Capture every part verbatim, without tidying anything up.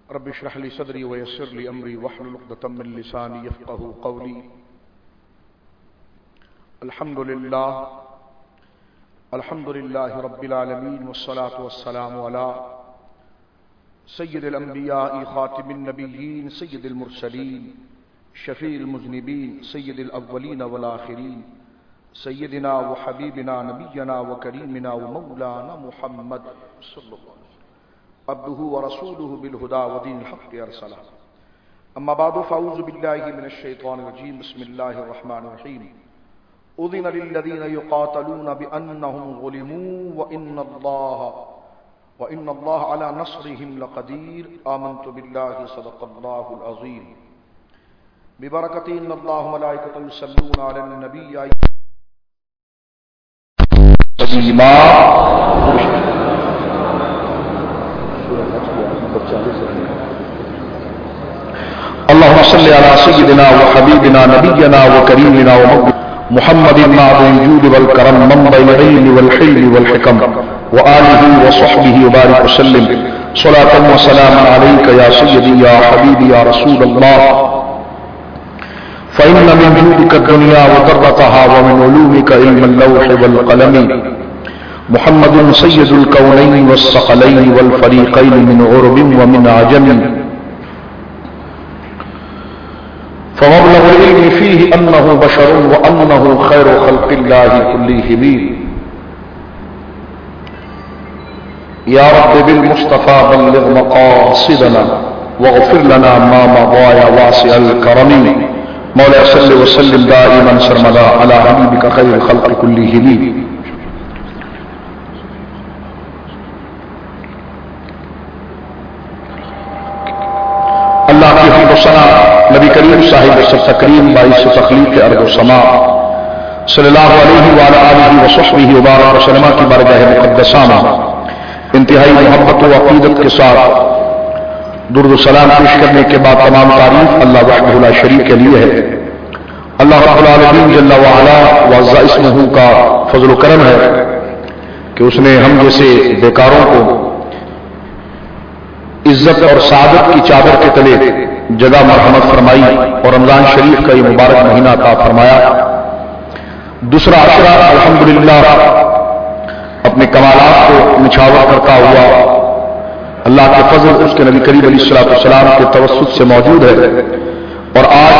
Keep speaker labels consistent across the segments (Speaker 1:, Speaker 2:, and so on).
Speaker 1: رب اشرح لي صدري ويسر لي امري واحلل عقدة من لساني يفقهوا قولي. الحمد لله الحمد لله رب العالمين والصلاة والسلام على سيد الانبياء خاتم النبيين سيد المرسلين شفيع المذنبين سيد الاولين والاخرين سيدنا وحبيبنا نبينا وكريمنا ومولانا محمد صلى الله عليه وسلم عبده ورسوله بالهدى ودين الحق ارسله. اما بعد فاعوذ بالله من الشيطان الرجيم. بسم الله الرحمن الرحيم. اذن للذين يقاتلون بانهم ظلموا وان الله وان الله على نصرهم لقدير. آمنت بالله صدق الله العظيم. ببركة ان الله وملائكته يصلون على النبي اللهم صل على سيدنا وحبيبنا نبينا وكريمنا محمد معدن الجود والكرم منبع العلم والحلم والحكم وآله وصحبه وبارك وسلم صلاة وسلام عليك يا سيدي يا حبيبي يا رسول الله. فإن من جودك الدنيا وضرتها ومن علومك علم اللوح والقلم. محمد سيد الكونين والثقلين والفريقين من عرب ومن عجم. فمبلغ العلم فيه أنه بشر وأنه خير خلق الله كلهم. يا رب بالمصطفى بلغ مقاصدنا واغفر لنا ما مضى يا واسع الكرم. مولاي صل وسلم دائما سرمدا على حبيبك خير الخلق كلهم. اللہ کی حمد و ثنا نبی کریم صاحب سب تکریم باعث تخلیق ارض و سما صلی اللہ علیہ وعلی آلہ وصحبہ وبارک وسلم کی بارگاہ مقدسہ میں انتہائی محبت و عقیدت کے ساتھ درود و سلام پیش کرنے کے بعد تمام تعریف اللہ وحدہ لا شریک کے لیے ہے. اللہ رب العالمین جل وعلا وعز اسمہ کا فضل و کرم ہے کہ اس نے ہم جیسے بیکاروں کو عزت اور سعادت کی چادر کے تلے جگہ مرحمت فرمائی اور رمضان شریف کا یہ مبارک مہینہ عطا فرمایا. دوسرا عشرہ الحمدللہ اپنے کمالات کو نچھاور کرتا ہوا اللہ کے فضل اس کے نبی کریم علیہ الصلوۃ والسلام کے توسط سے موجود ہے. اور آج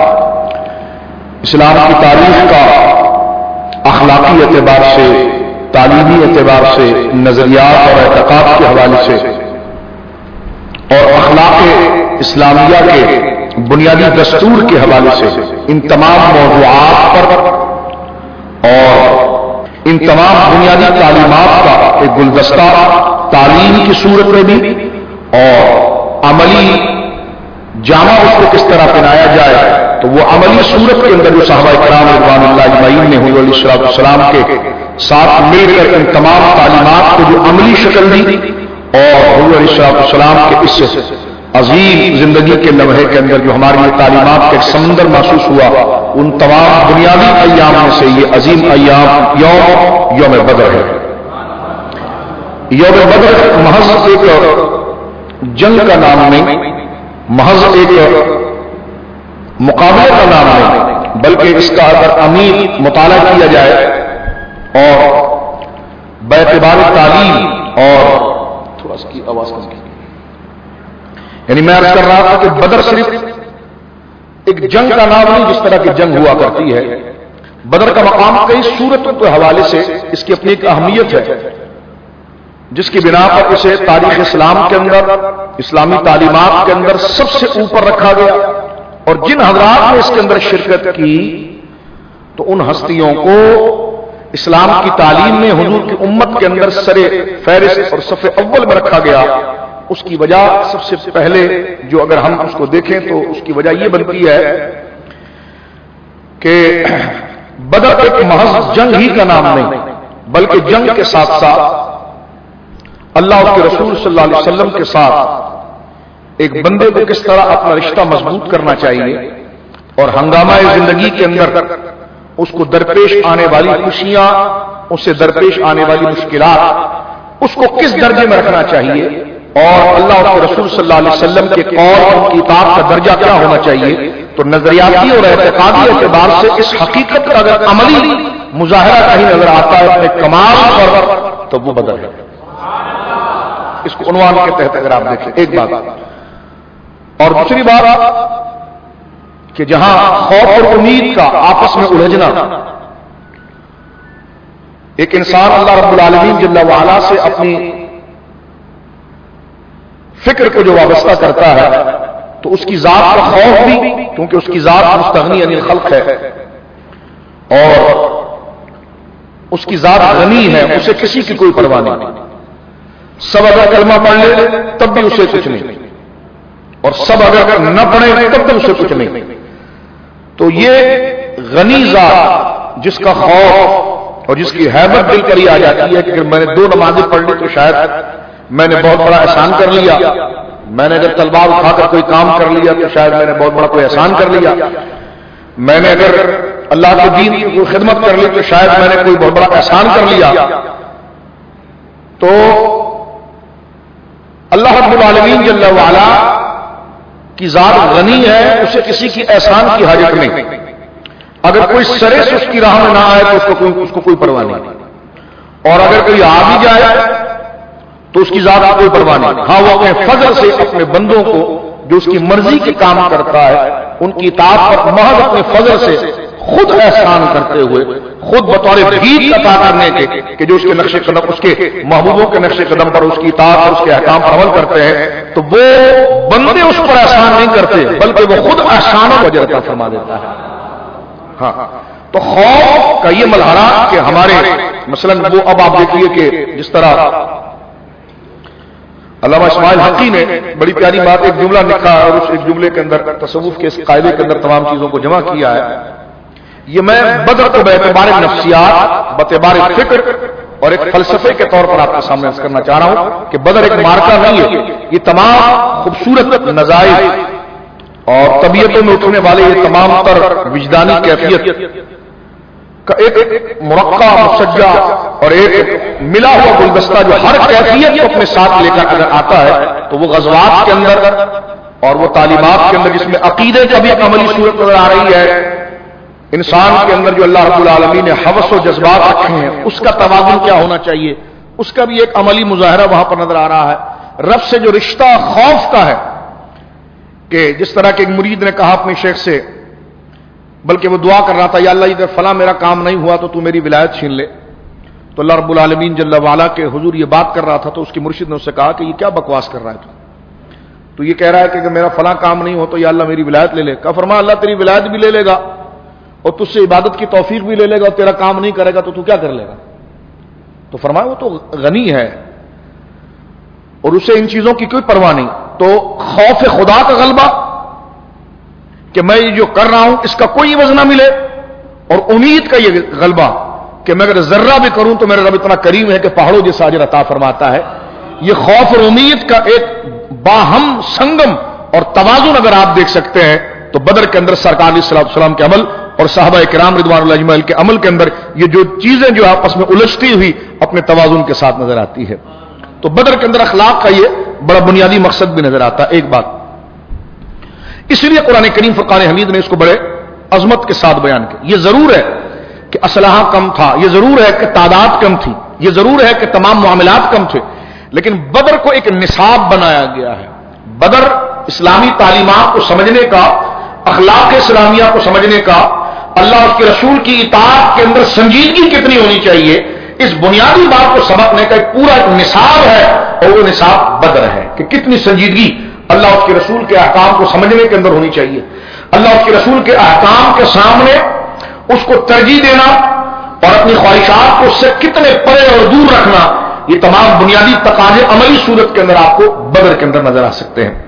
Speaker 1: اسلام کی تاریخ کا اخلاقی اعتبار سے تعلیمی اعتبار سے نظریات اور اعتقاد کے حوالے سے اور اخلاق اسلامیہ کے بنیادی دستور کے حوالے سے ان تمام موضوعات پر اور ان تمام بنیادی تعلیمات کا ایک گلدستہ تعلیم کی صورت میں بھی اور عملی جامع اس کو کس طرح پہنایا جائے تو وہ عملی صورت کے اندر جو صحابہ کرام رضوان اللہ اجمعین نے حضور علیہ الصلوۃ والسلام کے ساتھ مل کر ان تمام تعلیمات کو جو عملی شکل دی اور حضور علیہ الصلوۃ والسلام کے اس عظیم زندگی کے لمحے کے اندر جو ہماری یہ تعلیمات کا ایک سمندر محسوس ہوا ان تمام بنیادی ایام میں سے یہ عظیم ایام یوم یوم بدر ہے. یوم بدر محض ایک جنگ کا نام نہیں, محض ایک مقابلے کا نام نہیں, بلکہ اس کا اگر عمیق مطالعہ کیا جائے اور باعتبار تعلیم اور تھوڑا اس کی آواز کم کی یعنی میں عرض کر رہا تھا کہ بدر صرف ایک جنگ کا نام نہیں جس طرح کی جنگ ہوا کرتی ہے. بدر کا مقام کئی صورتوں کے حوالے سے اس کی اپنی ایک اہمیت ہے جس کی بنا پر اسے تاریخ اسلام کے اندر اسلامی تعلیمات کے اندر سب سے اوپر رکھا گیا. اور جن حضرات نے اس کے اندر شرکت کی تو ان ہستیوں کو اسلام کی تعلیم میں حضور کی امت کے اندر سر فہرست اور صف اول میں رکھا گیا. اس کی وجہ سب سے پہلے جو اگر ہم اس کو دیکھیں تو اس کی وجہ یہ بنتی ہے کہ بدر ایک محض جنگ ہی کا نام نہیں بلکہ جنگ کے ساتھ ساتھ اللہ کے رسول صلی اللہ علیہ وسلم کے ساتھ ایک بندے کو کس طرح اپنا رشتہ مضبوط کرنا چاہیے اور ہنگامہ زندگی کے اندر اس کو درپیش آنے والی خوشیاں اس سے درپیش آنے والی مشکلات اس کو کس درجے میں رکھنا چاہیے اور اللہ کے رسول صلی اللہ علیہ وسلم کے قول اور کی اطاعت کا درجہ کیا ہونا چاہیے، تو نظریاتی اور اعتقادی اعتبار سے اس حقیقت کا اگر عملی مظاہرہ کہیں نظر آتا ہے اپنے کمال پر تو وہ بدر ہے. اس کو عنوان کے تحت اگر آپ دیکھیں ایک بات. اور دوسری بات کہ جہاں خوف اور امید کا آپس میں الجھنا، ایک انسان اللہ رب العالمین جل وعلا سے اپنی فکر کو جو وابستہ کرتا ہے تو اس کی ذات کا خوف بھی، کیونکہ اس کی ذات مستغنی عن الخلق ہے اور اس کی ذات غنی ہے، اسے کسی کی کوئی پرواہ نہیں. سب اگر کلمہ پڑھ لے تب بھی اسے کچھ نہیں، اور سب اگر نہ پڑھے تب بھی اسے کچھ نہیں. تو یہ غنی ذات جس کا خوف اور جس کی حیبت دل کر ہی آ جاتی ہے کہ میں نے دو نمازیں پڑھ لی تو شاید میں نے بہت بڑا احسان کر لیا، میں نے اگر تلوار اٹھا کر کوئی کام کر لیا تو شاید میں نے بہت بڑا کوئی احسان کر لیا، میں نے اگر اللہ کے دین کی کوئی خدمت کر لی تو شاید میں نے کوئی بہت بڑا احسان کر لیا. تو اللہ رب العالمین جل وعلا کی ذات غنی ہے، اسے کسی کی احسان کی حاجت نہیں. اگر کوئی سرے سے اس کی راہ میں نہ آئے تو اس کو کوئی, اس کو کوئی پرواہ نہیں، اور اگر کوئی آ بھی جائے تو اس کی ذات کو کوئی پرواہ نہیں. ہاں وہ اپنے فضل سے اپنے بندوں کو جو اس کی مرضی کے کام کرتا ہے ان کی اطاعت پر محض اپنے فضل سے خود احسان کرتے ہوئے، خود بطور بھیک عطا کرنے کے کہ جو اس کے نقش قدم، اس کے محبوبوں کے نقش قدم پر اس کی اطاعت اور اس کے احکام پر عمل کرتے ہیں، تو وہ بندے اس پر احسان نہیں کرتے بلکہ وہ خود احسانوں کو اجر عطا فرما دیتا ہے. ہاں تو خوف کا یہ مظاہرہ کہ ہمارے مثلاً وہ اب آپ دیکھیے کہ جس طرح علامہ اسماعیل حقی نے بڑی پیاری بات ایک جملہ لکھا اور اس ایک جملے کے اندر تصوف کے اس قاعدے کے اندر تمام چیزوں کو جمع کیا ہے. یہ میں بدر کو باعتبار نفسیات، باعتبار فکر اور ایک فلسفے کے طور پر آپ کے سامنے عرض کرنا چاہ رہا ہوں کہ بدر ایک مارکا نہیں ہے. یہ تمام خوبصورت نظائر اور طبیعتوں میں اٹھنے والے یہ تمام تر وجدانی کیفیت کا ایک مرقع مسجع اور ایک ملا ہوا گلدستہ جو ہر کیفیت کو اپنے ساتھ لے کر اگر آتا ہے تو وہ غزوات کے اندر اور وہ تعلیمات کے اندر جس میں عقیدے کا بھی ایک عملی صورت نظر آ رہی ہے، انسان کے اندر جو اللہ رب العالمین نے حوث و جذبات رکھے ہیں اس کا توازن کیا ہونا چاہیے، اس کا بھی ایک عملی مظاہرہ وہاں پر نظر آ رہا ہے. رب سے جو رشتہ خوف کا ہے کہ جس طرح کے ایک مرید نے کہا اپنے شیخ سے، بلکہ وہ دعا کر رہا تھا یا اللہ اگر فلاں میرا کام نہیں ہوا تو تو میری ولایت چھین لے، تو اللہ رب العالمین جل وعلا کے حضور یہ بات کر رہا تھا تو اس کی مرشد نے اس سے کہا کہ یہ کیا بکواس کر رہا ہے تو تو یہ کہہ رہا ہے کہ اگر میرا فلاں کام نہیں ہو تو یا اللہ میری ولایت لے لے. کہا فرمایا اللہ تیری ولایت بھی لے لے گا اور تجھ سے عبادت کی توفیق بھی لے لے گا اور تیرا کام نہیں کرے گا تو تو کیا کر لے گا. تو فرمایا وہ تو غنی ہے اور اسے ان چیزوں کی کوئی پرواہ نہیں. تو خوف خدا کا غلبہ کہ میں یہ جو کر رہا ہوں اس کا کوئی عوض نہ ملے، اور امید کا یہ غلبہ کہ میں اگر ذرہ بھی کروں تو میرا رب اتنا کریم ہے کہ پہاڑوں جیسا اجر عطا فرماتا ہے. یہ خوف اور امید کا ایک باہم سنگم اور توازن اگر آپ دیکھ سکتے ہیں تو بدر کے اندر سرکار علیہ الصلوۃ والسلام کے عمل اور صحابہ کرام رضوان اللہ اجمعین کے عمل کے اندر یہ جو چیزیں جو آپس میں الجھتی ہوئی اپنے توازن کے ساتھ نظر آتی ہے. تو بدر کے اندر اخلاق کا یہ بڑا بنیادی مقصد بھی نظر آتا ہے. ایک بات اس لیے قرآن کریم فرقان حمید نے اس کو بڑے عظمت کے ساتھ بیان کیا. یہ ضرور ہے کہ اسلحہ کم تھا، یہ ضرور ہے کہ تعداد کم تھی، یہ ضرور ہے کہ تمام معاملات کم تھے، لیکن بدر کو ایک نصاب بنایا گیا ہے. بدر اسلامی تعلیمات کو سمجھنے کا، اخلاق اسلامیہ کو سمجھنے کا، اللہ اس کے رسول کی اطاعت کے اندر سنجیدگی کتنی ہونی چاہیے، اس بنیادی بات کو سمجھنے کا ایک پورا ایک نصاب ہے، اور وہ نصاب بدر ہے کہ کتنی سنجیدگی اللہ اس کے رسول کے احکام کو سمجھنے کے اندر ہونی چاہیے. اللہ اس کے رسول کے احکام کے سامنے اس کو ترجیح دینا اور اپنی خواہشات کو اس سے کتنے پرے اور دور رکھنا، یہ تمام بنیادی تقاضے عملی صورت کے اندر آپ کو بدر کے اندر نظر آ سکتے ہیں.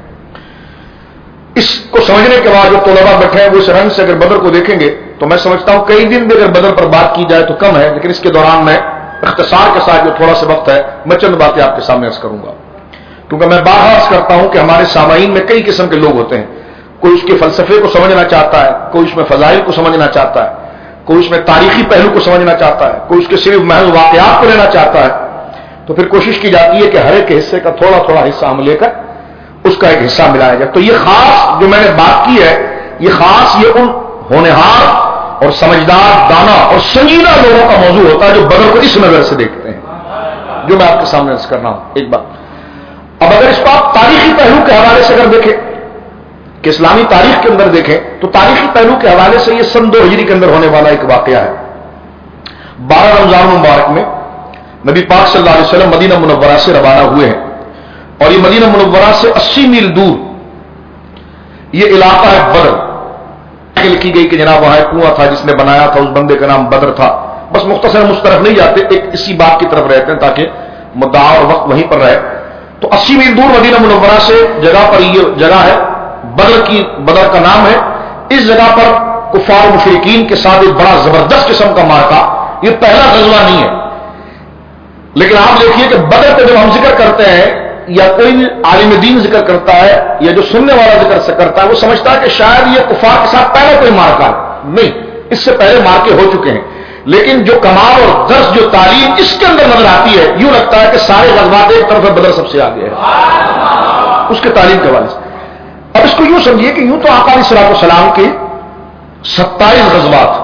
Speaker 1: اس کو سمجھنے کے بعد جو طلباء بیٹھے ہیں وہ اس رنگ سے اگر بدر کو دیکھیں گے تو میں سمجھتا ہوں کئی دن بھی اگر بدر پر بات کی جائے تو کم ہے، لیکن اس کے دوران میں اختصار کے ساتھ جو تھوڑا سا وقت ہے میں چند باتیں آپ کے سامنے عرض کروں گا، کیونکہ میں بار عرض کرتا ہوں کہ ہمارے سامعین میں کئی قسم کے لوگ ہوتے ہیں. کوئی اس کے فلسفے کو سمجھنا چاہتا ہے، کوئی اس میں فضائل کو سمجھنا چاہتا ہے، کوئی اس میں تاریخی پہلو کو سمجھنا چاہتا ہے، کوئی اس کے صرف محض واقعات کو لینا چاہتا ہے. تو پھر کوشش کی جاتی ہے کہ ہر ایک حصے کا تھوڑا تھوڑا حصہ ہم لے کر اس کا ایک حصہ ملایا جائے. تو یہ خاص جو میں نے بات کی ہے یہ خاص یہ ان ہونہار اور سمجھدار دانا اور سنجیدہ لوگوں کا موضوع ہوتا ہے جو بدر کو اس نظر سے دیکھتے ہیں جو میں آپ کے سامنے عرض کر رہا ہوں. ایک بات اب اگر اس کو آپ تاریخی پہلو کے حوالے سے اگر دیکھیں کہ اسلامی تاریخ کے اندر دیکھیں تو تاریخی پہلو کے حوالے سے یہ سن دو ہجری کے اندر ہونے والا ایک واقعہ ہے. بارہ رمضان مبارک میں نبی پاک صلی اللہ علیہ وسلم مدینہ منورہ سے روانہ ہوئے ہیں اور یہ مدینہ منورہ سے اسی میل دور یہ علاقہ ہے بدر. لکھی گئی کہ جناب وہاں کنواں تھا جس نے بنایا تھا اس بندے کا نام بدر تھا. بس مختصر مسترف نہیں جاتے ایک اسی بات کی طرف رہتے ہیں تاکہ مدعا اور وقت وہیں پر رہے. تو اسی میل دور مدینہ منورہ سے جگہ پر یہ جگہ ہے بدر کی بدر کا نام ہے. اس جگہ پر کفار مشرکین کے ساتھ ایک بڑا زبردست قسم کا مارکا. یہ پہلا غزوہ نہیں ہے لیکن آپ دیکھیے کہ بدر پہ جب ہم ذکر کرتے ہیں یا کوئی بھی عالم دین ذکر کرتا ہے یا جو سننے والا ذکر کرتا ہے وہ سمجھتا ہے کہ شاید یہ کفار کے ساتھ پہلے کوئی مارکا ہے. نہیں, اس سے پہلے مارکے ہو چکے ہیں لیکن جو کمال اور درس جو تعلیم اس کے اندر نظر آتی ہے یوں لگتا ہے کہ سارے غزوات ایک طرف بدر سب سے آگے ہے اس کے تعلیم کے حوالے سے. اب اس کو یوں سمجھیے کہ یوں تو آقا علیہ الصلوۃ والسلام کے ستائیس غزوات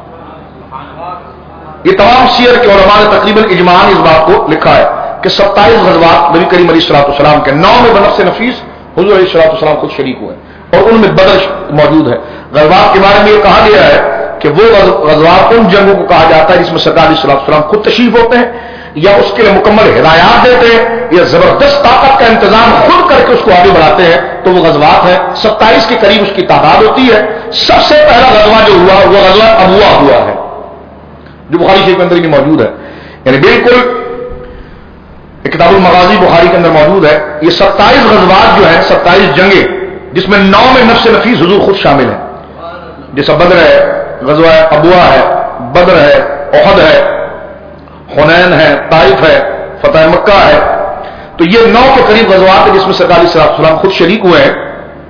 Speaker 1: یہ تمام سیر کے علماء نے تقریباً اجماع اس بات کو لکھا ہے کہ ستائیس غزوات نبی کریم علیہ الصلوۃ والسلام کے نو میں بنفس نفیس حضور علیہ الصلوۃ والسلام خود شریک ہوئے اور ان میں بدر موجود ہے. غزوات کے بارے میں یہ کہا گیا ہے کہ وہ غزوات ان جنگوں کو کہا جاتا ہے جس میں سرکار علیہ الصلوۃ والسلام خود تشریف ہوتے ہیں یا اس کے لیے مکمل ہدایات دیتے ہیں یا زبردست طاقت کا انتظام خود کر کے اس کو آگے بڑھاتے ہیں تو وہ غزوات ہیں. ستائیس کے قریب اس کی تعداد ہوتی ہے. سب سے پہلا غزوہ جو ہوا وہ غزوہ ابوا ہوا ہے جو بخاری شریف کے اندر بھی موجود ہے. یعنی بالکل کتاب المغازی بخاری کے اندر موجود ہے. یہ ستائیس غزوات جو ہیں ستائیس جنگیں جس میں نو میں نفس نفیس حضور خود شامل ہیں. جیسا بدر ہے, غزوہ ابوا ہے, بدر ہے, احد ہے, حنین ہے, طائف ہے, فتح مکہ ہے. تو یہ نو کے قریب غزوات ہیں جس میں سرکار علیہ الصلوۃ والسلام خود شریک ہوئے ہیں.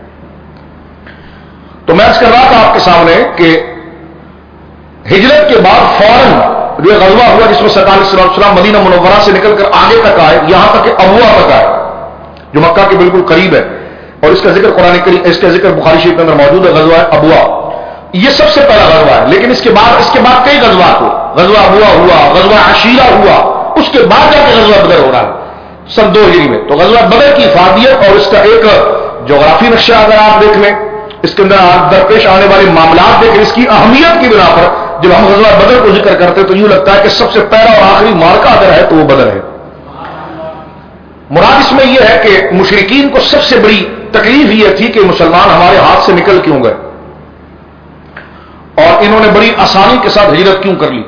Speaker 1: تو میں عرض کر رہا تھا آپ کے سامنے کہ ہجرت کے بعد فوراً جو غزوہ ہوا جس میں سرکار علیہ الصلوۃ والسلام مدینہ منورہ سے نکل کر آگے تک آئے یہاں تک کہ ابوا تک آئے جو مکہ کے بالکل قریب ہے اور اس کا ذکر قرآن کریم اس کا ذکر بخاری شریف کے اندر موجود ہے. غزوہ ابوا یہ سب سے پہلا غزوہ ہے لیکن اس کے بعد اس کے بعد کئی غزوات ہوئے. غزوہ ابوا ہوا, غزوہ عشیرہ ہوا, اس کے بعد جا کے غزوہ بدر ہو رہا ہے سن دو ہجری میں. تو غزوہ بدر کی افادیت اور اس کا ایک جغرافی نقشہ اگر آپ دیکھ لیں اس کے اندر درپیش آنے والے معاملات دیکھیں اس کی اہمیت کی بنا پر جب ہم غزوہ بدر کو ذکر کرتے تو یوں لگتا ہے کہ سب سے پہلا اور آخری مارکا اگر ہے تو وہ بدر ہے. مراد اس میں یہ ہے کہ مشرکین کو سب سے بڑی تکلیف یہ تھی کہ مسلمان ہمارے ہاتھ سے نکل کیوں گئے اور انہوں نے بڑی آسانی کے ساتھ ہجرت کیوں کر لی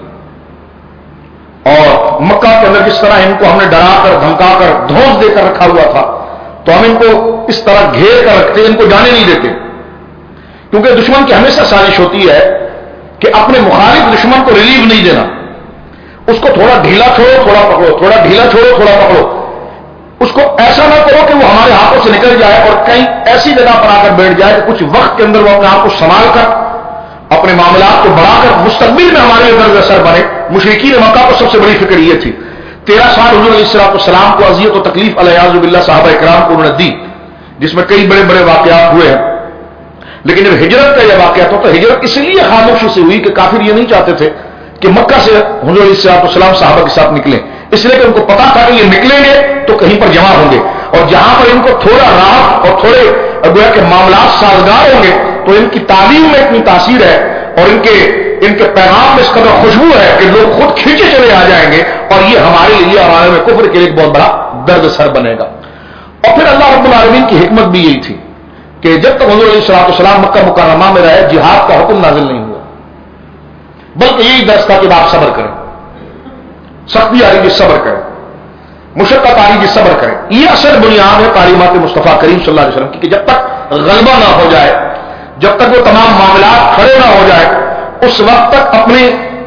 Speaker 1: اور مکہ کے اندر جس طرح ان کو ہم نے ڈرا کر دھمکا کر دھوس دے کر رکھا ہوا تھا تو ہم ان کو اس طرح گھیر کر رکھتے ان کو جانے نہیں دیتے کیونکہ دشمن کی ہمیشہ سازش ہوتی ہے کہ اپنے مخالف دشمن کو ریلیف نہیں دینا. اس کو تھوڑا ڈھیلا چھوڑو تھوڑا پکڑو, تھوڑا ڈھیلا چھوڑو تھوڑا پکڑو. اس کو ایسا نہ کرو کہ وہ ہمارے ہاتھوں سے نکل جائے اور کہیں ایسی جگہ پر آ کر بیٹھ جائے کہ کچھ وقت کے اندر وہ اپنے آپ کو سنبھال کر اپنے معاملات کو بڑھا کر مستقبل میں ہمارے درد اثر بنے. مشرکین مکہ کو سب سے بڑی فکر یہ تھی. تیرہ سال حضور علیہ الصلوۃ والسلام کو اذیت و تکلیف علیہ باللہ صحابہ کرام کو انہوں نے دی جس میں کئی بڑے بڑے واقعات ہوئے ہیں. لیکن جب ہجرت کا یہ واقعہ تھا تو ہجرت اس لیے خاموشی سے ہوئی کہ کافر یہ نہیں چاہتے تھے کہ مکہ سے حضور علیہ الصلوۃ والسلام صحابہ کے ساتھ نکلیں. اس لیے کہ ان کو پتا تھا کہ یہ نکلیں گے تو کہیں پر جمع ہوں گے اور جہاں پر ان کو تھوڑا راحت اور تھوڑے گویا کہ معاملات سازگار ہوں گے تو ان کی تعلیم میں اتنی تاثیر ہے اور ان کے ان کے پیغام میں اس قدر خوشبو ہے کہ لوگ خود کھینچے چلے آ جائیں گے اور یہ ہمارے لیے اور عالم کفر کے لیے ایک بہت بڑا درد سر بنے گا. اور پھر اللہ رب العالمین کی حکمت بھی یہی تھی کہ جب تک حضور علیہ الصلوۃ والسلام مکہ مکرمہ میں رہے جہاد کا حکم نازل نہیں ہوا بلکہ یہی درس تھا کہ آپ صبر کریں. سختی آ رہی جس صبر کریں, مشقت آ رہی جس صبر کریں. یہ اصل بنیاد ہے تعلیمات مصطفیٰ کریم صلی اللہ علیہ وسلم کی کہ جب تک غلبہ نہ ہو جائے جب تک وہ تمام معاملات کھڑے نہ ہو جائے اس وقت تک اپنے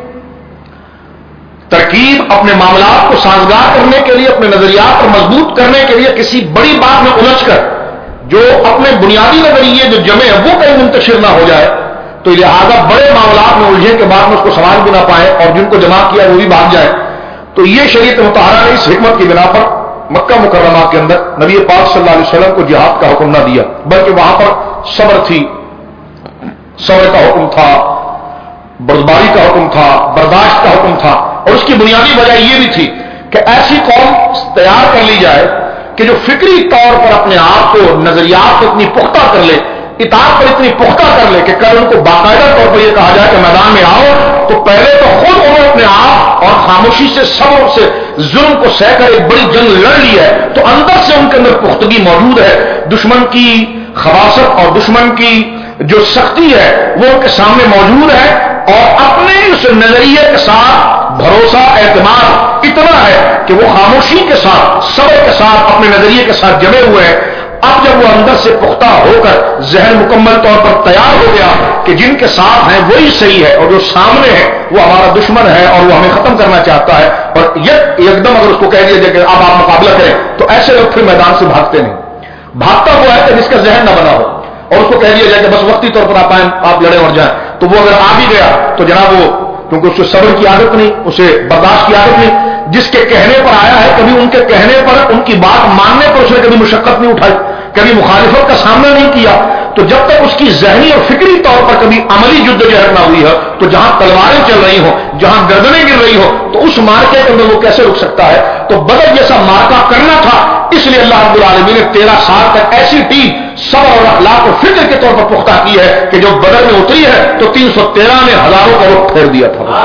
Speaker 1: ترکیب اپنے معاملات کو سازگار کرنے کے لیے اپنے نظریات کو مضبوط کرنے کے لیے کسی بڑی بات میں الجھ کر جو اپنے بنیادی نظریے جو جمع ہے وہ کہیں منتشر نہ ہو جائے تو لہٰذا بڑے معاملات میں الجھنے کے بعد میں اس کو سنبھال بھی نہ پائے اور جن کو جمع کیا وہ بھی بھاگ جائے تو یہ شریعت مطہرہ نے اس حکمت کی بنا پر مکہ مکرمہ کے اندر نبی پاک صلی اللہ علیہ وسلم کو جہاد کا حکم نہ دیا، بلکہ وہاں پر صبر تھی، صبر کا حکم تھا، بردباری کا حکم تھا، برداشت کا حکم تھا. اور اس کی بنیادی وجہ یہ بھی تھی کہ ایسی قوم تیار کر لی جائے کہ جو فکری طور پر اپنے آپ کو، نظریات کو اتنی پختہ کر لے، اطاعت پر اتنی پختہ کر لے کہ کل ان کو باقاعدہ طور پر یہ کہا جائے کہ میدان میں آؤ تو پہلے تو خود انہوں نے اپنے آپ اور خاموشی سے صبر سے ظلم کو سہ کر ایک بڑی جنگ لڑ لی ہے، تو اندر سے ان کے اندر پختگی موجود ہے، دشمن کی خباثت اور دشمن کی جو سختی ہے وہ ان کے سامنے موجود ہے، اور اپنے اس نظریے کے ساتھ بھروسہ اعتماد اتنا ہے کہ وہ خاموشی کے ساتھ، صبر کے ساتھ، اپنے نظریے کے ساتھ جمے ہوئے ہیں. اب جب وہ اندر سے پختہ ہو کر ذہن مکمل طور پر تیار ہو گیا کہ جن کے ساتھ ہیں وہی صحیح ہے اور جو سامنے ہے وہ ہمارا دشمن ہے اور وہ ہمیں ختم کرنا چاہتا ہے، اور ایک دم اگر اس کو کہہ دیا جائے کہ اب آپ مقابلہ کریں تو ایسے لوگ پھر میدان سے بھاگتے نہیں. بھاگتا ہوا ہے کہ جس کا ذہن نہ بنا ہو اور اس کو کہہ دیا جائے کہ بس وقتی طور پر آپ آئیں، آپ لڑیں اور جائیں، تو وہ اگر آ بھی گیا تو جناب وہ، کیونکہ اسے صبر کی عادت نہیں، اسے برداشت کی عادت نہیں، جس کے کہنے پر آیا ہے کبھی ان کے کہنے پر، ان کی بات ماننے پر اس نے کبھی مشقت نہیں اٹھائی، کبھی مخالفت کا سامنا نہیں کیا، تو جب تک اس کی ذہنی اور فکری طور پر کبھی عملی جدوجہد نہ ہوئی ہے تو جہاں تلواریں چل رہی ہوں، جہاں گردنیں گر رہی ہوں، تو اس مارکے کے اندر وہ کیسے رک سکتا ہے؟ تو بدر جیسا مارکا کرنا تھا، اس لیے اللہ رب العالمین نے تیرہ سال تک ایسی ٹیم صبر اور اخلاق اور فکر کے طور پر پختہ کی ہے کہ جو بدر میں اتری ہے تو تین سو تیرہ میں ہزاروں کا رخ پھیر دیا تھا.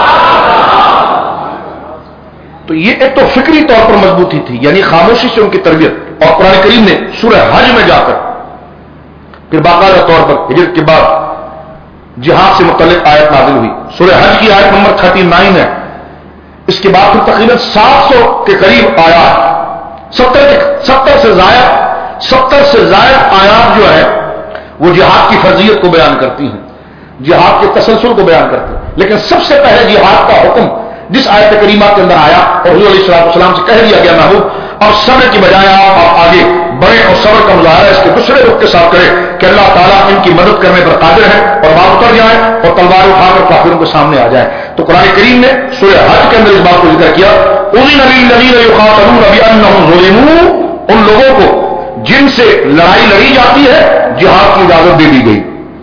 Speaker 1: تو یہ ایک تو فکری طور پر مضبوطی تھی، یعنی خاموشی سے ان کی تربیت. اور قرآن کریم نے سورہ حج میں جا کر پھر باقاعدہ طور پر ہجرت کے بعد جہاد سے متعلق آیت نازل ہوئی. سورہ حج کی آیت نمبر تھرٹی نائن ہے. اس کے بعد پھر تقریباً سات سو کے قریب آیات، ستر ستر سے زائد ستر سے زائد آیات جو ہے وہ جہاد کی فرضیت کو بیان کرتی ہیں، جہاد کے تسلسل کو بیان کرتی ہیں. لیکن سب سے پہلے جہاد کا حکم جس آیت کریمہ کے اندر آیا اور حضور علیہ الصلوۃ والسلام سے کہہ دیا گیا محبوب اور صبر کی بجائے آپ آگے بڑے اور صبر کا مظاہرہ اس کے دوسرے رخ کے ساتھ کریں کہ اللہ تعالیٰ ان کی مدد کرنے پر قادر ہے اور وہاں اتر جائیں اور تلوار اٹھا کر کافروں کے سامنے آ جائیں. تو قرآن کریم نے سورہ حج کے اندر اس بات کو ذکر کیا، اذن للذین یقاتلون بانہم ظلموا، ان لوگوں کو جن سے لڑائی لڑی جاتی ہے جہاد کی اجازت دے دی گئی.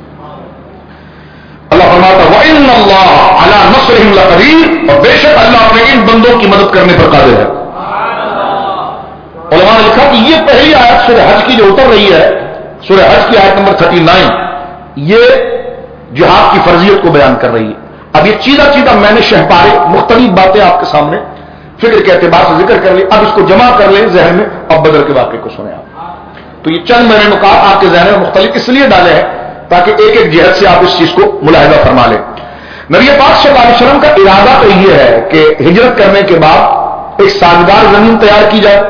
Speaker 1: اللہ فرماتا وَإِنَّ اللَّهَ عَلَىٰ نَصْرِهِمْ لَقَدِيرٌ، اور بے شک اللہ اپنے ان بندوں کی مدد کرنے پر قادر ہے. علماء نے لکھا کہ یہ پہلی آیت سورہ حج کی جو اتر رہی ہے، سورہ حج کی آیت نمبر تھرٹی نائن، یہ جہاد کی فرضیت کو بیان کر رہی ہے. اب یہ چیزہ چیزہ میں نے شہپارے مختلف باتیں آپ کے سامنے فکر کے اعتبار سے ذکر کر لی. اب اس کو جمع کر لیں ذہن میں، اب بدر کے واقعے کو سنیں آپ. تو یہ چند میں نے نکات آپ کے ذہن میں مختلف اس لیے ڈالے ہیں تاکہ ایک ایک جہت سے آپ اس چیز کو ملاحظہ فرما لیں. نبی پاک صلی اللہ علیہ وسلم کا ارادہ تو یہ ہے کہ ہجرت کرنے کے بعد ایک سازگار زمین تیار کی جائے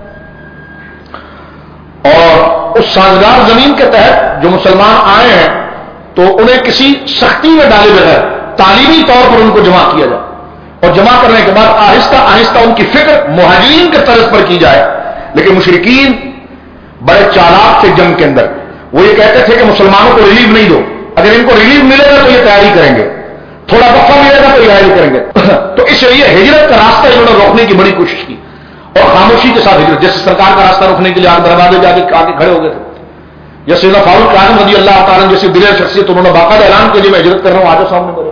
Speaker 1: اور اس سازگار زمین کے تحت جو مسلمان آئے ہیں تو انہیں کسی سختی میں ڈالے بغیر تعلیمی طور پر ان کو جمع کیا جائے اور جمع کرنے کے بعد آہستہ آہستہ ان کی فکر مہاجرین کے طرز پر کی جائے. لیکن مشرکین بڑے چالاک تھے جنگ کے اندر، وہ یہ کہتے تھے کہ مسلمانوں کو ریلیف نہیں دو، اگر ان کو ریلیف ملے گا تو یہ تیاری کریں گے، تھوڑا وقفہ ملے گا تو یہ تیاری کریں گے. تو اس لیے ہجرت کا راستہ انہوں نے روکنے کی بڑی کوشش کی اور خاموشی کے ساتھ ہجرت، جیسے سرکار کا راستہ روکنے کے لیے آگ دروازے جا کے آگے کھڑے ہو گئے تھے، یا سیدنا فاروق اعظم رضی اللہ تعالیٰ جیسے دلیر شخصیت، انہوں نے باقاعدہ اعلان کیا میں ہجرت کر رہا ہوں، آجو سامنے بولے.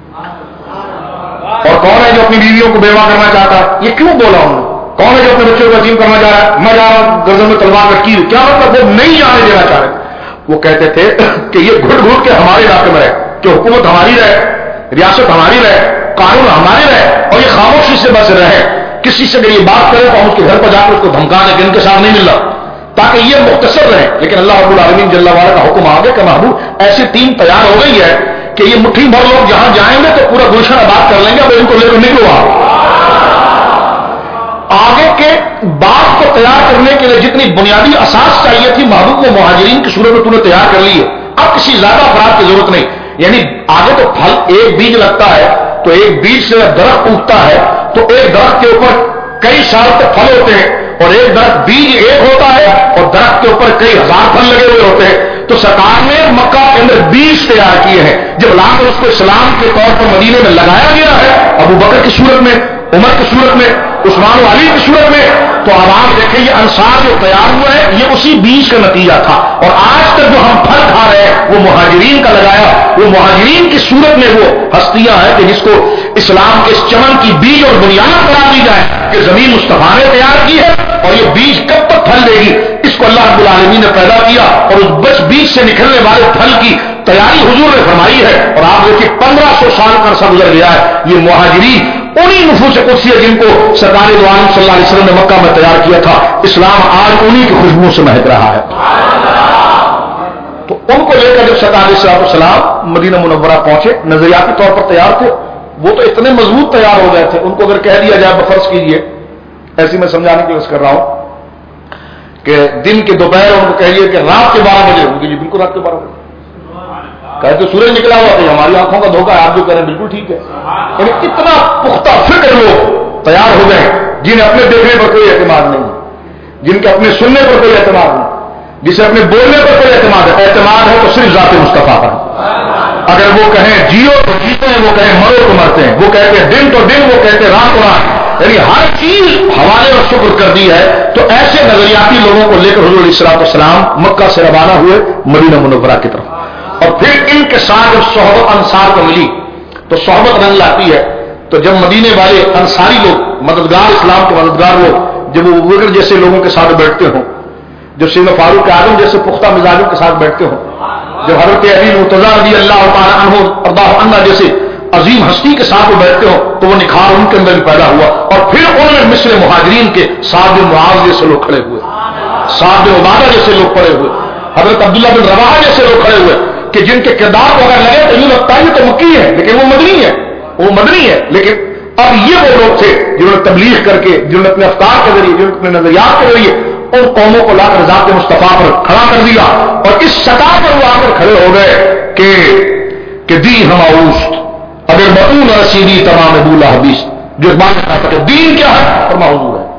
Speaker 1: اور کون ہے جو اپنی بیویوں کو بیوہ کرنا چاہتا ہے؟ یہ کیوں بولا انہوں نے؟ کون ہے جو اپنے بچوں کو یتیم کرنا چاہ رہا ہے؟ میں جا رہا ہوں گردن میں تلوار رکھی، کیا مطلب؟ وہ نہیں جانے دینا چاہ رہے. وہ کہتے تھے کہ یہ گھٹ گھٹ کے ہمارے علاقے میں رہے، کہ حکومت ہماری رہے، ریاست ہماری رہے، قانون ہمارے رہے، اور یہ خاموشی سے بس رہے. کسی سے اگر یہ بات کرے تو ہم اس کے گھر پر جا کر اس کو دھمکانے کہ ان کے ساتھ نہیں مل رہا، تاکہ یہ مختصر رہے. لیکن اللہ رب العالمین جل وعلا کا حکم آگے کہ محبوب ایسی ٹیم تیار ہو گئی ہے کہ یہ مٹھی بھر لوگ جہاں جائیں گے تو پورا گلشن آباد کر لیں گے، اب ان کو لے کر نکلو آپ. آگے کے بات کو تیار کرنے کے لیے جتنی بنیادی اساس چاہیے تھی محبوب کو مہاجرین کی صورت میں تو نے تیار کر لی ہے. اب کسی زیادہ افراد کی ضرورت نہیں. یعنی آگے تو پھل ایک بیج لگتا ہے تو ایک بیج سے درخت اگتا ہے تو ایک درخت کے اوپر کئی سال تک پھل ہوتے ہیں، اور ایک درخت بیج ایک ہوتا ہے اور درخت کے اوپر کئی ہزار پھل لگے ہوئے ہوتے ہیں. تو سرکار نے مکہ کے اندر بیج تیار کیے ہیں، جب لا کر اس کو اسلام کے طور پر مدینے میں لگایا گیا ہے ابو بکر کی صورت میں، عمر کی صورت میں، عثمان و علی کی صورت میں، تو اب آپ دیکھیں یہ انصار جو تیار ہوا ہے یہ اسی بیج کا نتیجہ تھا، اور آج تک جو ہم پھل کھا رہے ہیں وہ مہاجرین کا لگایا، وہ مہاجرین کی صورت میں وہ ہستیاں ہیں کہ جس کو اسلام کے اس چمن کی بیج اور بنیاد قرار دی جائے کہ زمین مصطفیٰ نے تیار کی ہے، اور یہ بیج کب تک پھل دے گی اس کو اللہ رب العالمین نے پیدا کیا، اور اس بچ بیج سے نکلنے والے پھل کی تیاری حضور نے فرمائی ہے، اور آپ دیکھیے پندرہ سو سال کا عرصہ گزر گیا ہے، یہ مہاجرین انہی نفوس قدسی جن کو سرکار دو عالم صلی اللہ علیہ وسلم نے مکہ میں تیار کیا تھا، اسلام آج انہی کی خوشبو سے مہک رہا ہے۔ تو ان کو لے کر جب سرکار علیہ السلام مدینہ منورہ پہنچے، نظریاتی طور پر تیار تھے، وہ تو اتنے مضبوط تیار ہو گئے تھے، ان کو اگر کہہ دیا جائے بفرض کیجئے، ایسی میں سمجھانے کی کوشش کر رہا ہوں کہ دن کے دوپہر ان کو کہیے کہ رات کے بارہ بجے ہوگی، جی بالکل رات کے بارہ بجے کہتے سورج نکلا ہوا کہ ہماری آنکھوں کا دھوکہ ہے، آپ جو کہہ رہے ہیں بالکل ٹھیک ہے، یعنی اتنا پختہ فکر لوگ تیار ہو گئے جنہیں اپنے دیکھنے پر کوئی اعتماد نہیں، جن کے اپنے سننے پر کوئی اعتماد نہیں، جسے اپنے بولنے پر کوئی اعتماد ہے، اعتماد ہے تو صرف ذات مصطفیٰ پر۔ اگر وہ کہیں جیو تو جیتے ہیں، وہ کہیں مرو تو مرتے ہیں، وہ کہتے ہیں دن تو دن، وہ کہتے ہیں رات تو رات، یعنی ہر چیز حوالے اور شکر کر دی ہے۔ تو ایسے نظریاتی لوگوں کو لے کر حضور علیہ الصلوۃ والسلام مکہ سے روانہ ہوئے مدینہ منورہ کی طرف، اور پھر ان کے ساتھ جب صحبت انصار کو ملی تو صحبت رنگ لاتی ہے، تو جب مدینے والے انصاری لوگ، مددگار اسلام کے مددگار لوگ، جب وہ وگر جیسے لوگوں کے ساتھ بیٹھتے ہوں، جب سیدنا فاروق اعظم جیسے پختہ مزاجوں کے ساتھ بیٹھتے ہوں، جب حضرت علی مرتضیٰ رضی اللہ تعالیٰ عنہ ارضاہ عنہ جیسے عظیم ہستی کے ساتھ وہ بیٹھتے ہوں، تو وہ نکھار ان کے اندر بھی پیدا ہوا، اور پھر انہوں نے مثل مہاجرین کے سعد بن معاذ جیسے لوگ کھڑے ہوئے، سعد بن عبادہ جیسے لوگ کھڑے ہوئے، حضرت عبداللہ بن رواحہ جیسے لوگ کھڑے ہوئے، کہ جن کے کردار کو اگر لگے تو یوں لگتا ہے تو مکی ہے لیکن وہ مدنی ہے، وہ مدنی ہے، لیکن اب یہ وہ لوگ تھے جنہوں نے تبلیغ کر کے، جنہوں نے اپنے افکار کے ذریعے، جنہوں نے اپنے نظریات کے ذریعے ان قوموں کو لا کر ذات مصطفیٰ پر کھڑا کر دیا، اور اس سطح پر وہ آ کر کھڑے ہو گئے کہ کہ دی ہم اوست اگر مؤون رسیدی تمام بولا حدیث، جو اس بات کہا کہ دین کیا ہے فرما حضور ہے،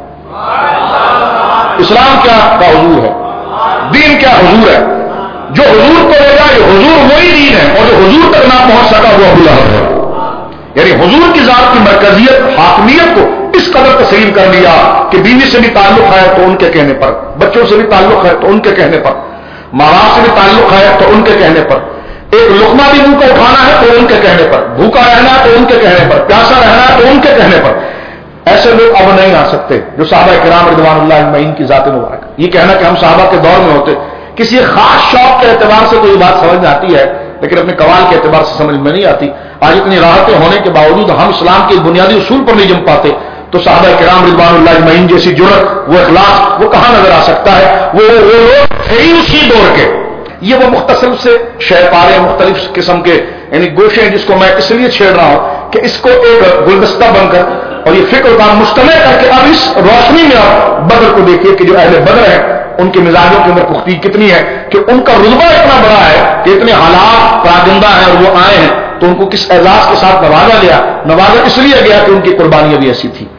Speaker 1: اسلام کیا کا حضور ہے، دین کیا حضور ہے، جو حضور کو لے گا یہ حضور وہی دین ہے، اور جو حضور تک نہ پہنچ سکا وہ ابو لہب ہے، یعنی حضور کی ذات کی مرکزیت، حاکمیت کو اس قدر تسلیم کر لیا کہ بیوی سے بھی تعلق ہے تو ان کے کہنے پر، بچوں سے بھی تعلق ہے تو ان کے کہنے پر، ماں باپ سے بھی تعلق ہے تو ان کے کہنے پر، ایک لقمہ بھی منہ کو اٹھانا ہے تو ان کے کہنے پر، بھوکا رہنا تو ان کے کہنے پر، پیاسا رہنا تو ان کے کہنے پر۔ ایسے لوگ اب نہیں آ سکتے جو صحابہ کرام رضوان اللہ اجمعین کی ذات مبارک۔ یہ کہنا کہ ہم صحابہ کے دور میں ہوتے، کسی خاص شوق کے اعتبار سے تو یہ بات سمجھ میں آتی ہے، لیکن اپنے کمال کے اعتبار سے سمجھ میں نہیں آتی۔ آج اتنی راحتیں ہونے کے باوجود ہم اسلام کے بنیادی اصول پر نہیں جم پاتے، تو صحابہ کرام رضوان اللہ اجمعین جیسی جرأت، وہ اخلاص، وہ کہاں نظر آ سکتا ہے؟ وہ وہ لوگ تھے ہی اسی دور کے۔ یہ وہ مختصر سے شہ پارے، مختلف قسم کے یعنی گوشے ہیں جس کو میں اس لیے چھیڑ رہا ہوں کہ اس کو ایک گلدستہ بن کر اور یہ فکر کا مجتمع کر کے اب اس روشنی میں آپ بدر کو دیکھیے کہ جو اہل بدر ہیں ان کے مزاجوں کے اندر پختگی کتنی ہے، کہ ان کا رتبہ اتنا بڑا ہے کہ اتنے حالات پراگندہ ہیں اور وہ آئے ہیں تو ان کو کس اعزاز کے ساتھ نوازا گیا، نوازا اس لیے گیا کہ ان کی قربانیاں بھی ایسی تھی۔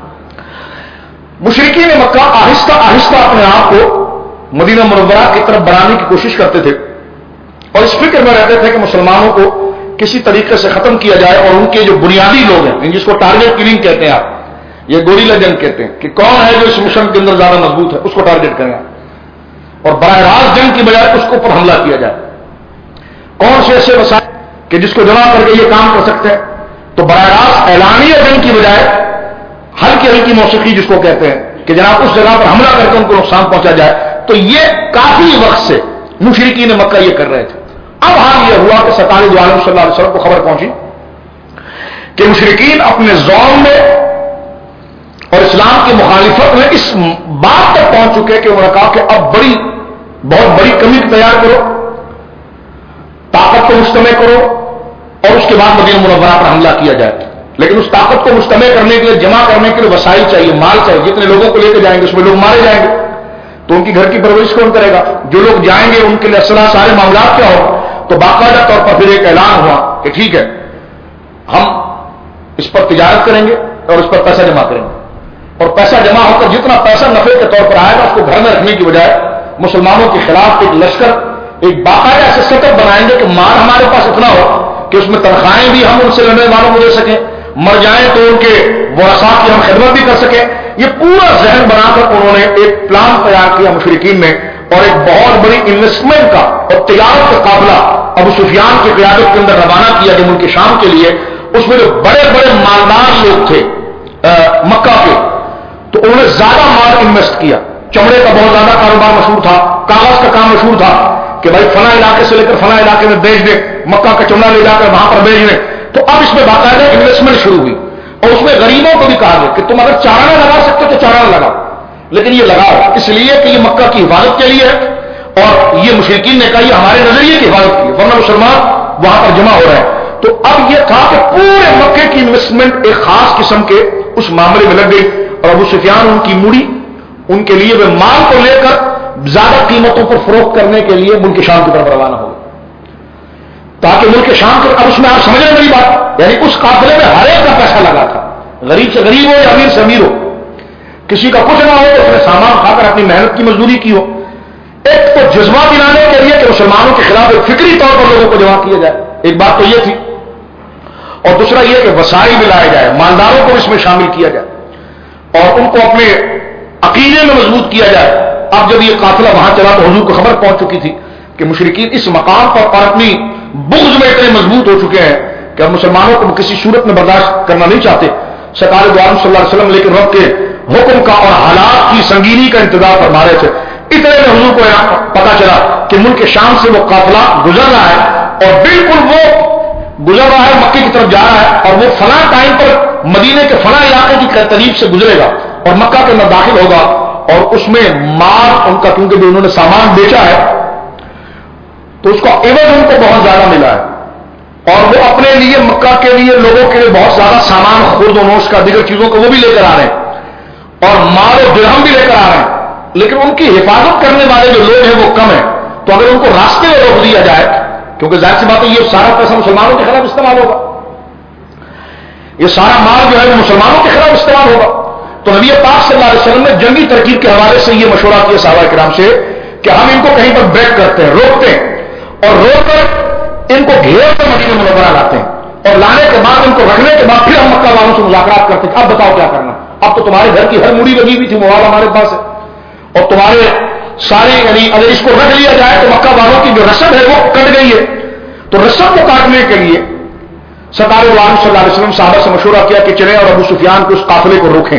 Speaker 1: مشرکین مکہ آہستہ آہستہ اپنے آپ کو مدینہ منورہ کی طرف بڑھانے کی کوشش کرتے تھے، اور اس فکر میں رہتے تھے کہ مسلمانوں کو کسی طریقے سے ختم کیا جائے، اور ان کے جو بنیادی لوگ ہیں جس کو ٹارگیٹ کلنگ کہتے ہیں آپ، یہ گوریلا جنگ کہتے ہیں، کہ کون ہے جو اس مشن کے اندر زیادہ مضبوط ہے اس کو ٹارگیٹ کریں اور براہ راست جنگ کی بجائے اس کے اوپر حملہ کیا جائے۔ کون سے ایسے وسائل کہ جس کو جمع کر کے یہ کام کر سکتے ہیں، تو براہ راست اعلانیہ جنگ کی بجائے ہلکی ہلکی موسیقی جس کو کہتے ہیں کہ جناب اس جگہ پر حملہ کر کے ان کو نقصان پہنچا جائے، تو یہ کافی وقت سے مشرکین مکہ یہ کر رہے تھے۔ اب حال یہ ہوا کہ سرکار دو عالم صلی اللہ علیہ وسلم کو خبر پہنچی کہ مشرکین اپنے ظلم میں اور اسلام کی مخالفت میں اس بات تک پہنچ چکے کہ انہوں نے کہا کہ اب بڑی بہت بڑی کمی تیار کرو، طاقت کو مجتمع کرو، اور اس کے بعد مدینہ منورہ پر حملہ کیا جائے۔ لیکن اس طاقت کو مجتمع کرنے کے لیے، جمع کرنے کے لیے وسائل چاہیے، مال چاہیے، جتنے لوگوں کو لے کے جائیں گے اس میں لوگ مارے جائیں گے، تو ان کی گھر کی پرورش کون کرے گا؟ جو لوگ جائیں گے ان کے لیے اسلحہ، سارے معاملات کیا ہو؟ تو باقاعدہ طور پر پھر ایک اعلان ہوا کہ ٹھیک ہے ہم اس پر تجارت کریں گے اور اس پر پیسہ جمع کریں گے، اور پیسہ جمع ہو کر جتنا پیسہ نفع کے طور پر آئے گا اس کو گھر میں رکھنے کی بجائے مسلمانوں کے خلاف ایک لشکر، ایک باقاعدہ ایسے سیٹ اپ بنائیں گے کہ مال ہمارے پاس اتنا ہو کہ اس میں تنخواہیں بھی ہم ان سے لڑنے والوں کو دے سکیں، مر جائیں تو ان کے ورثاء کی ہم خدمت بھی کر سکیں. یہ پورا ذہن بنا کر انہوں نے ایک پلان تیار کیا مشرکین نے, اور ایک بہت بڑی انویسٹمنٹ کا اور تجارت کا قافلہ ابو سفیان کی قیادت کے اندر روانہ کیا جو ملک شام کے لیے. اس میں جو بڑے بڑے مالدار لوگ تھے مکہ کے, تو انہوں نے زیادہ مال انویسٹ کیا. چمڑے کا بہت زیادہ کاروبار مشہور تھا, کاغذ کا کام مشہور تھا کہ بھائی فلاں علاقے سے لے کر فلاں علاقے میں بیچ دیں, مکہ کا چمڑا لے جا کر وہاں پر بیچ دیں. تو اب اس میں باقاعدہ انویسٹمنٹ شروع ہوئی, اور اس میں غریبوں کو بھی کہا گیا کہ تم اگر چارہ نہ لگا سکتے تو چارہ نہ لگاؤ, لیکن یہ لگاؤ اس لیے کہ یہ مکہ کی حفاظت کے لیے ہے. اور یہ مشرکین نے کہا یہ ہمارے نظریے کی حفاظت کے لیے, ورنہ مسلمان وہاں پر جمع ہو رہے ہیں. تو اب یہ تھا کہ پورے مکے کی انویسٹمنٹ ایک خاص قسم کے اس معاملے میں لگ گئی, اور ابو سفیان ان کی موڑی ان کے لیے وہ مال کو لے کر زیادہ قیمتوں پر فروخت کرنے کے لیے ملک شام کی طرف روانہ ہو گئے, تاکہ ملک شام کے. اب اس میں آپ سمجھ رہے میری بات, یعنی اس قافلے میں ہر ایک کا پیسہ لگا تھا, غریب سے غریب ہو یا امیر سے امیر ہو, کسی کا کچھ نہ ہو تو اس نے سامان کھا کر اپنی محنت کی مزدوری کی ہو. ایک تو جذبہ دلانے کے لیے کہ مسلمانوں کے خلاف ایک فکری طور پر لوگوں کو جمع کیا جائے, ایک بات تو یہ تھی, اور دوسرا یہ کہ وسائل بھی لائے جائے, مالداروں کو اس میں شامل کیا جائے, اور ان کو اپنے عقیدے میں مضبوط کیا جائے. اب جب یہ قافلہ وہاں چلا تو حضور کو خبر پہنچ چکی تھی کہ مشرکین اس مقام پر اور اپنی بغض میں اتنے مضبوط ہو چکے ہیں کہ اب مسلمانوں کو کسی صورت میں برداشت کرنا نہیں چاہتے. سرکار دو عالم صلی اللہ علیہ وسلم لیکن رب کے حکم کا اور حالات کی سنگینی کا انتظار فرما رہے تھے. اتنے میں حضور کو پتا چلا کہ ملک شام سے وہ قافلہ گزر رہا ہے, اور بالکل وہ گزر رہا ہے مکے کی طرف جا رہا ہے, اور وہ فلاں ٹائم پر مدینے کے فلاں علاقے کی قریب سے گزرے گا اور مکہ کے اندر داخل ہوگا, اور اس میں مال ان کا کیونکہ جو انہوں نے سامان بیچا ہے تو اس کا عوض ان کو بہت زیادہ ملا ہے, اور وہ اپنے لیے مکہ کے لیے لوگوں کے لیے بہت زیادہ سامان خرد و نوش کا دیگر چیزوں کو وہ بھی لے کر آ رہے ہیں, اور مال و درہم بھی لے کر آ رہے ہیں, لیکن ان کی حفاظت کرنے والے جو لوگ ہیں وہ کم ہیں. تو اگر ان کو راستے میں روک دیا جائے, کیونکہ ظاہر سی بات ہے یہ سارا پیسہ مسلمانوں کے خلاف استعمال ہوگا, یہ سارا مال جو ہے وہ مسلمانوں کے خلاف استعمال ہوگا. تو نبی پاک صلی اللہ علیہ وسلم نے جنگی ترکیب کے حوالے سے یہ مشورہ کیا صحابہ کرام سے کہ ہم ان کو کہیں پر بریک کرتے ہیں, روکتے ہیں, اور روک کر ان کو گھیر کر مدینہ منورہ لاتے ہیں, اور لانے کے بعد ان کو رکھنے کے بعد پھر ہم مکہ والوں سے مذاکرات کرتے ہیں. اب بتاؤ کیا کرنا, اب تو تمہارے گھر کی ہر موڑی لگی ہوئی تھی, موال ہمارے پاس ہے, اور تمہارے سارے یعنی اگر اس کو رکھ لیا جائے تو مکہ والوں کی جو رسم ہے وہ کٹ گئی ہے. تو رسم کو کاٹنے کے لیے سرکار دو عالم صلی اللہ علیہ وسلم صحابہ سے مشورہ کیا کہ چلیں اور ابو سفیان کو اس قافلے کو روکیں,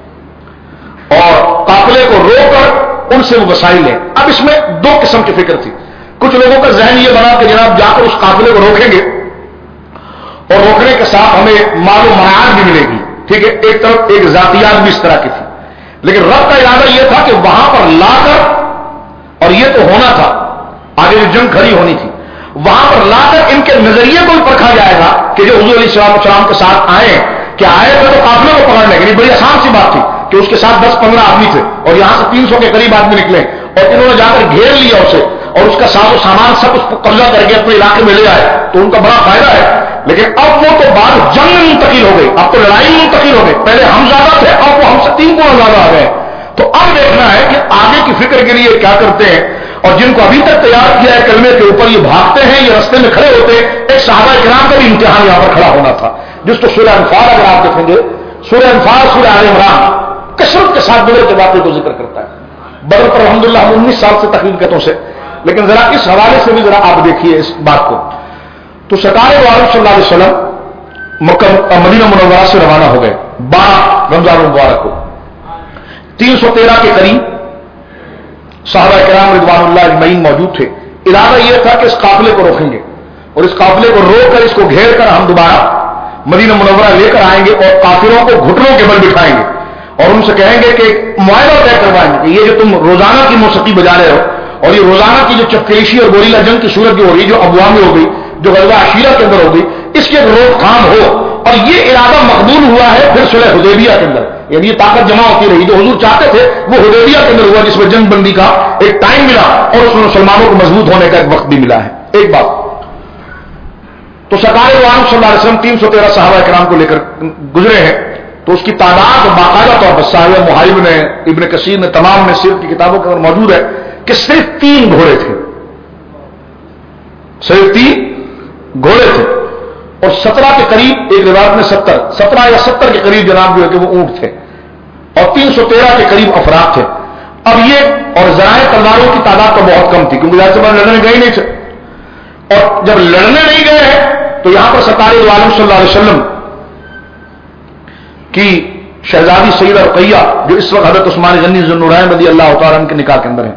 Speaker 1: اور قافلے کو روک کر ان سے وہ وسائل لیں. اب اس میں دو قسم کی فکر تھی. کچھ لوگوں کا ذہن یہ بنا کہ جناب جا کر اس قافلے کو روکیں گے اور روکنے کے ساتھ ہمیں مال و معیار بھی ملے گی, ٹھیک ہے, ایک طرف ایک ذاتیات بھی اس طرح کی تھی. لیکن رب کا ارادہ یہ تھا کہ وہاں پر لا کر, اور یہ تو ہونا تھا, آگے جو جنگ کھڑی ہونی تھی, وہاں پر لا کر ان کے نظریے کو بھی پرکھا جائے گا کہ جو حضور علیہ السلام السلام کے ساتھ آئے کہ آئے تھے تو قافلے کو پکڑنے کے لیے بڑی آسان سی بات تھی کہ اس کے ساتھ دس پندرہ آدمی تھے, اور یہاں سے تین سو کے قریب آدمی نکلے, اور انہوں نے جا کر گھیر لیا اسے, اور اس کا ساز و سامان سب اس کو قبضہ کر کے اپنے علاقے میں لے آئے, تو ان کا بڑا فائدہ ہے. لیکن اب وہ تو بعد جنگ میں منتقل ہو گئی, اب تو لڑائی میں منتقل ہو گئی. پہلے ہم زیادہ تھے, اب وہ ہم سے تین گنا زیادہ آ گئے. تو اب دیکھنا ہے کہ آگے کی فکر کے لیے کیا کرتے ہیں, اور جن کو ابھی تک تیار کیا ہے کلمے کے اوپر یہ بھاگتے ہیں, یہ رستے میں کھڑے ہوتے ہیں. ایک صحابہ کرام کا بھی امتحان یہاں پر کھڑا ہونا تھا, جس کو سورہ انفال اگر آپ دیکھیں گے, سورہ انفال سورہ آل عمران کثرت کے ساتھ بدر کے واقعے کو ذکر کرتا ہے. بدر پر الحمدللہ ہم انیس سال سے تقریب کہتوں سے, لیکن ذرا اس حوالے سے بھی ذرا آپ دیکھیے اس بات کو. تو سرکار دو عالم صلی اللہ علیہ وسلم مکہ مدینہ منورہ سے روانہ ہو گئے بارہ رمضان المبارک کو. تین سو تیرہ کے قریب صحابہ کرام رضوان اللہ اجمعین موجود تھے. ارادہ یہ تھا کہ اس قافلے کو روکیں گے, اور اس قافلے کو روک کر اس کو گھیر کر ہم دوبارہ مدینہ منورہ لے کر آئیں گے, اور کافروں کو گھٹنوں کے بل بٹھائیں گے, اور ان سے کہیں گے کہ معاہدہ طے کروائیں گے کہ یہ جو تم روزانہ کی موسیقی بجا رہے ہو, اور یہ روزانہ کی جو چپکیشی اور گوریلا جنگ کی صورت جو ہو رہی, جو ابوا میں ہو گئی, جو غزوہ عشیرہ کے اندر ہو گئی, اس کی روک تھام ہو. اور یہ ارادہ مقبول ہوا ہے پھر صلح حدیبیہ کے اندر, یعنی یہ طاقت جمع ہوتی رہی. جو حضور چاہتے تھے وہ حدیبیہ کے اندر ہوا, جس میں جنگ بندی کا ایک ٹائم ملا, اور اس میں مسلمانوں کو مضبوط ہونے کا ایک وقت بھی ملا ہے. ایک بات تو سرکار دو عالم صلی اللہ علیہ وسلم تین سو تیرہ صحابہ کرام کو لے کر گزرے ہیں. تو اس کی تعداد باقاعدہ طور پر صاحب محارب نے, ابن کثیر نے, تمام نے سیرت کی کتابوں کے اندر موجود ہے کہ صرف تین گھوڑے تھے, صرف تین گھوڑے تھے, اور سترہ کے قریب، ایک روایت میں ستر سترہ یا ستر کے قریب جناب جو ہے کہ وہ اونٹ تھے، اور تین سو تیرہ کے قریب افراد تھے. اب یہ اور ذرائع تلواروں کی تعداد تو بہت کم تھی، کیونکہ ظاہر سی بات لڑنے گئے نہیں تھے. اور جب لڑنے نہیں گئے ہیں تو یہاں پر سرکار دو عالم صلی اللہ علیہ وسلم کی شہزادی سیدہ رقیہ جو اس وقت حضرت عثمان غنی ذو النورین رضی اللہ تعالیٰ عنہ کے نکاح کے اندر ہیں،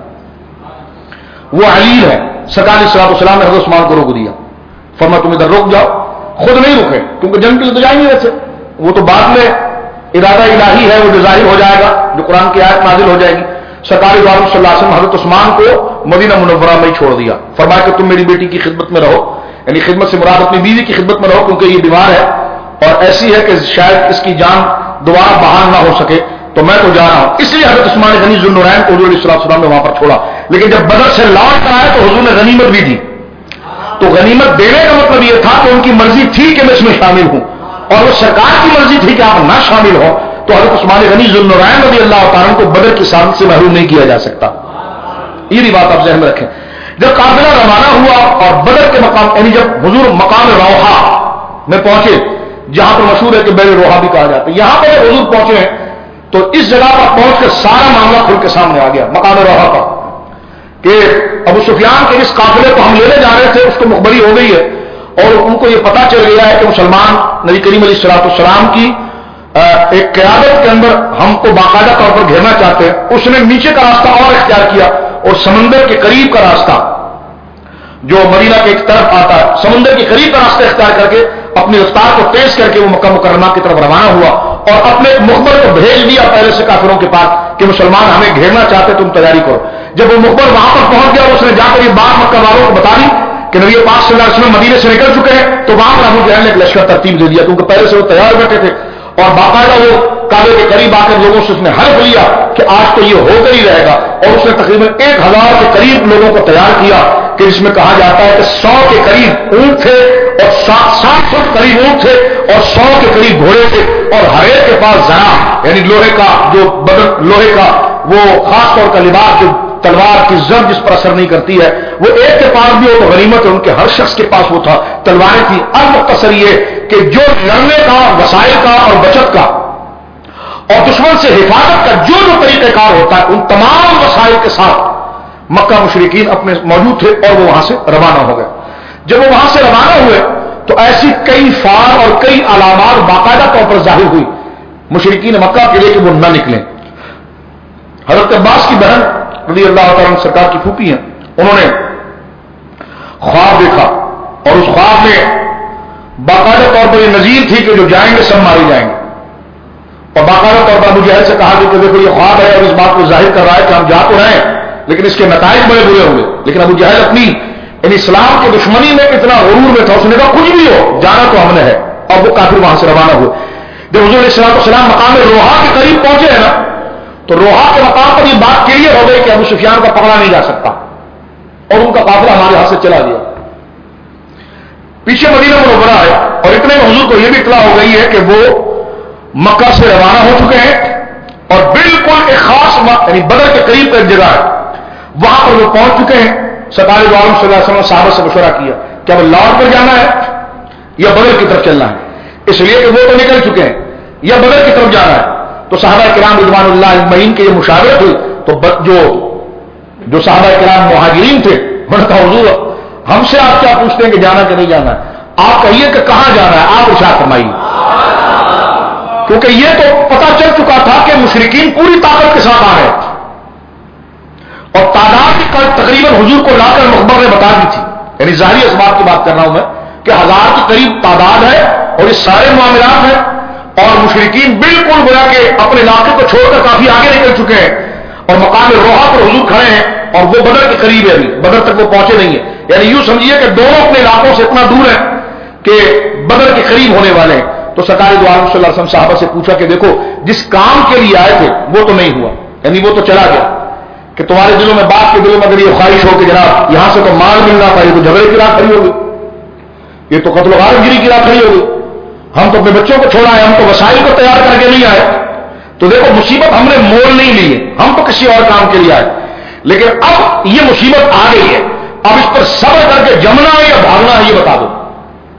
Speaker 1: وہ علیل ہے. سرکار صلی اللہ علیہ وسلم نے حضرت عثمان کو روک دیا، فرمایا تم ادھر رک جاؤ. خود نہیں رکے کیونکہ جنگ کے لیے تو جا ہی نہیں رہے تھے، وہ تو بعد میں ارادہ الہی ہے، وہ جو ظاہر ہو جائے گا، جو قرآن کی آیت نازل ہو جائے گی. سرکار دو عالم صلی اللہ علیہ وسلم حضرت عثمان کو مدینہ منورہ میں چھوڑ دیا، فرمایا کہ تم میری بیٹی کی خدمت میں رہو، یعنی خدمت سے مراد اپنی بیوی کی خدمت میں رہو، کیونکہ یہ بیمار ہے اور ایسی ہے کہ شاید اس کی جان دوبارہ بحال نہ ہو سکے، تو میں تو جا رہا ہوں. اس لیے حضرت عثمان غنی ذو النورین کو حضور علیہ السلام نے وہاں پر چھوڑا. لیکن جب بدر سے لوٹ کر آئے تو حضور نے غنیمت بھی دی. تو غنیمت دینے کا مطلب یہ تھا کہ ان کی مرضی تھی کہ میں اس میں شامل ہوں، اور وہ سرکار کی مرضی تھی کہ آپ نہ شامل ہوں. تو حضرت عثمان غنی ذو النورین رضی اللہ تعالیٰ کو بدر کی سعادت سے محروم نہیں کیا جا سکتا. یہ بھی بات آپ ذہن میں رکھیں. جب قافلہ روانہ ہوا اور بدر کے مقام یعنی جب حضور مقام روحا میں پہنچے، جہاں پر مشہور ہے کہ بیر روحا بھی کہا جاتا ہے، یہاں پر جب حضور پہنچے ہیں تو اس جگہ پر پہنچ کر سارا معاملہ کھل کے سامنے آ گیا مقام روحا کا، کہ ابو سفیان کے اس قافلے کو ہم لینے جا رہے تھے اس کو مخبری ہو گئی ہے، اور ان کو یہ پتا چل گیا ہے کہ مسلمان نبی کریم علیہ الصلوۃ والسلام کی ایک قیادت کے اندر ہم کو باقاعدہ طور پر گھیرنا چاہتے ہیں. اس نے نیچے کا راستہ اور اختیار کیا اور سمندر کے قریب کا راستہ جو مدینہ کے ایک طرف آتا ہے، سمندر کے قریب کا راستہ اختیار کر کے اپنی رفتار کو تیز کر کے وہ مکہ مکرمہ کی طرف روانہ ہوا اور اپنے ایک مخبر کو بھیج دیا پہلے سے کافروں کے پاس کہ مسلمان ہمیں گھیرنا چاہتے تم تیاری کرو. جب وہ مخبر وہاں پر پہنچ گیا اس نے جا کر یہ بات مکہ والوں کو بتا دی کہ نبی پاک صلی اللہ علیہ وسلم مدینے سے نکل چکے ہیں، تو وہاں پر ابو جہل نے ایک لشکر ترتیب دے دیا کیونکہ پہلے سے وہ تیار بیٹھے تھے، اور باقاعدہ وہ کعبے کے قریب آ کر لوگوں سے اس نے حلف لیا کہ آج تو یہ ہو کر ہی رہے گا، اور اس نے تقریباً ایک ہزار کے قریب لوگوں کو تیار کیا کہ جس میں کہا جاتا ہے کہ سو کے قریب اونٹ تھے اور سات سات سو کے قریب اونٹ تھے اور سو کے قریب گھوڑے تھے، اور ہر ایک کے پاس زرا یعنی لوہے کا جو بدن لوہے کا وہ خاص طور کا لباس جو تلوار کی زر جس پر اثر نہیں کرتی ہے وہ ایک کے پاس بھی ہو تو غنیمت ہے، ان کے ہر شخص کے پاس وہ تھا، تلواریں تھیں. المختصر یہ کہ جو لڑنے کا وسائل کا اور بچت کا اور دشمن سے حفاظت کا جو جو طریقہ کار ہوتا ہے ان تمام وسائل کے ساتھ مکہ مشرکین اپنے موجود تھے اور وہ وہاں سے روانہ ہو گئے. جب وہ وہاں سے روانہ ہوئے تو ایسی کئی فار اور کئی علامات باقاعدہ طور پر ظاہر ہوئی مشرکین مکہ کے لیے کہ وہ نہ نکلیں. حضرت عباس کی بہن رضی اللہ تعالیٰ سرکار کی پھوپھی ہیں، انہوں نے خواب دیکھا اور اس خواب میں باقاعدہ طور پر یہ نذیر تھی کہ جو جائیں گے سب مارے جائیں گے، اور باقاعدہ طور پر ابو جہل سے کہا کہ دیکھو یہ خواب ہے اور اس بات کو ظاہر کر رہا ہے کہ ہم جا تو رہے ہیں لیکن اس کے نتائج بڑے برے ہوئے. لیکن ابو جہل اپنی یعنی اسلام کی دشمنی میں اتنا غرور میں تھا، اس نے کہا کچھ بھی ہو جانا تو ہم نے ہے، اور وہ کافر وہاں سے روانہ ہوئے. جب حضور علیہ الصلوۃ والسلام مقام روحا کے قریب پہنچے ہیں نا تو روحا کے مقام پر یہ بات کلیئر ہو گئی کہ ابو سفیان کا پکڑا نہیں جا سکتا اور ان کا قافلہ ہمارے ہاتھ سے چلا گیا. پیچھے مدینہ منورہ ہے اور اتنے میں حضور کو یہ بھی اطلاع ہو گئی ہے کہ وہ مکہ سے روانہ ہو چکے ہیں اور بالکل ایک خاص یعنی بدر کے قریب کا ایک جگہ ہے وہاں پر وہ پہنچ چکے ہیں. سرکار دو عالم صلی اللہ علیہ وسلم نے صحابہ سے مشورہ کیا کہ اب لاہور پر جانا ہے یا بدر کی طرف چلنا ہے، اس لیے کہ وہ تو نکل چکے ہیں، یا بدر کی طرف جانا ہے. تو صحابہ کرام رضوان اللہ اجمعین کے یہ مشاورت ہوئی تو جو جو صحابہ کرام مہاجرین تھے انہوں نے کہا حضور ہم سے آپ کیا پوچھتے ہیں کہ جانا کہ نہیں جانا ہے، آپ کہیے کہ کہاں جانا ہے، آپ ارشاد فرمائیے. کیونکہ یہ تو پتا چل چکا تھا کہ مشرکین پوری طاقت کے ساتھ آ رہے تھے اور تعداد کل تقریباً حضور کو لا کر مخبر نے بتا دی تھی، یعنی ظاہری اسباب کی بات کر رہا ہوں میں کہ ہزار کے قریب تعداد ہے اور یہ سارے معاملات ہیں اور مشرکین بالکل گویا کہ اپنے علاقے کو چھوڑ کر کافی آگے نکل چکے ہیں اور مقام روحا پر حضور کھڑے ہیں اور وہ بدر کے قریب ہے، ابھی بدر تک وہ پہنچے نہیں ہیں. یعنی یوں سمجھیے کہ دونوں اپنے علاقوں سے اتنا دور ہیں کہ بدر کے قریب ہونے والے ہیں. تو سرکار دو عالم صلی اللہ علیہ وسلم صحابہ سے پوچھا کہ دیکھو جس کام کے لیے آئے تھے وہ تو نہیں ہوا، یعنی وہ تو چلا گیا، کہ تمہارے دلوں میں بات کے دلوں میں اگر یہ خواہش ہو کہ جناب یہاں سے تو مال ملنا تھا، یہ تو جھگڑے کی راہ کھڑی ہوگی، یہ تو قتل و غارت گیری کی راہ کھڑی ہوگی، ہم تو اپنے بچوں کو چھوڑا ہے، ہم تو وسائل کو تیار کر کے نہیں آئے. تو دیکھو مصیبت ہم نے مول نہیں لی ہے، ہم تو کسی اور کام کے لیے آئے، لیکن اب یہ مصیبت آ گئی ہے، اب اس پر صبر کر کے جمنا ہے یا بھاگنا ہے یہ بتا دو.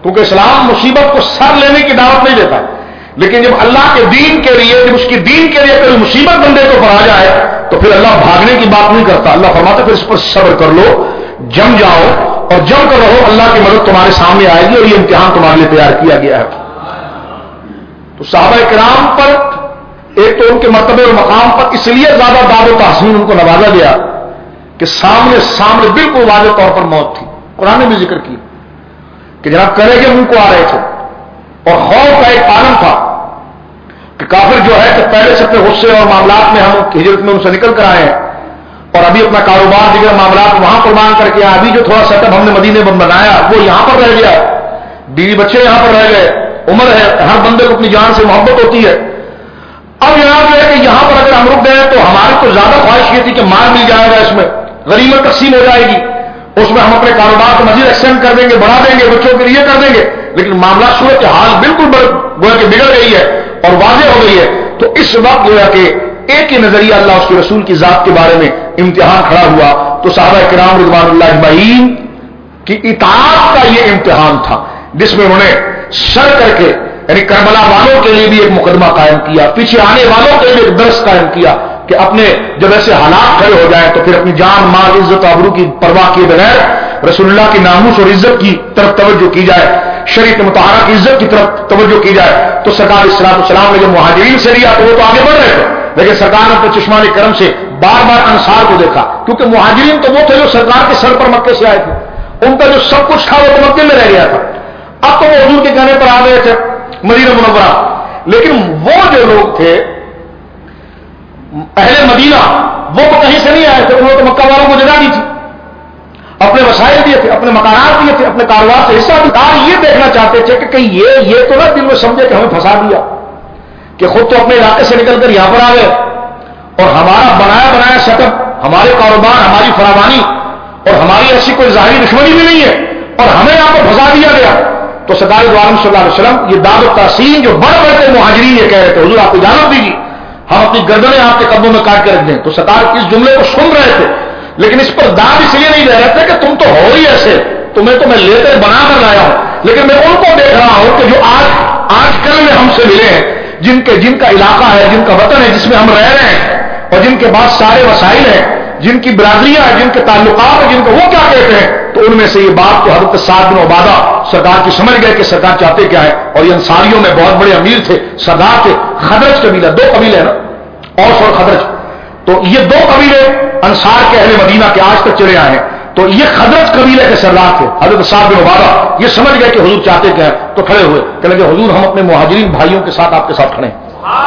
Speaker 1: کیونکہ اسلام مصیبت کو سر لینے کی دعوت نہیں دیتا ہے، لیکن جب اللہ کے دین کے لیے، جب اس کی دین کے لیے کوئی مصیبت بندے کو پر آ جائے تو پھر اللہ بھاگنے کی بات نہیں کرتا، اللہ فرماتا پھر اس پر صبر کر لو، جم جاؤ اور جم کر رہو، اللہ کی مدد تمہارے سامنے آئے گی اور یہ امتحان تمہارے لیے تیار کیا گیا ہے۔ تو صحابہ کرام پر ایک تو ان کے مرتبے اور مقام پر اس لیے زیادہ داد و تحسین ان کو نوازا گیا کہ سامنے سامنے بالکل واضح طور پر موت تھی۔ قرآن نے بھی ذکر کی کہ جناب کرے گے منہ کو آ رہے تھے، اور خوف کا ایک عالم تھا کہ کافر جو ہے کہ پہلے سے اپنے غصے اور معاملات میں ہم ہجرت میں ان سے نکل کر آئے ہیں اور ابھی اپنا کاروبار دیگر معاملات وہاں قربان کر کے ابھی جو تھوڑا سیٹ اپ ہم نے مدینے میں بنایا وہ یہاں پر رہ گیا، بیوی بچے یہاں پر رہ گئے، عمر ہے، ہر بندے کو اپنی جان سے محبت ہوتی ہے۔ اب یہاں جو ہے کہ یہاں پر اگر ہم رک گئے تو ہماری تو زیادہ خواہش یہ تھی کہ مال مل جائے گا، اس میں غنیمت تقسیم ہو جائے گی، اس میں ہم اپنے کاروبار کو مزید ایکسٹینڈ کر دیں گے، بڑھا دیں گے، بچوں کے لیے کر دیں گے، لیکن معاملہ صورت حال بالکل گویا کہ بگڑ گئی ہے اور واضح ہو گئی ہے۔ تو اس وقت گویا کہ ایک ہی نظریہ اللہ اس کے رسول کی ذات کے بارے میں امتحان کھڑا ہوا، تو صحابہ کرام رضوان اللہ اجمعین کی اطاعت کا یہ امتحان تھا جس میں انہوں نے سر کر کے یعنی کربلا والوں کے لیے بھی ایک مقدمہ قائم کیا، پیچھے آنے والوں کے لیے ایک درس قائم کیا کہ اپنے جب ایسے حالات کھڑے ہو جائیں تو پھر اپنی جان مال عزت آبرو کی پرواہ کیے بغیر رسول اللہ کی ناموس اور عزت کی طرف توجہ کی جائے، شریعت مطہرہ کی عزت کی طرف توجہ کی جائے۔ تو سرکار الصلوۃ والسلام نے جو مہاجرین سے لیا تو وہ تو آگے بڑھ رہے تھے، لیکن سرکار نے اپنے چشمان کرم سے بار بار انصار کو دیکھا، کیونکہ مہاجرین تو وہ تھے جو سرکار کے سر پر مکے سے آئے تھے، ان کا جو سب کچھ تھا وہ تو مکے میں رہ گیا تھا، اب تو وہ حضور کے کہنے پر آ گئے تھے مدینہ منورہ، لیکن وہ جو لوگ تھے اہل مدینہ وہ تو کہیں سے نہیں آئے تھے، انہوں نے تو مکہ والوں کو جگہ دی تھی، اپنے وسائل دیے تھے، اپنے مکانات دیے تھے، اپنے کاروبار سے حصہ دیا، یہ دیکھنا چاہتے تھے کہ کہیں یہ یہ تو نہ دل میں سمجھے کہ ہمیں پھنسا دیا، کہ خود تو اپنے علاقے سے نکل کر یہاں پر آ گئے اور ہمارا بنایا بنایا سیٹ اپ، ہمارے کاروبار، ہماری فراوانی اور ہماری ایسی کوئی ظاہری دشمنی بھی نہیں ہے اور ہمیں یہاں پر پھنسا دیا گیا۔ تو سرکار دو عالم صلی اللہ علیہ وسلم یہ داد و تحسین جو بڑھ بڑھ کے مہاجرین یہ کہہ رہے تھے حضور آپ اجازت دیجیے ہم اپنی گردنیں آپ کے قدموں میں کاٹ کے رکھ دیں، تو سرکار اس جملے کو سن رہے تھے لیکن اس پر داد اس لیے نہیں دے رہے تھے کہ تم تو ہو ہی ایسے، تمہیں تو میں لے کر بنا کر لایا ہوں، لیکن میں ان کو دیکھ رہا ہوں کہ جو آج آج کل میں ہم سے ملے ہیں، جن کے جن کا علاقہ ہے، جن کا وطن ہے، جس میں ہم رہ رہے ہیں اور جن کے پاس سارے وسائل ہیں، جن کی برادریاں ہیں، جن کے تعلقات ہیں، جن کو وہ کیا کہتے ہیں، تو ان میں سے یہ بات تو حضرت سعد بن عبادہ سرکار کی سمجھ گئے کہ سرکار چاہتے کیا ہے، اور یہ انصاریوں میں بہت بڑے امیر تھے، سردار تھے، خدرج قبیلہ، دو قبیلے ہیں نا، اوس اور خدرج، تو یہ دو قبیلے انصار کے اہل مدینہ کے آج تک چلے آئے ہیں، تو یہ خدرج قبیلے کے سردار تھے حضرت سعد بن عبادہ، یہ سمجھ گئے کہ حضور چاہتے کیا ہے، تو کھڑے ہوئے کہ لگے حضور ہم اپنے مہاجرین بھائیوں کے ساتھ آپ کے ساتھ کھڑے ہیں،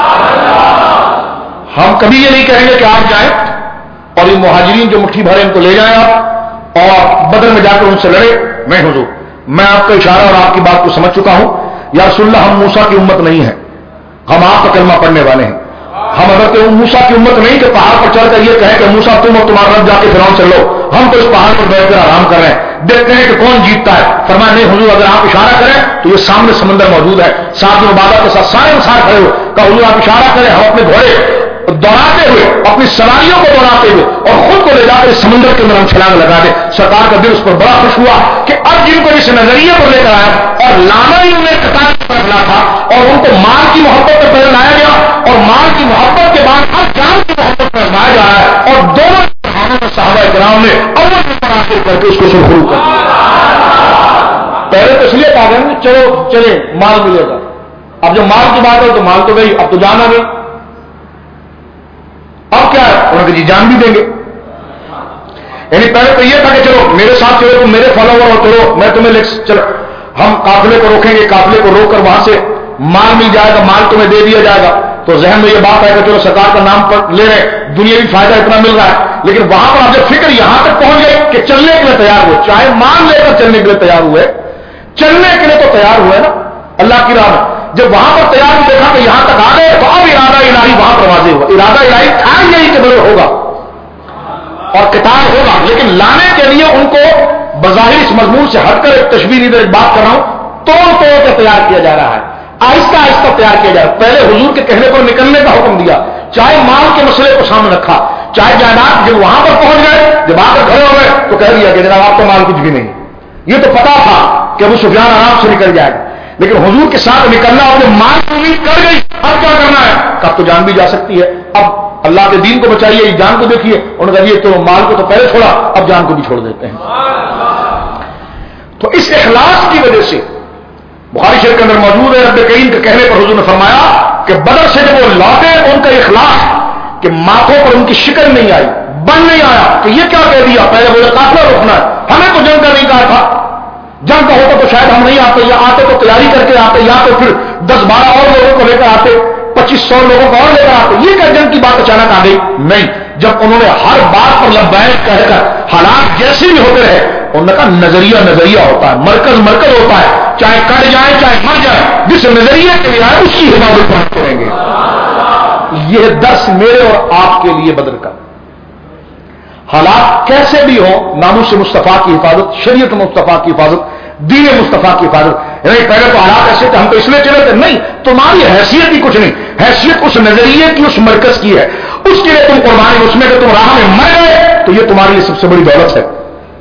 Speaker 1: ہم کبھی یہ نہیں کہیں گے کہ آپ جائیں اور یہ مہاجرین جو مٹھی بھرے ان کو لے جائیں آپ اور بدر میں جا کر ان سے لڑے، میں حضور میں آپ کا اشارہ اور آپ کی بات کو سمجھ چکا ہوں، یا رسول اللہ ہم موسیٰ کی امت نہیں ہیں، ہم آپ کا کلمہ پڑھنے والے ہیں، ہم حضرت موسیٰ کی امت نہیں کہ پہاڑ پر چڑھ کر یہ کہیں کہ موسیٰ تم اور تمہارا رب جا کے فرعون چل لو، ہم تو اس پہاڑ پر بیٹھ کر آرام کر رہے ہیں، دیکھتے ہیں کہ کون جیتتا ہے، فرمایا نہیں حضور اگر آپ اشارہ کریں تو یہ سامنے سمندر موجود ہے، سعد بن عبادہ کے ساتھ سارے انصار کھڑے ہو، کہ حضور آپ اشارہ کریں، ہم اپنے گھوڑے دوڑاتے ہوئے اپنی سواریوں کو دوڑاتے ہوئے اور خود کو لے جا کر سمندر کے اندر ہم چھلانگ لگا دیں۔ سرکار کا دل اس پر بڑا خوش ہوا کہ اب جن کو اس نظریے پر لے کر آیا اور لانا ہی انہیں قطار کی طرف لا تھا اور ان کو مال کی محبت پر پہلے لایا گیا اور مال کی محبت کے بعد اب جان کی محبت پر لایا جا رہا ہے، اور دونوں صحابہ کرام نے اول پر آخر کر کے اس کو شروع کر دیا۔ پہلے تو اس لیے کہا گیا چلو چلے مال ملے گا، اب جب مال کی بات ہے تو مال تو گئی، اب تو جان آ گئی، اب کیا ہے انہوں نے جی جان بھی دیں گے، یعنی پہلے تو یہ تھا کہ چلو میرے ساتھ چلو تم میرے فالوور ہو، چلو میں تمہیں لے چلو ہم قافلے کو روکیں گے، قافلے کو روک کر وہاں سے مال مل جائے گا، مال تمہیں دے دیا جائے گا، تو ذہن میں یہ بات ہے کہ چلو سرکار کا نام پر لے رہے ہیں، دنیاوی فائدہ اتنا مل رہا ہے، لیکن وہاں پر آپ جب فکر یہاں تک پہنچ گئے کہ چلنے کے لیے تیار ہوئے، چاہے مان لے کر چلنے کے لیے تیار ہوئے، چلنے کے لیے تو تیار ہوئے نا اللہ کی راہ میں، جب وہاں پر تیار دیکھا کہ یہاں تک آ گئے تو اب ارادہ الہی وہاں پر واضح ہوا، ارادہ الہی تھا یہی کہ بڑے ہوگا اور کتاب ہوگا، لیکن لانے کے لیے ان کو بظاہر اس مضمون سے ہٹ کر ایک تشبیہ ادھر ایک بات کر رہا ہوں، توڑ توڑ کے تیار کیا جا رہا ہے، آہستہ آہستہ تیار کیا جا رہا ہے۔ پہلے حضور کے کہنے پر نکلنے کا حکم دیا، چاہے مال کے مسئلے کو سامنے رکھا، چاہے جائیداد، جب وہاں پر پہنچ گئے، جب آ کر کھڑے ہو گئے تو کہہ دیا کہ جناب آپ کا مال کچھ بھی نہیں، یہ تو پتا تھا کہ ابو سفیان آرام سے نکل جائے گا، لیکن حضور کے ساتھ نکلنا اور مال کی امید کر گئی، اب کیا کرنا ہے؟ کب تو جان بھی جا سکتی ہے، اب اللہ کے دین کو بچائیے، جان کو دیکھیے، انہوں نے کہا یہ تو مال کو تو پہلے چھوڑا، اب جان کو بھی چھوڑ دیتے ہیں۔ تو اس اخلاص کی وجہ سے بخاری شریف کے اندر موجود ہے، رب کریم کے کہنے پر حضور نے فرمایا کہ بدر سے جب وہ لوٹے ان کا اخلاص کہ ماتھوں پر ان کی شکل نہیں آئی، بن نہیں آیا کہ یہ کیا کہہ دیا، پہلے وہ قافلہ روکنا ہے، ہمیں تو جنگ کا نہیں کہا تھا، جنگ کا ہوتا تو شاید ہم نہیں آتے، یا آتے تو تیاری کر کے آتے، یا تو پھر دس بارہ اور لوگوں کو لے کر آتے، پچیس سو لوگوں کو اور لے کر آتے، یہ کیا جنگ کی بات اچانک آ گئی؟ نہیں، جب انہوں نے ہر بات پر لبیک کہہ کر حالات جیسے بھی ہوتے رہے، انہوں نے کہا نظریہ نظریہ ہوتا ہے، مرکز مرکز ہوتا ہے، چاہے کٹ جائے چاہے مر جائے، جس نظریے کے لیے آئے اس کی حفاظت ہم کریں گے۔ یہ درس میرے اور آپ کے لیے بدر کا، حالات کیسے بھی ہوں، ناموس مصطفیٰ کی حفاظت، شریعت مصطفیٰ کی حفاظت، دین مصطفیٰ کی حفاظت۔ یعنی پہلے تو حالات ایسے تھے، ہم تو اس لیے چلے تھے، نہیں، تمہاری حیثیت ہی کچھ نہیں، حیثیت اس نظریے کی، اس مرکز کی ہے، اس کے لیے تم قربانی، اس میں کہ تم راہ میں مر گئے تو یہ تمہاری لیے سب سے بڑی دولت ہے۔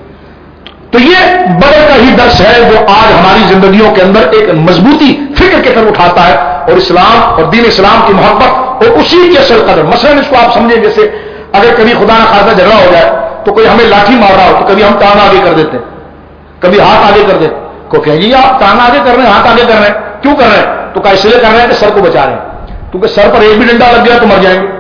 Speaker 1: تو یہ بدر کا ہی درس ہے جو آج ہماری زندگیوں کے اندر ایک مضبوطی فکر کی طرف اٹھاتا ہے، اور اسلام اور دین اسلام کی محبت اور اسی کی اصل قدر۔ مثلا اس کو آپ سمجھیں، جیسے اگر کبھی خدا نہ خاصا جھگڑا ہو جائے تو کوئی ہمیں لاٹھی مار رہا ہو تو کبھی ہم ٹانگ آگے کر دیتے ہیں، کبھی ہاتھ آگے کر دیتے، کو کہیں جی آپ ٹانگ آگے کر رہے ہیں، ہاتھ آگے کر رہے ہیں، کیوں کر رہے ہیں؟ تو کہا اس لیے کر رہے ہیں کہ سر کو بچا رہے ہیں، کیونکہ سر پر ایک بھی ڈنڈا لگ گیا تو مر جائیں گے،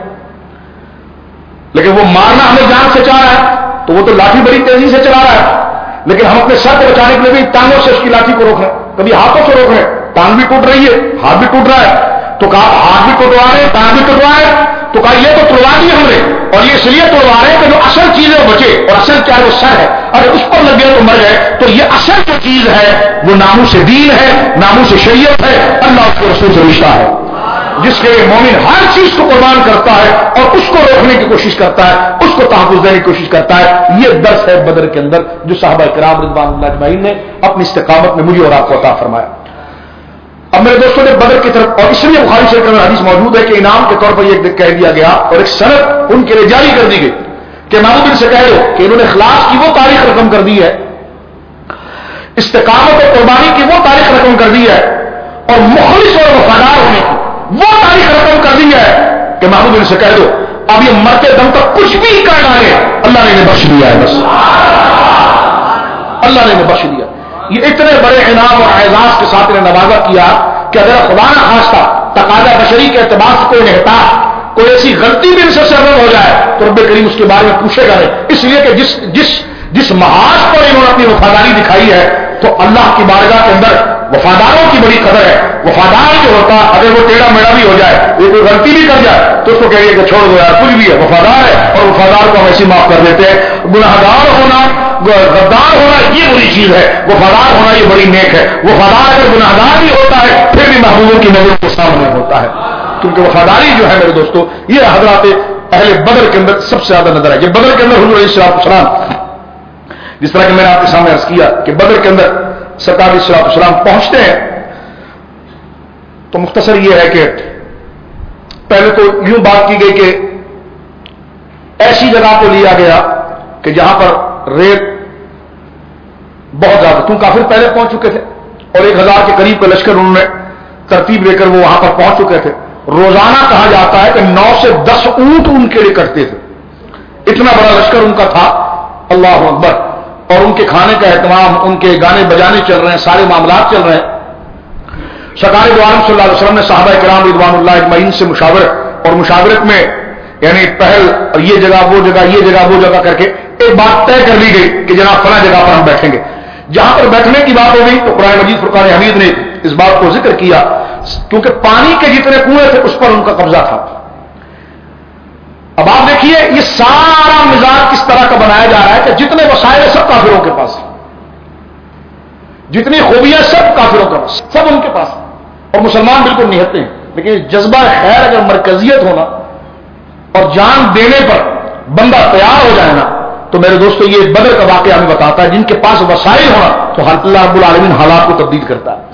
Speaker 1: لیکن وہ مارنا ہمیں جان سے چاہ رہا ہے تو وہ تو لاٹھی بڑی تیزی سے چلا رہا ہے، لیکن ہم اپنے سر کو بچانے کے لیے بھی ٹانگوں سے اس کی لاٹھی کو روک رہے ہیں، کبھی ہاتھوں سے روک رہے ہیں، ٹانگ بھی ٹوٹ رہی ہے، ہاتھ بھی ٹوٹ رہا ہے، تو کہا ہاتھ بھی ٹوٹوا رہے ہیں، ٹانگ بھی ٹوٹوا رہے ہیں، تو کہا یہ تو توڑوا دی ہم نے، اور یہ اس لیے توڑوا رہے ہیں کہ جو اصل چیز ہے بچے، اور اصل کیا ہے وہ سر ہے، اگر اس پر لگ گیا تو مر گئے، تو یہ اصل جو چیز ہے وہ ناموس دین ہے، ناموس شریعت ہے، اللہ اس کے رسول سے رشتہ ہے، جس کے لیے مومن ہر چیز کو قربان کرتا ہے اور اس کو روکنے کی کوشش کرتا ہے، اس کو تحفظ دینے کی کوشش کرتا ہے۔ یہ درس ہے بدر کے اندر جو صحابہ کرام رضوان اللہ اجمعین نے اپنی استقامت میں مجھے اور آپ کو عطا فرمایا۔ اب میرے دوستوں نے بدر کی طرف، اور اس لیے بخاری شریف میں حدیث موجود ہے کہ انعام کے طور پر یہ کہہ دیا گیا اور ایک سند ان کے لیے جاری کر دی گئی کہ محمود سے کہہ دو کہ انہوں نے اخلاص کی وہ تاریخ رقم کر دی ہے، استقامت اور قربانی کی وہ تاریخ رقم کر دی ہے، اور مخلص اور وفادار ہونے کی وہ تاریخ رقم کر دی ہے کہ محمود سے کہہ دو اب یہ مرتے دم تک کچھ بھی کر ڈالے، اللہ نے انہیں بخش دیا ہے، بس اللہ نے انہیں بخش دیا۔ یہ اتنے بڑے انعام اور اعزاز کے ساتھ انہیں نوازا کیا کہ اگر خدا نہ خواستہ تقاضا بشری کے اعتبار سے کوئی نہتا، کوئی ایسی غلطی بھی ان سے سرزد ہو جائے تو رب کریم اس کے بارے میں پوچھے گا نہیں، اس لیے کہ جس جس جس محاذ پر انہوں نے اپنی وفاداری دکھائی ہے تو اللہ کی بارگاہ کے اندر وفاداروں کی بڑی قدر ہے۔ وفادار جو ہوتا اگر وہ ٹیڑھا میڑا بھی ہو جائے، وہ کوئی غلطی بھی کر جائے تو اس کو کہیے کہ چھوڑ دو یار، کچھ بھی ہے، وفادار ہے، اور وفادار کو ہم ایسے معاف کر دیتے ہیں۔ گناہگار ہونا، غدار ہونا یہ بری چیز ہے، وفادار ہونا یہ بڑی نیک ہے۔ وفادار اگر گناہگار بھی ہوتا ہے پھر بھی محبوبوں کی نظر کے سامنے ہوتا ہے، کیونکہ وفاداری جو ہے میرے دوستو یہ حضرات اہل بدر کے اندر سب سے زیادہ نظر ہے۔ یہ بدر کے اندر حضور علیہ السلام، جس طرح کہ میں نے آپ کے سامنے عرض کیا کہ بدر کے اندر سرکار علیہ السلام پہنچتے ہیں تو مختصر یہ ہے کہ پہلے تو یوں بات کی گئی کہ ایسی جگہ کو لیا گیا کہ جہاں پر ریت بہت زیادہ، کیوں کافر پہلے پہنچ چکے تھے اور ایک ہزار کے قریب کا لشکر انہوں نے ترتیب لے کر وہ وہاں پر پہنچ چکے تھے۔ روزانہ کہا جاتا ہے کہ نو سے دس اونٹ ان کے لیے کٹتے تھے، اتنا بڑا لشکر ان کا تھا، اللہ اکبر، اور ان کے کھانے کا اہتمام، ان کے گانے بجانے چل رہے ہیں، سارے معاملات چل رہے ہیں۔ سرکار دو عالم صلی اللہ علیہ وسلم نے صحابہ کرام رضوان اللہ اجمعین سے مشاورت، اور مشاورت میں یعنی پہل اور یہ جگہ وہ جگہ یہ جگہ وہ جگہ کر کے ایک بات طے کر لی گئی کہ جناب فلاں جگہ پر ہم بیٹھیں گے۔ جہاں پر بیٹھنے کی بات ہو گئی تو قرآن مجید فرقان حمید نے اس بات کو ذکر کیا کیونکہ پانی کے جتنے کنویں تھے اس پر ان کا قبضہ تھا۔ اب آپ دیکھیے یہ سارا مزاج کس طرح کا بنایا جا رہا ہے کہ جتنے وسائل سب کافروں کے پاس، جتنی خوبیاں سب کافروں کے پاس، سب ان کے پاس، اور مسلمان بالکل نہتے ہیں۔ لیکن جذبہ خیر اگر مرکزیت ہونا اور جان دینے پر بندہ تیار ہو جائے نا تو میرے دوستو یہ بدر کا واقعہ ہمیں بتاتا ہے جن کے پاس وسائل ہونا تو اللہ رب العالمین حالات کو تبدیل کرتا ہے،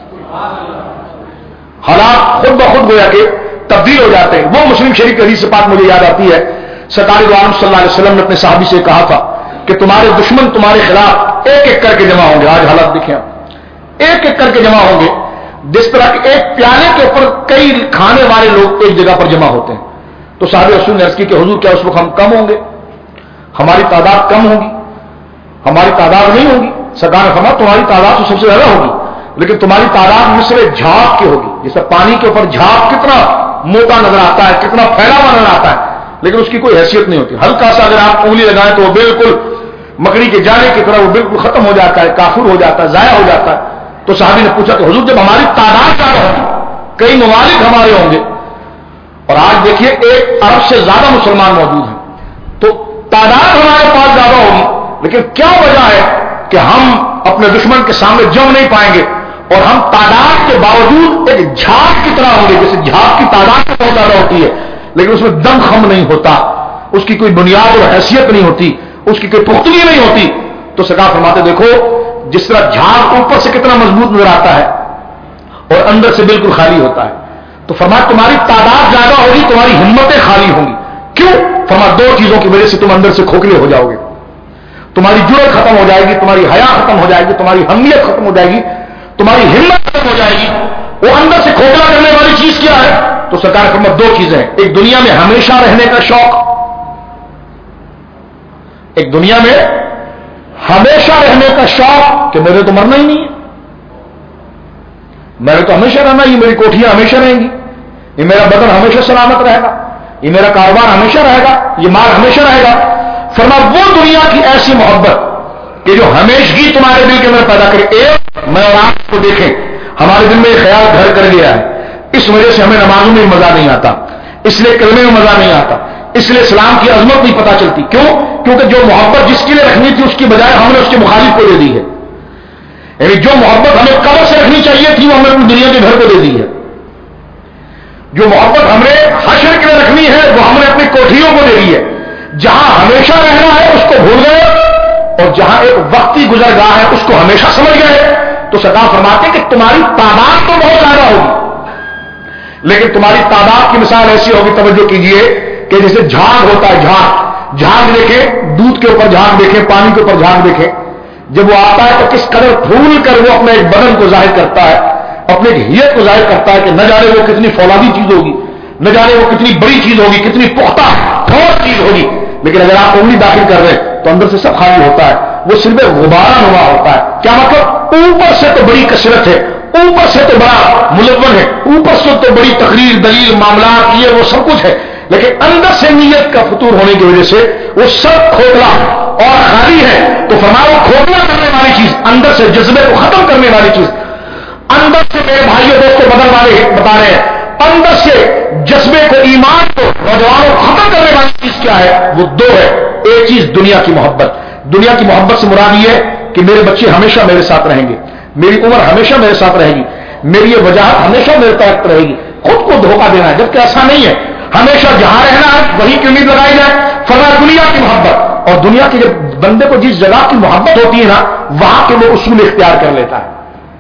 Speaker 1: حالات خود بخود گویا کہ تبدیل ہو جاتے ہیں۔ وہ مسلم شریف کی حدیث پاک مجھے یاد آتی ہے، سرکار دو عالم صلی اللہ علیہ وسلم نے اپنے صحابی سے کہا تھا کہ تمہارے دشمن تمہارے خلاف ایک ایک کر کے جمع ہوں گے. آج حالات دیکھیں آپ, ایک ایک کر کے جمع ہوں گے. جس طرح کہ ایک پیالے کے اوپر کئی کھانے والے لوگ ایک جگہ پر جمع ہوتے ہیں. تو صحابہ رسول نے عرض کی کہ حضور کیا اس وقت ہم کم ہوں گے؟ ہماری تعداد کم ہوگی؟ ہماری تعداد نہیں ہوگی. سرکار نے فرمایا تمہاری تعداد تو سب سے زیادہ ہوگی, لیکن تمہاری تعداد مثل جھاگ کی ہوگی. جیسے پانی کے اوپر جھاگ کتنا موٹا نظر آتا ہے, کتنا پھیلا ہوا نظر آتا ہے, لیکن اس کی کوئی حیثیت نہیں ہوتی. ہلکا سا اگر آپ انگلی لگائیں تو وہ بالکل مکڑی کے جانے کی طرح وہ بالکل ختم ہو جاتا ہے, کافر ہو جاتا ہے, ضائع ہو جاتا ہے. تو صحابی نے پوچھا کہ حضور جب ہماری تعداد زیادہ ہوگی, کئی ممالک ہمارے ہوں گے, اور آج دیکھیے ایک ارب سے زیادہ مسلمان موجود ہیں, تو تعداد ہمارے پاس زیادہ ہوگی, لیکن کیا وجہ ہے کہ ہم اپنے دشمن کے سامنے جم نہیں پائیں گے, اور ہم تعداد کے باوجود ایک جھاگ کی طرح ہوں گے. جیسے جھاگ کی تعداد بہت زیادہ ہوتی ہے لیکن اس میں دم خم نہیں ہوتا, اس کی کوئی بنیاد اور حیثیت نہیں ہوتی, اس کی کوئی پختگی نہیں ہوتی. تو سرکار فرماتے دیکھو جس طرح جھاگ اوپر سے کتنا مضبوط نظر آتا ہے اور اندر سے بالکل خالی ہوتا ہے. تو فرمایا تمہاری تعداد زیادہ ہوگی, تمہاری ہمتیں خالی ہوں گی. کیوں؟ فرمایا دو چیزوں کی وجہ سے تم اندر سے کھوکھلے ہو جاؤ گے. تمہاری جرأت ختم ہو جائے گی, تمہاری حیا ختم ہو جائے گی, تمہاری حمیت ختم ہو جائے گی, تمہاری ہمت ختم ہو جائے گی. وہ اندر سے کھوکھلا کرنے والی چیز کیا ہے؟ تو سرکار فرمایا دو چیزیں. ایک دنیا میں ہمیشہ رہنے کا شوق, ایک دنیا میں ہمیشہ رہنے کا شوق کہ میرے تو مرنا ہی نہیں ہے, میں نے تو ہمیشہ رہنا, یہ میری کوٹھیاں ہمیشہ رہیں گی, یہ میرا بدن ہمیشہ سلامت رہے گا, یہ میرا کاروبار ہمیشہ رہے گا, یہ مال ہمیشہ رہے گا. فرمایا وہ دنیا کی ایسی محبت کہ جو ہمیشگی تمہارے دل کے اندر پیدا کرے. ایک میں اور آپ کو دیکھیں, ہمارے دل میں یہ خیال گھر کر گیا ہے, اس وجہ سے ہمیں نمازوں میں مزہ نہیں آتا, اس لیے کلمے میں مزہ نہیں آتا, اس لیے اسلام کی عظمت نہیں پتہ چلتی. کیوں؟ کیونکہ جو محبت جس کے لیے رکھنی تھی اس کی بجائے ہم نے اس کے مخالف کو دے دی ہے. یعنی جو محبت ہمیں قبر سے رکھنی چاہیے تھی وہ ہم نے اپنی دنیا کے گھر کو دے دی ہے. جو محبت ہم نے حشر کے لیے رکھنی ہے وہ ہم نے اپنی کوٹھیوں کو دے دی ہے. جہاں ہمیشہ رہنا ہے اس کو بھول گئے, اور جہاں ایک وقتی گزرگاہ ہے اس کو ہمیشہ سمجھ گئے. تو سرکار فرماتے کہ تمہاری تعداد تو بہت زیادہ ہوگی, لیکن تمہاری تعداد کی مثال ایسی ہوگی, توجہ کیجئے, کہ جیسے جھاگ ہوتا ہے, جھاگ جھاگ دیکھیں, دودھ کے اوپر جھاگ دیکھیں, پانی کے اوپر جھاگ دیکھیں, جب وہ آتا ہے تو کس قدر پھول کر وہ اپنے ایک بدن کو ظاہر کرتا ہے, اپنے ایک ہیت کو ظاہر کرتا ہے کہ نہ جانے وہ کتنی فولادی چیز ہوگی, نہ جانے وہ کتنی بڑی چیز ہوگی, کتنی پختہ ٹھوس چیز ہوگی. لیکن اگر آپ انگلی داخل کر رہے ہیں تو اندر سے سب خالی ہوتا ہے, وہ صرف غبارہ نما ہوتا ہے. کیا مطلب؟ اوپر سے تو بڑی کثرت ہے, اوپر سے تو بڑا ملون ہے, اوپر سے تو بڑی تقریر, دلیل, معاملات, یہ وہ سب کچھ ہے, لیکن اندر سے نیت کا فطور ہونے کی وجہ سے وہ سب کھوکھلا اور خالی ہے. تو فرمایا کھوکھلا کرنے والی چیز, اندر سے جذبے کو ختم کرنے والی چیز, اندر سے میرے بھائیوں دوستوں بدل والے بتا رہے ہیں, اندر سے جذبے کو, ایمان کو, نوجوانوں کو ختم کرنے والی چیز کیا ہے؟ وہ دو ہے. ایک چیز دنیا کی محبت. دنیا کی محبت سے مراد یہ ہے کہ میرے بچے ہمیشہ میرے ساتھ رہیں گے, میری عمر ہمیشہ میرے ساتھ رہے گی, میری یہ وجاہت ہمیشہ میرے تحت رہے گی. خود کو دھوکہ دینا ہے, جبکہ ایسا نہیں ہے. ہمیشہ جہاں رہنا ہے وہیں کی امید لگائی جائے. فرمایا دنیا کی محبت, اور دنیا کی جب بندے کو جس جگہ کی محبت ہوتی ہے نا وہاں کے وہ اصول اختیار کر لیتا ہے.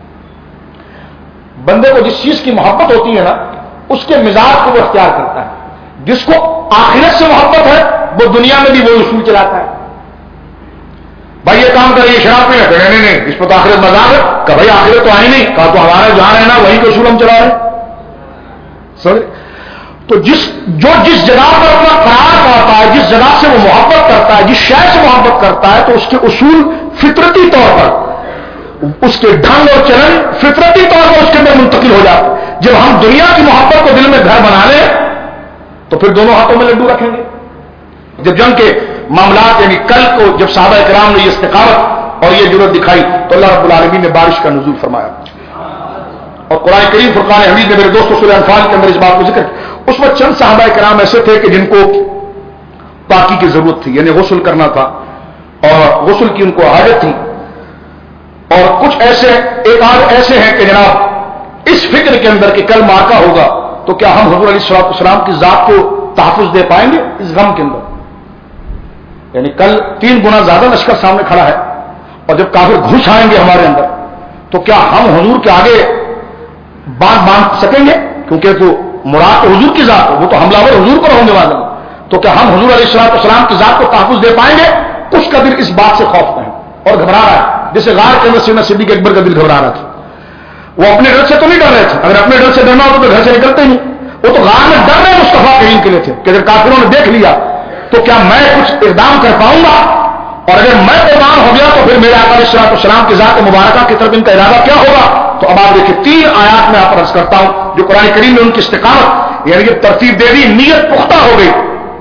Speaker 1: بندے کو جس چیز کی محبت ہوتی ہے نا اس کے مزاج کو وہ اختیار کرتا ہے. جس کو آخرت سے محبت ہے وہ دنیا میں بھی وہ اصول چلاتا ہے. بھائی یہ کام کریے, شراب میں نہیں نہیں نہیں اس پر تو آخرت مزاج ہے, کہ بھائی آخرت تو آئی نہیں, کہا تو ہمارا جہاں رہنا وہیں کے اصول ہم چلا رہے ہیں. سمجھ؟ تو جس جو جس جگہ پر اپنا قرار پاتا ہے, جس جگہ سے وہ محبت کرتا ہے, جس شے سے محبت کرتا ہے, تو اس کے اصول فطرتی طور پر, اس کے ڈھنگ اور چلن فطرتی طور پر اس کے اندر منتقل ہو جاتا ہے. جب ہم دنیا کی محبت کو دل میں گھر بنا لیں تو پھر دونوں ہاتھوں میں لڈو رکھیں گے. جب جنگ کے معاملات, یعنی کل کو جب صحابہ کرام نے یہ استقامت اور یہ جرأت دکھائی تو اللہ رب العالمین نے بارش کا نزول فرمایا. اور قرآن کریم فرقان حمید نے میرے دوستوں سورہ انفال کے اندر اس بات کو ذکر کیا. اس میں چند صحابہ کرام ایسے تھے کہ جن کو پاکی کی ضرورت تھی, یعنی غسل کرنا تھا اور غسل کی ان کو حاجت تھی. اور کچھ ایسے ایک آدھ ایسے ہیں کہ جناب اس فکر کے اندر کہ کل معرکہ ہوگا تو کیا ہم حضور علیہ الصلوۃ والسلام کی ذات کو تحفظ دے پائیں گے اس غم کے اندر. یعنی کل تین گنا زیادہ لشکر سامنے کھڑا ہے, اور جب کافر گھس آئیں گے ہمارے اندر تو کیا ہم حضور کے آگے بات باندھ سکیں گے؟ کیونکہ تو مراد تو حضور کی ذات ہے, وہ تو حملہ ور حضور پر ہوں گے. معلوم تو کیا ہم حضور علیہ الصلوۃ والسلام کی ذات کو تحفظ دے پائیں گے؟ اس کا دل اس بات سے خوف میں ہے اور گھبرا رہا ہے، جیسے غار کے اندر سیدنا صدیق اکبر کا دل گھبرا رہا تھا. وہ اپنے ڈر سے تو نہیں ڈر رہے تھے، اگر اپنے ڈر سے ڈرنا ہوتا تو گھر سے نکلتے نہیں. وہ تو غار میں ڈر رہے مصطفیٰ کریم کے لیے تھے کہ اگر کافروں نے دیکھ لیا تو کیا میں کچھ اقدام کر پاؤں گا، اور اگر میں قربان ہو گیا تو پھر میرے آقا علیہ الصلوۃ والسلام کی ذات مبارکہ کی طرف ان کا ارادہ کیا ہوگا. تو اب آپ دیکھیں تین آیات میں آپ عرض کرتا ہوں جو قرآن کریم میں ان کی استقامت یعنی کہ ترتیب دے دی، نیت پختہ ہو گئی.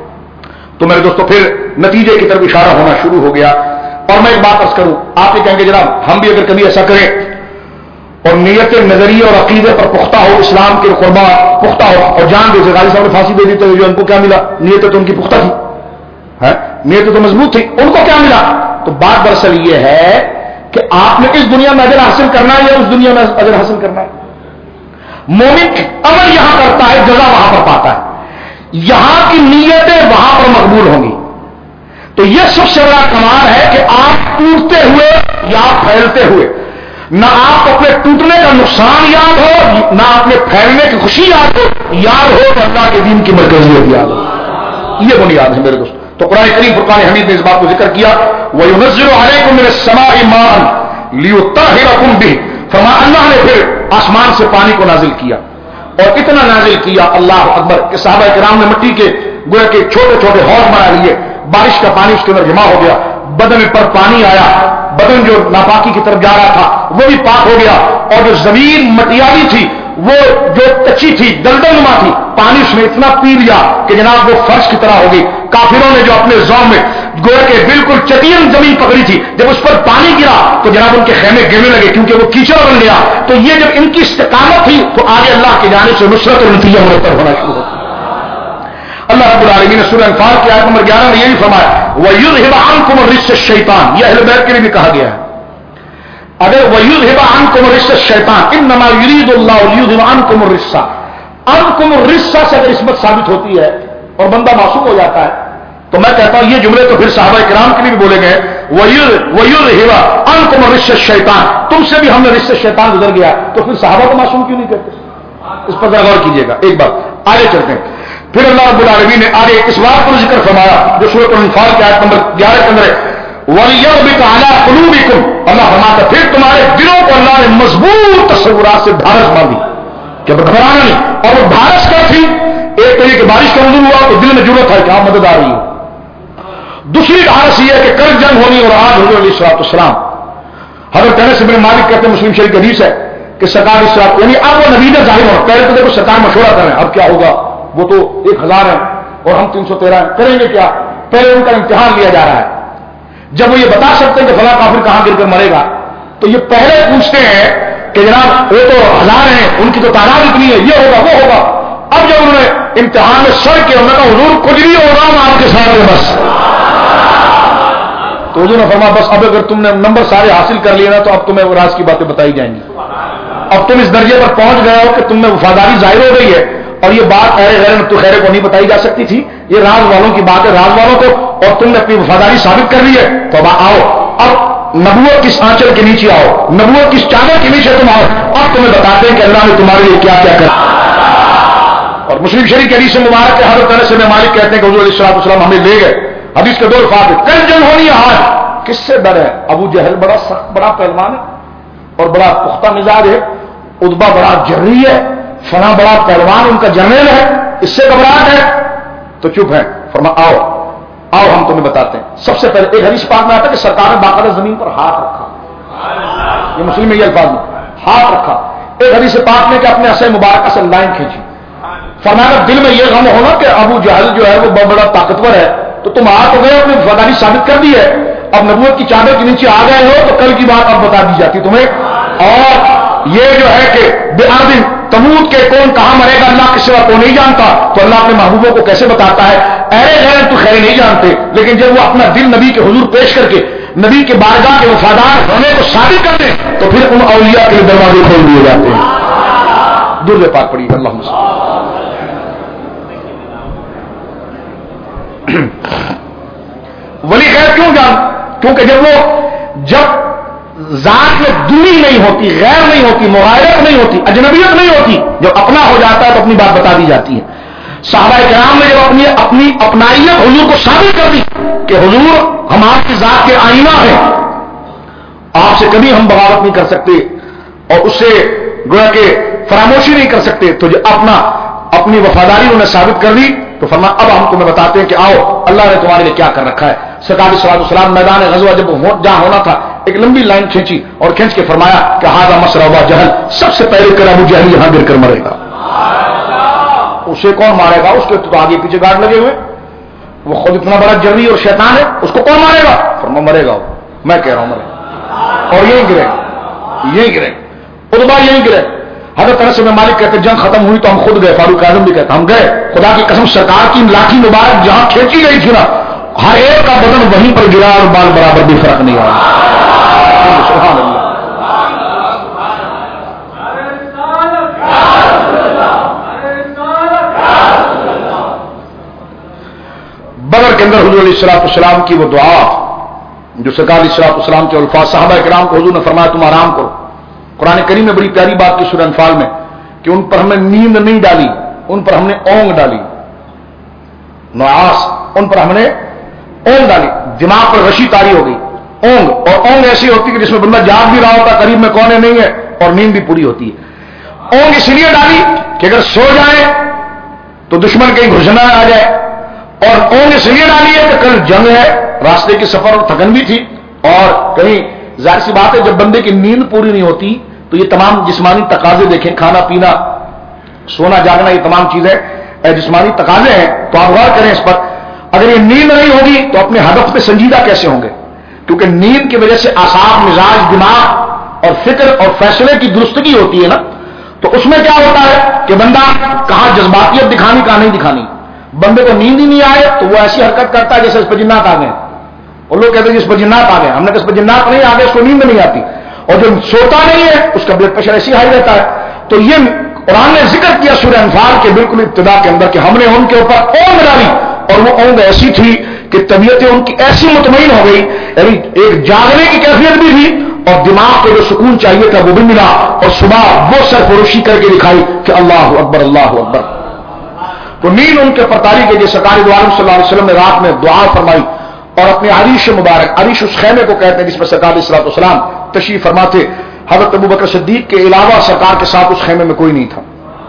Speaker 1: تو میرے دوستو پھر نتیجے کی طرف اشارہ ہونا شروع ہو گیا. اور میں ایک بات عرض کروں، آپ یہ کہیں گے جناب ہم بھی اگر کبھی ایسا کریں اور نیت نظریے اور عقیدے پر پختہ ہو، اسلام کے قربان پختہ ہو اور جان دے غازی صاحب نے پھانسی دے دی تو جو ان کو کیا ملا؟ نیتیں تو ان کی پختہ تھی، نیتیں تو مضبوط تھی، ان کو کیا ملا؟ تو بات دراصل یہ ہے کہ آپ نے اس دنیا میں اجر حاصل کرنا ہے یا اس دنیا میں اجر حاصل کرنا ہے. مومن عمل یہاں کرتا ہے، جزا وہاں پر پاتا ہے. یہاں کی نیتیں وہاں پر مقبول ہوں گی. تو یہ سب سے بڑا کمال ہے کہ آپ ٹوٹتے ہوئے یا پھیلتے ہوئے نہ آپ کو اپنے ٹوٹنے کا نقصان یاد ہو، نہ اپنے پھیلنے کی خوشی یاد ہو، یاد ہو تو اللہ کے دین کی مرکزیت یاد ہو. یہ بنیاد ہے میرے دوست. تو قرآن کریم فرقان حمید نے اس بات کو ذکر کیا، وَيُنَزِّلُ عَلَيْكُم مِّنَ السَّمَاءِ مَاءً لِيُطَّهِّرَكُم بِهِ. فرمایا اللہ نے پھر آسمان سے پانی کو نازل کیا اور اتنا نازل کیا اللہ اکبر کہ صحابہ کرام نے مٹی کے گویا کے چھوٹے چھوٹے حوض بنا لیے، بارش کا پانی اس کے اندر جمع ہو گیا، بدن پر پانی آیا، بدن جو ناپاکی کی طرف جا رہا تھا وہ بھی پاک ہو گیا، اور جو زمین مٹیالی تھی وہ جو کچی تھی دلدل نما تھی، پانی اس نے اتنا پی لیا کہ جناب وہ فرش کی طرح ہو گئی. کافروں نے جو اپنے زوم میں گویا کے بالکل چٹین زمین پکڑی تھی، جب اس پر پانی گرا تو جناب ان کے خیمے گرنے لگے کیونکہ وہ کیچڑ بن گیا. تو یہ جب ان کی استقامت تھی تو آگے اللہ کی جانب سے نصرت اور نتیجہ مرتب ہونا شروع ہو. اللہ رب العالمین نے سورہ انفال کی آیت نمبر گیارہ میں یہی فرمایا وَيُذْهِبَ عَنْكُمُ الرِّجْسَ الشَّيْطَانِ. یہ اہل بیت کے لیے بھی کہا گیا ہے. اگر وَيُذْهِبَ عَنْكُمُ الرِّجْسَ الشَّيْطَانِ إِنَّمَا يُرِيدُ اللَّهُ لِيُذْهِبَ عَنْكُمُ الرِّجْسَ. عَنْكُمُ الرِّجْسَ سے اگر اسمت ثابت ہوتی ہے اور بندہ معصوم ہو جاتا ہے تو میں کہتا ہوں یہ جملے تو پھر صحابہ کرام کے لیے بھی بولے گئے وَيُذْهِبَ عَنْكُمُ الرِّجْسَ الشَّيْطَانِ. تم سے بھی ہم نے رجس شیطان گزر گیا تو پھر صحابہ کو معصوم کیوں نہیں کرتے؟ اس پر ذرا غور کیجیے گا. ایک بات آگے چلتے ہیں. پھر اللہ رب العالمین نے آگے اس بات پر ذکر فرمایا جو سورۃ الانفال کی آیت نمبر گیارہ کے اندر ہے وَلِيَرْبِطَ عَلَىٰ قُلُوبِكُمْ. اللہ فرماتا پھر تمہارے دلوں کو اللہ نے مضبوط تصورات سے ڈھارس باندھی کہ گھبرانا نہیں. اور وہ ڈھارس کیا تھی؟ ایک تو یہ کہ بارش کا نزول ہوا تو دل میں ضرورت ہے کہ آپ مدد آ رہی ہے. دوسری ڈھارس یہ ہے کہ کل جنگ ہونی اور آج حضور علیہ الصلوۃ والسلام حضرت انس بن مالک کہتے ہیں مسلم شریف حدیث ہے کہ سرکار اس رات یعنی اب وہ نبی نے ظاہر ہو پہلے تو دیکھو سرکار مشورہ کریں اب کیا ہوگا، وہ تو ایک ہزار ہیں اور ہم تین سو تیرہ ہیں، کریں گے کیا؟ پہلے ان کا امتحان لیا جا رہا ہے. جب وہ یہ بتا سکتے ہیں کہ فلاں کافر کہاں گر کر مرے گا تو یہ پہلے پوچھتے ہیں کہ جناب وہ تو ہزار ہیں ان کی تو تعداد اتنی ہے، یہ ہوگا وہ ہوگا. اب جب انہوں نے امتحان میں سر کے انہوں نے کہا حضور کچھ بھی ہوگا ہم آپ کے ساتھ ہیں بس. تو حضور نے فرمایا بس اب اگر تم نے نمبر سارے حاصل کر لیے نا تو اب تمہیں وہ راز کی باتیں بتائی جائیں گی. اب تم اس درجے پر پہنچ گئے ہو کہ تم میں وفاداری ظاہر ہو گئی ہے اور یہ بات اہل غیر تو خیر کو نہیں بتائی جا سکتی تھی، یہ راز والوں کی بات ہے راز والوں کو، اور تم نے اپنی وفاداری ثابت کر لی ہے تو اب آؤ اب نبوت کی آنچل کے نیچے آؤ، نبوت کی چادر کے نیچے تم آؤ. اب تمہیں بتاتے ہیں کہ اللہ نے تمہارے لیے کیا کیا کرا. اور مسلم شریف کے حدیث مبارک کے حضرت انس بن مالک کہتے ہیں کہ حضور علیہ الصلوۃ والسلام ہمیں لے گئے. حدیث کے دو الفاظ ہے کل جنگ ہونی ہے آج. کس سے ڈر ہے؟ ابو جہل بڑا سخت بڑا پہلوان ہے اور بڑا پختہ مزاج ہے، عتبہ بڑا جرری ہے، فلاں بڑا پہلوان ان کا جنرل ہے، اس سے گھبراہٹ ہے تو چپ ہے. فرما آؤ آؤ ہم تمہیں بتاتے ہیں. سب سے پہلے ایک حدیث پاک میں آتا ہے کہ سرکار نے باقاعدہ زمین پر ہاتھ رکھا، یہ مسلم میں یہ الفاظ میں ہاتھ رکھا. ایک حدیث پاک میں کہ اپنے عصا مبارکہ سے لائن کھینچی. فرمایا دل میں یہ غم ہونا کہ ابو جہل جو ہے وہ بہت بڑا طاقتور ہے تو تم آ تو گئے اپنی وفاداری ثابت کر دی ہے، اب نبوت کی چادر کے نیچے آ گئے ہو تو کل کی بات اب بتا دی جاتی تمہیں. اور یہ جو ہے کہ بے آدم تمود کے کون کہاں مرے گا اللہ کے سوا کو نہیں جانتا تو اللہ اپنے محبوبوں کو کیسے بتاتا ہے اے غیر تو خیر نہیں جانتے. لیکن جب وہ اپنا دل نبی کے حضور پیش کر کے نبی کے بارگاہ کے وفادار ہونے کو ثابت کر دیں تو پھر ان اولیاء کے دروازے کھول دیے جاتے ہیں. درود پاک پڑھی اللہ ولی غیر کیوں جان؟ کیونکہ جب وہ جب ذات میں دوری نہیں ہوتی، غیر نہیں ہوتی، مغایرت نہیں ہوتی، اجنبیت نہیں ہوتی، جب اپنا ہو جاتا ہے تو اپنی بات بتا دی جاتی ہے. صحابہ کرام نے جب اپنی اپنی اپنائیت حضور کو ثابت کر دی کہ حضور ہم آپ کی ذات کے آئینہ ہیں، آپ سے کبھی ہم بغاوت نہیں کر سکتے اور اس سے گویا کہ فراموشی نہیں کر سکتے. تو جو اپنا اپنی وفاداری انہوں نے ثابت کر دی تو فرما اب ہم تمہیں بتاتے ہیں کہ آؤ اللہ نے تمہارے لیے کیا کر رکھا ہے. سرکار صلی اللہ علیہ وسلم میدان غزوہ جب جہاں ہونا تھا ایک لمبی لائن کھینچی اور کھینچ کے فرمایا کہ ہاذا مسرع جہل، سب سے پہلے کر ابو جہل یہاں گر کر مرے گا. اسے کون مارے گا؟ اس کے تو آگے پیچھے گارڈ لگے ہوئے، وہ خود اتنا بڑا جری اور شیطان ہے، اس کو کون مارے گا؟ فرما مرے گا، میں کہہ رہا ہوں مرے گا، اور یہی گرے یہی گرے اتبا یہی گرے. حضرت انس بن مالک کہتے جنگ ختم ہوئی تو ہم خود گئے، فاروق اعظم بھی کہتے ہم گئے. خدا کی قسم سرکار کی لاٹھی مبارک جہاں کھینچی گئی تھی نا، ہر ایک کا بدن وہیں پر گرا اور بال برابر بھی فرق نہیں آیا. سبحان اللہ. بدر کے اندر حضور علیہ الصلوۃ والسلام کی وہ دعا جو سرکار علیہ الصلوۃ والسلام کے الفاظ صحابہ کرام کو حضور نے فرمایا تم آرام کرو. قرآن کریم میں بڑی پیاری بات کی سورہ انفال میں کہ ان پر ہم نے نیند نہیں ڈالی، ان پر ہم نے اونگ ڈالی. نعاس، ان پر ہم نے اونگ ڈالی. دماغ پر غشی طاری ہو گئی. اونگ، اور اونگ ایسی ہوتی ہے کہ جس میں بندہ جاگ بھی رہا ہوتا قریب میں کونے نہیں ہے اور نیند بھی پوری ہوتی ہے. اونگ اس لیے ڈالی کہ اگر سو جائیں تو دشمن کہیں گھسنا آ جائے، اور اونگ اس لیے ڈالی ہے کہ کل جنگ ہے، راستے کی سفر اور تھکن بھی تھی، اور کہیں ظاہر سی بات ہے جب بندے کی نیند پوری نہیں ہوتی تو یہ تمام جسمانی تقاضے دیکھیں، کھانا پینا سونا جاگنا، یہ تمام چیزیں جسمانی تقاضے ہیں. تو آپ غور کریں اس پر. اگر یہ نیند نہیں ہوگی تو اپنے ہدف پہ سنجیدہ کیسے ہوں گے؟ کیونکہ نیند کی وجہ سے اعصاب، مزاج، دماغ اور فکر اور فیصلے کی درستگی ہوتی ہے نا. تو اس میں کیا ہوتا ہے کہ بندہ کہاں جذباتیت دکھانی کہاں نہیں دکھانی. بندے کو نیند ہی نہیں آئے تو وہ ایسی حرکت کرتا ہے جیسے اس پہ جنات آ گئے. اور لوگ کہتے ہیں جس پر جنات آ گئے، ہم نے کس پر جنات نہیں آ گئے، اس کو نیند نہیں آتی. اور جو سوتا نہیں ہے اس کا بلڈ پریشر ایسی ہائی رہتا ہے. تو یہ قرآن نے ذکر کیا سورہ انفال کے بالکل ابتدا کے اندر کہ ہم نے ان کے اوپر اونگ ڈالی، اور وہ اونگ ایسی تھی کہ طبیعتیں ان کی ایسی مطمئن ہو گئی، یعنی ایک جاگنے کی کیفیت بھی تھی اور دماغ کو جو سکون چاہیے تھا وہ بھی ملا، اور صبح وہ سرفروشی کر کے دکھائی کہ اللہ اکبر اللہ اکبر. تو نیند ان کے پرتاری کے لیے سرکار دو عالم صلی اللہ علیہ وسلم نے رات میں دعا فرمائی اور اپنے عریش مبارک، عریش اس خیمے کو کہتے ہیں جس میں سرکار علیہ الصلوۃ والسلام تشریف فرما تھے. حضرت ابوبکر صدیق کے علاوہ سرکار کے ساتھ اس خیمے میں کوئی نہیں تھا.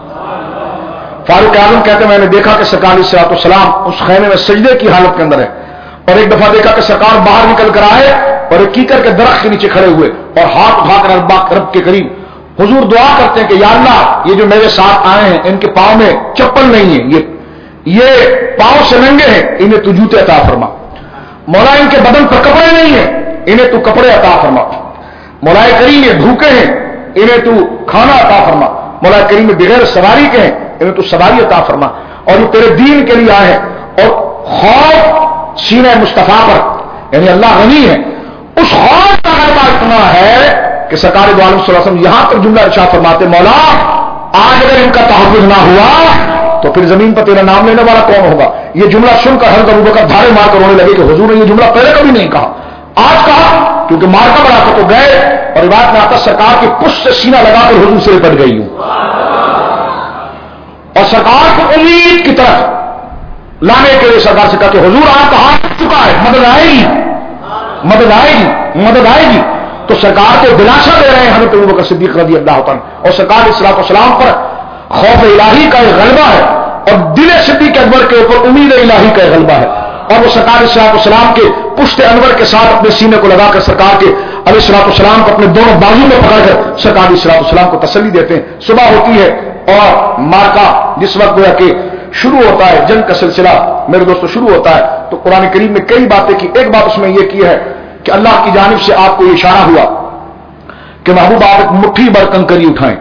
Speaker 1: فاروق اعظم کہتے ہیں میں نے دیکھا کہ سرکار علیہ الصلوۃ والسلام اس خیمے میں سجدے کی حالت کے اندر ہے، اور ایک دفعہ دیکھا کہ سرکار باہر نکل کر آئے اور ایک کیکر کے درخت کے نیچے کھڑے ہوئے اور ہاتھ اٹھا کر رب کے قریب حضور دعا کرتے ہیں کہ یا اللہ یہ جو میرے ساتھ آئے ہیں ان کے پاؤں میں چپل نہیں ہے، یہ یہ پاؤں سے ننگے ہیں، انہیں تو جوتے عطا فرما. مولا ان کے بدن پر کپڑے نہیں ہیں، انہیں تو کپڑے عطا فرما. مولا کریم یہ بھوکے ہیں، انہیں تو کھانا عطا فرما. مولا کریم بغیر سواری کے ہیں، انہیں تو سواری عطا فرما. اور یہ تیرے دین کے لیے آئے ہیں اور خوف سینہ مصطفیٰ پر، یعنی اللہ غنی ہے، اس خوف کا غلبہ اتنا ہے کہ سرکار دو عالم صلی اللہ علیہ وسلم یہاں پر جملہ ارشاد فرماتے مولا آج اگر ان کا تحفظ نہ ہوا تو پھر زمین پر تیرا نام لینے والا کون ہوگا. یہ جملہ سن کر حضرت ابوبکر دھارے مار کر رونے لگے کہ حضور نے یہ جملہ پہلے کبھی نہیں کہا، آج کہا کیونکہ مارکا بڑا تھا تو گئے. اور روایت میں آتا سرکار کی پشت سے سینہ لگا کر حضور سے لپٹ گئی ہوں اور سرکار کو امید کی طرف لانے کے لیے سرکار سے کہا کہ حضور آپ کا ہاتھ چکا ہے، مدد آئے گی مدد آئے گی مدد آئے گی. تو سرکار کو دلاسا دے رہے ہیں حضرت ابوبکر صدیق رضی اللہ عنہ. اور سرکار علیہ الصلوۃ والسلام پر خوف الہی کا ایک غلبہ ہے اور دل صدیق اکبر کے اوپر امید الہی کا ایک غلبہ ہے. اور وہ سرکار علیہ الصلوۃ والسلام کے پشت انور کے ساتھ اپنے سینے کو لگا کر سرکار کے علیہ الصلوۃ والسلام کو اپنے دونوں بازو میں پکڑ کر سرکار علیہ الصلوۃ والسلام کو تسلی دیتے ہیں. صبح ہوتی ہے اور مارکا جس وقت گویا کہ شروع ہوتا ہے، جنگ کا سلسلہ میرے دوستوں شروع ہوتا ہے، تو قرآن کریم میں کئی باتیں کی. ایک بات اس میں یہ کی ہے کہ اللہ کی جانب سے آپ کو یہ اشارہ ہوا کہ محبوب آپ ایک مٹھی بھر کنکری اٹھائیں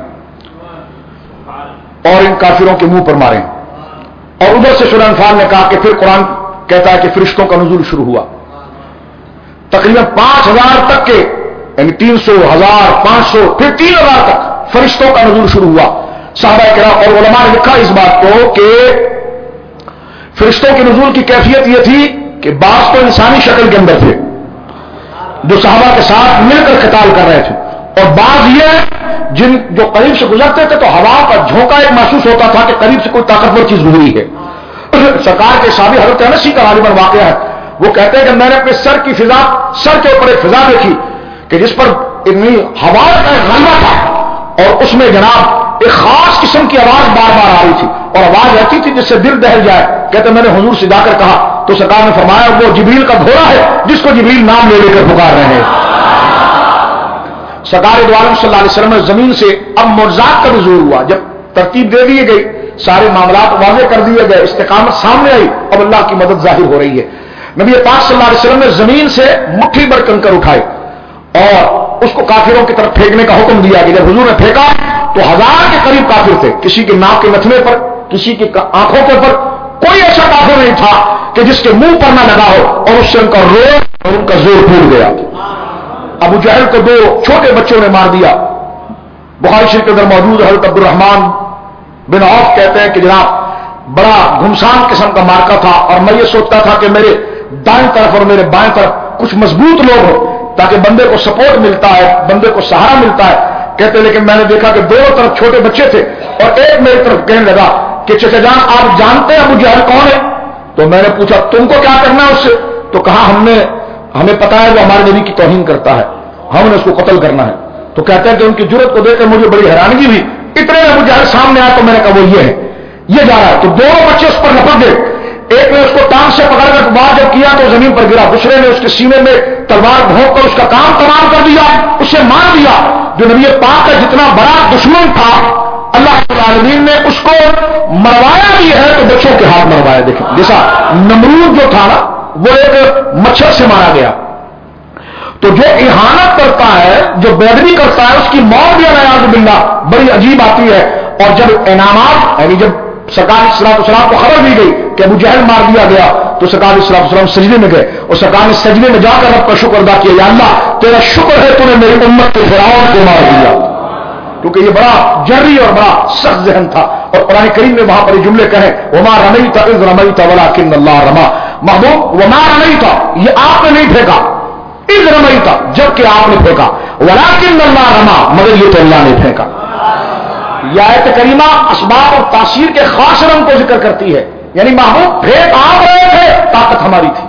Speaker 1: اور ان کافروں کے منہ پر ماریں. اور ادھر سے سورہ انفال نے کہا کہ پھر قرآن کہتا ہے کہ فرشتوں کا نزول شروع ہوا. تقریباً پانچ ہزار تک کے یعنی تین سو ہزار پانچ سو پھر تین ہزار تک فرشتوں کا نزول شروع ہوا. صحابہ کرام اور علماء نے لکھا اس بات کو کہ فرشتوں کے نزول کی کیفیت یہ تھی کہ بعض تو انسانی شکل کے اندر تھے جو صحابہ کے ساتھ مل کر قتال کر رہے تھے، اور بعض یہ جن جو قریب سے گزرتے تھے تو ہوا کا جھونکا ایک محسوس ہوتا تھا کہ قریب سے کوئی طاقتور چیز گزری ہے. سرکار کے صحابی حضرت انس کا غالباً واقعہ ہے. وہ کہتے ہیں کہ میں نے اپنے سر کی فضا سر کے اوپر ایک فضا دیکھی کہ جس پر اتنی ہوا کا غلبہ تھا اور اس میں جناب ایک خاص قسم کی آواز بار بار آ رہی تھی اور آواز ایسی تھی جس سے دل دہل جائے. کہتے میں نے حضور سے جا کر کہا تو سرکار نے فرمایا وہ جبریل کا گھوڑا ہے جس کو جبریل نام لے لے کر پکار رہے ہیں. سرکار دو عالم صلی اللہ علیہ وسلم نے زمین سے اب معجزات کا بھی ظہور ہوا. جب ترتیب دے دی گئی, سارے معاملات واضح کر دیے گئے, استقامت سامنے آئی, اب اللہ کی مدد ظاہر ہو رہی ہے. نبی پاک صلی اللہ علیہ وسلم نے زمین سے مٹھی بھر کنکر اٹھائے اور اس کو کافروں کی طرف پھینکنے کا حکم دیا کہ جب حضور نے پھینکا تو ہزار کے قریب کافر تھے. کسی کے ناک کے نتھنے پر, کسی کی آنکھوں کے پر, کوئی ایسا کافر نہیں تھا کہ جس کے منہ پر نہ لگا ہو اور اس سے ان کا روح اور ان کا زور ٹوٹ گیا. ابو جہل کو دو چھوٹے بچوں نے مار دیا. بخاری شریف کے اندر موجود حضرت عبد الرحمان بن عوف کہتے ہیں کہ جناب بڑا گھمسان قسم کا مارکا تھا اور میں یہ سوچتا تھا کہ میرے دائیں طرف اور میرے بائیں طرف کچھ مضبوط لوگ ہوں تاکہ بندے کو سپورٹ ملتا ہے, بندے کو سہارا ملتا ہے. کہتے لیکن میں نے دیکھا کہ دونوں طرف چھوٹے بچے تھے اور ایک میری طرف کہنے لگا کہ چچا جان آپ جانتے ہیں ابو جہل کون ہے؟ تو میں نے پوچھا تم کو کیا کرنا ہے اس سے؟ تو کہا ہم نے ہمیں پتا ہے وہ ہمارے نبی کی توہین کرتا ہے, ہم نے اس کو قتل کرنا ہے. تو کہتے ہیں کہ ان کی جرت کو دیکھ کر مجھے بڑی حیرانگی ہوئی. اتنے میں ابو جہل سامنے آیا تو میں نے کہا وہ یہ ہے, یہ جا رہا ہے. تو دونوں بچے اس پر لپک گئے. ایک نے اس کو ٹانگ سے پکڑ کر بار جب کیا تو زمین پر گرا, دوسرے نے اس کے سینے میں تلوار بھونک کر اس کا کام تمام کر دیا, اسے مار دیا. جو نبی پاک کا جتنا بڑا دشمن تھا اللہ رب العالمین نے اس کو مروایا بھی ہے تو بچوں کے ہاتھ مروایا. دیکھیں جیسا نمرود جو تھا نا وہ ایک مچھر سے مارا گیا. تو جو احانت کرتا ہے, جو بیدبی کرتا ہے, اس کی موت بھی نعوذ باللہ بڑی عجیب آتی ہے. اور جب انعامات یعنی جب سرکار صلاۃ والسلام کو خبر دی گئی کہ ابو جہل مار دیا گیا تو سرکار صلاۃ والسلام سجدے میں گئے اور سرکار نے سجدے میں جا کر رب کا شکر ادا کیا, یا اللہ تیرا شکر ہے تو نے میری امت کے فرعون کو مار دیا. کیونکہ یہ بڑا جری اور بڑا سخت ذہن تھا. اور قرآن کریم میں وہاں پر یہ جملے کہیں وما رمیت اذ رمیت ولکن اللہ رما. محبوب وما رمیت یہ آپ نے نہیں پھینکا, اذ رمیت جبکہ آپ نے پھینکا, ولکن اللہ رما مگر یہ تو اللہ نے پھینکا. یہ آیت کریمہ اسباب اور تاثیر کے خاص رنگ کو ذکر کرتی ہے. یعنی محبوب پھینک آپ رہے تھے, طاقت ہماری تھی.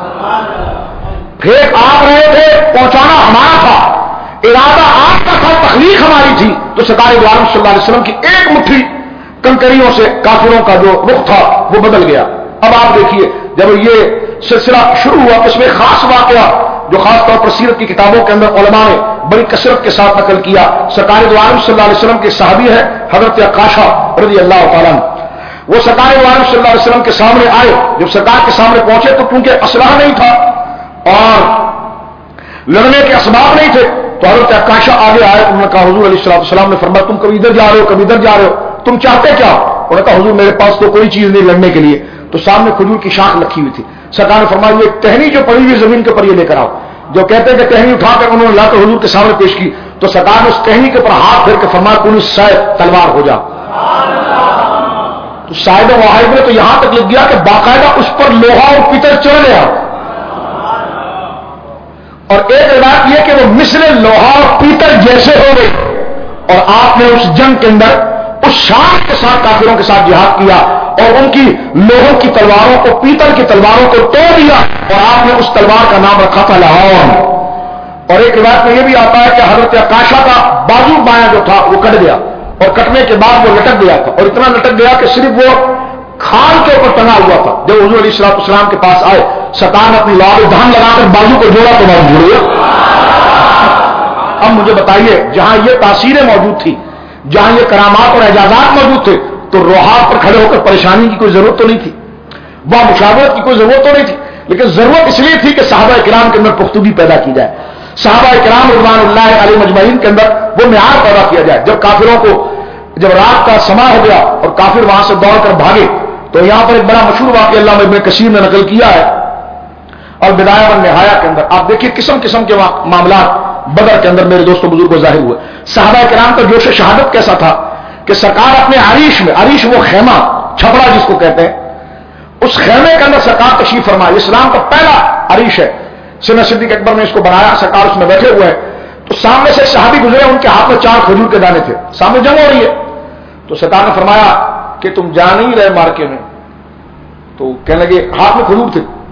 Speaker 1: پھینک آپ رہے تھے, پہنچانا ہمارا تھا, ارادہ آپ کا تھا, تخلیق ہماری تھی. تو سرکار دو عالم صلی اللہ علیہ وسلم کی ایک مٹھی کنکریوں سے کافروں کا جو رخ تھا وہ بدل گیا. اب آپ دیکھیے جب یہ سلسلہ شروع ہوا اس میں خاص واقعہ جو خاص طور پر سیرت کی کتابوں کے اندر علماء نے بڑی کثرت کے ساتھ نقل کیا. سرکار دو عالم صلی اللہ علیہ وسلم کے صحابی ہے حضرت عکاشہ رضی اللہ تعالیٰ. وہ سرکار دو عالم صلی اللہ علیہ وسلم کے سامنے آئے. جب سرکار کے سامنے پہنچے تو کیونکہ اسلحہ نہیں تھا اور لڑنے کے اسباب نہیں تھے تو حضرت عکاشہ آگے آئے. انہوں نے کہا حضور علیہ الصلوۃ والسلام نے فرمایا تم کبھی ادھر جا رہے ہو کبھی ادھر جا رہے ہو, تم چاہتے کیا؟ انہوں نے کہا حضور میرے پاس تو کوئی چیز نہیں لڑنے کے لیے. تو سامنے کھجور کی شاخ رکھی ہوئی تھی. سرکار نے فرمایا یہ ٹہنی جو پڑی ہوئی زمین کے اوپر یہ لے کر آؤ. جو کہتے ہیں کہ ٹہنی اٹھا کر انہوں نے لا کر حضور کے سامنے پیش کی تو سرکار نے اس ٹہنی کے اوپر ہاتھ پھیر کے فرمایا کن صاحب تلوار ہو جا. تو صاحب واحد میں تو یہاں تک لکھ گیا کہ باقاعدہ اس پر لوہا اور پیتل چڑھ گیا. اور ایک روایت یہ کہ وہ مثل لوہا اور پیتل جیسے ہو گئی. اور آپ نے اس جنگ کے اندر اس شان کے ساتھ کافروں کے ساتھ جہاد کیا اور ان کی لوہوں کی تلواروں کو پیتل کی تلواروں کو توڑ دیا اور آپ نے اس تلوار کا نام رکھا تھا لاہور. اور ایک روایت میں یہ بھی آتا ہے کہ حضرت عکاشہ کا بازو بایاں جو تھا وہ کٹ گیا اور کٹنے کے بعد وہ لٹک گیا تھا اور اتنا لٹک گیا کہ صرف وہ کھال کے اوپر ٹنگا ہوا تھا. جب حضور علیہ الصلوۃ والسلام کے پاس آئے سرکار نے اپنی لاؤ دھان لگا کر بازو کو جوڑا تو بازو جڑ گیا. اب مجھے بتائیے جہاں یہ تاثیریں موجود تھی, جہاں یہ کرامات اور اعجازات موجود تھے تو روحات پر کھڑے ہو کر پریشانی کی کوئی ضرورت تو نہیں تھی, وہاں مشاورت کی کوئی ضرورت تو نہیں تھی. لیکن ضرورت اس لیے تھی کہ صحابہ کرام کے اندر پختگی پیدا کی جائے, صحابہ کرام رضوان اللہ علیہ مجمعین کے اندر وہ معیار پیدا کیا جائے. جب کافروں کو جب رات کا سما ہو گیا اور کافر وہاں سے دوڑ کر بھاگے تو یہاں پر ایک بڑا مشہور واقعہ علامہ ابن کثیر نے نقل کیا ہے اور بدایہ و نہایہ کے اندر آپ دیکھیے قسم قسم کے معاملات بدر کے اندر میرے دوستوں بزرگوں ظاہر ہوئے. صحابہ کرام کا جوش شہادت کیسا تھا کہ سرکار اپنے عریش میں, عریش وہ خیمہ چھپڑا جس کو کہتے ہیں, اس خیمے کے اندر سرکار تشریف فرمائے. اسلام کا پہلا عریش ہے, سیدنا صدیق اکبر نے اس کو بنایا, سرکار اس میں بیٹھے ہوئے ہیں. تو سامنے سے صحابی گزرے, ان کے ہاتھ میں چار کھجور کے دانے تھے, سامنے جنگ ہو رہی ہے. تو سرکار نے فرمایا کہ تم جان ہی رہے مارکے میں. تو کہنے لگے ہاتھ میں کھجور تھے.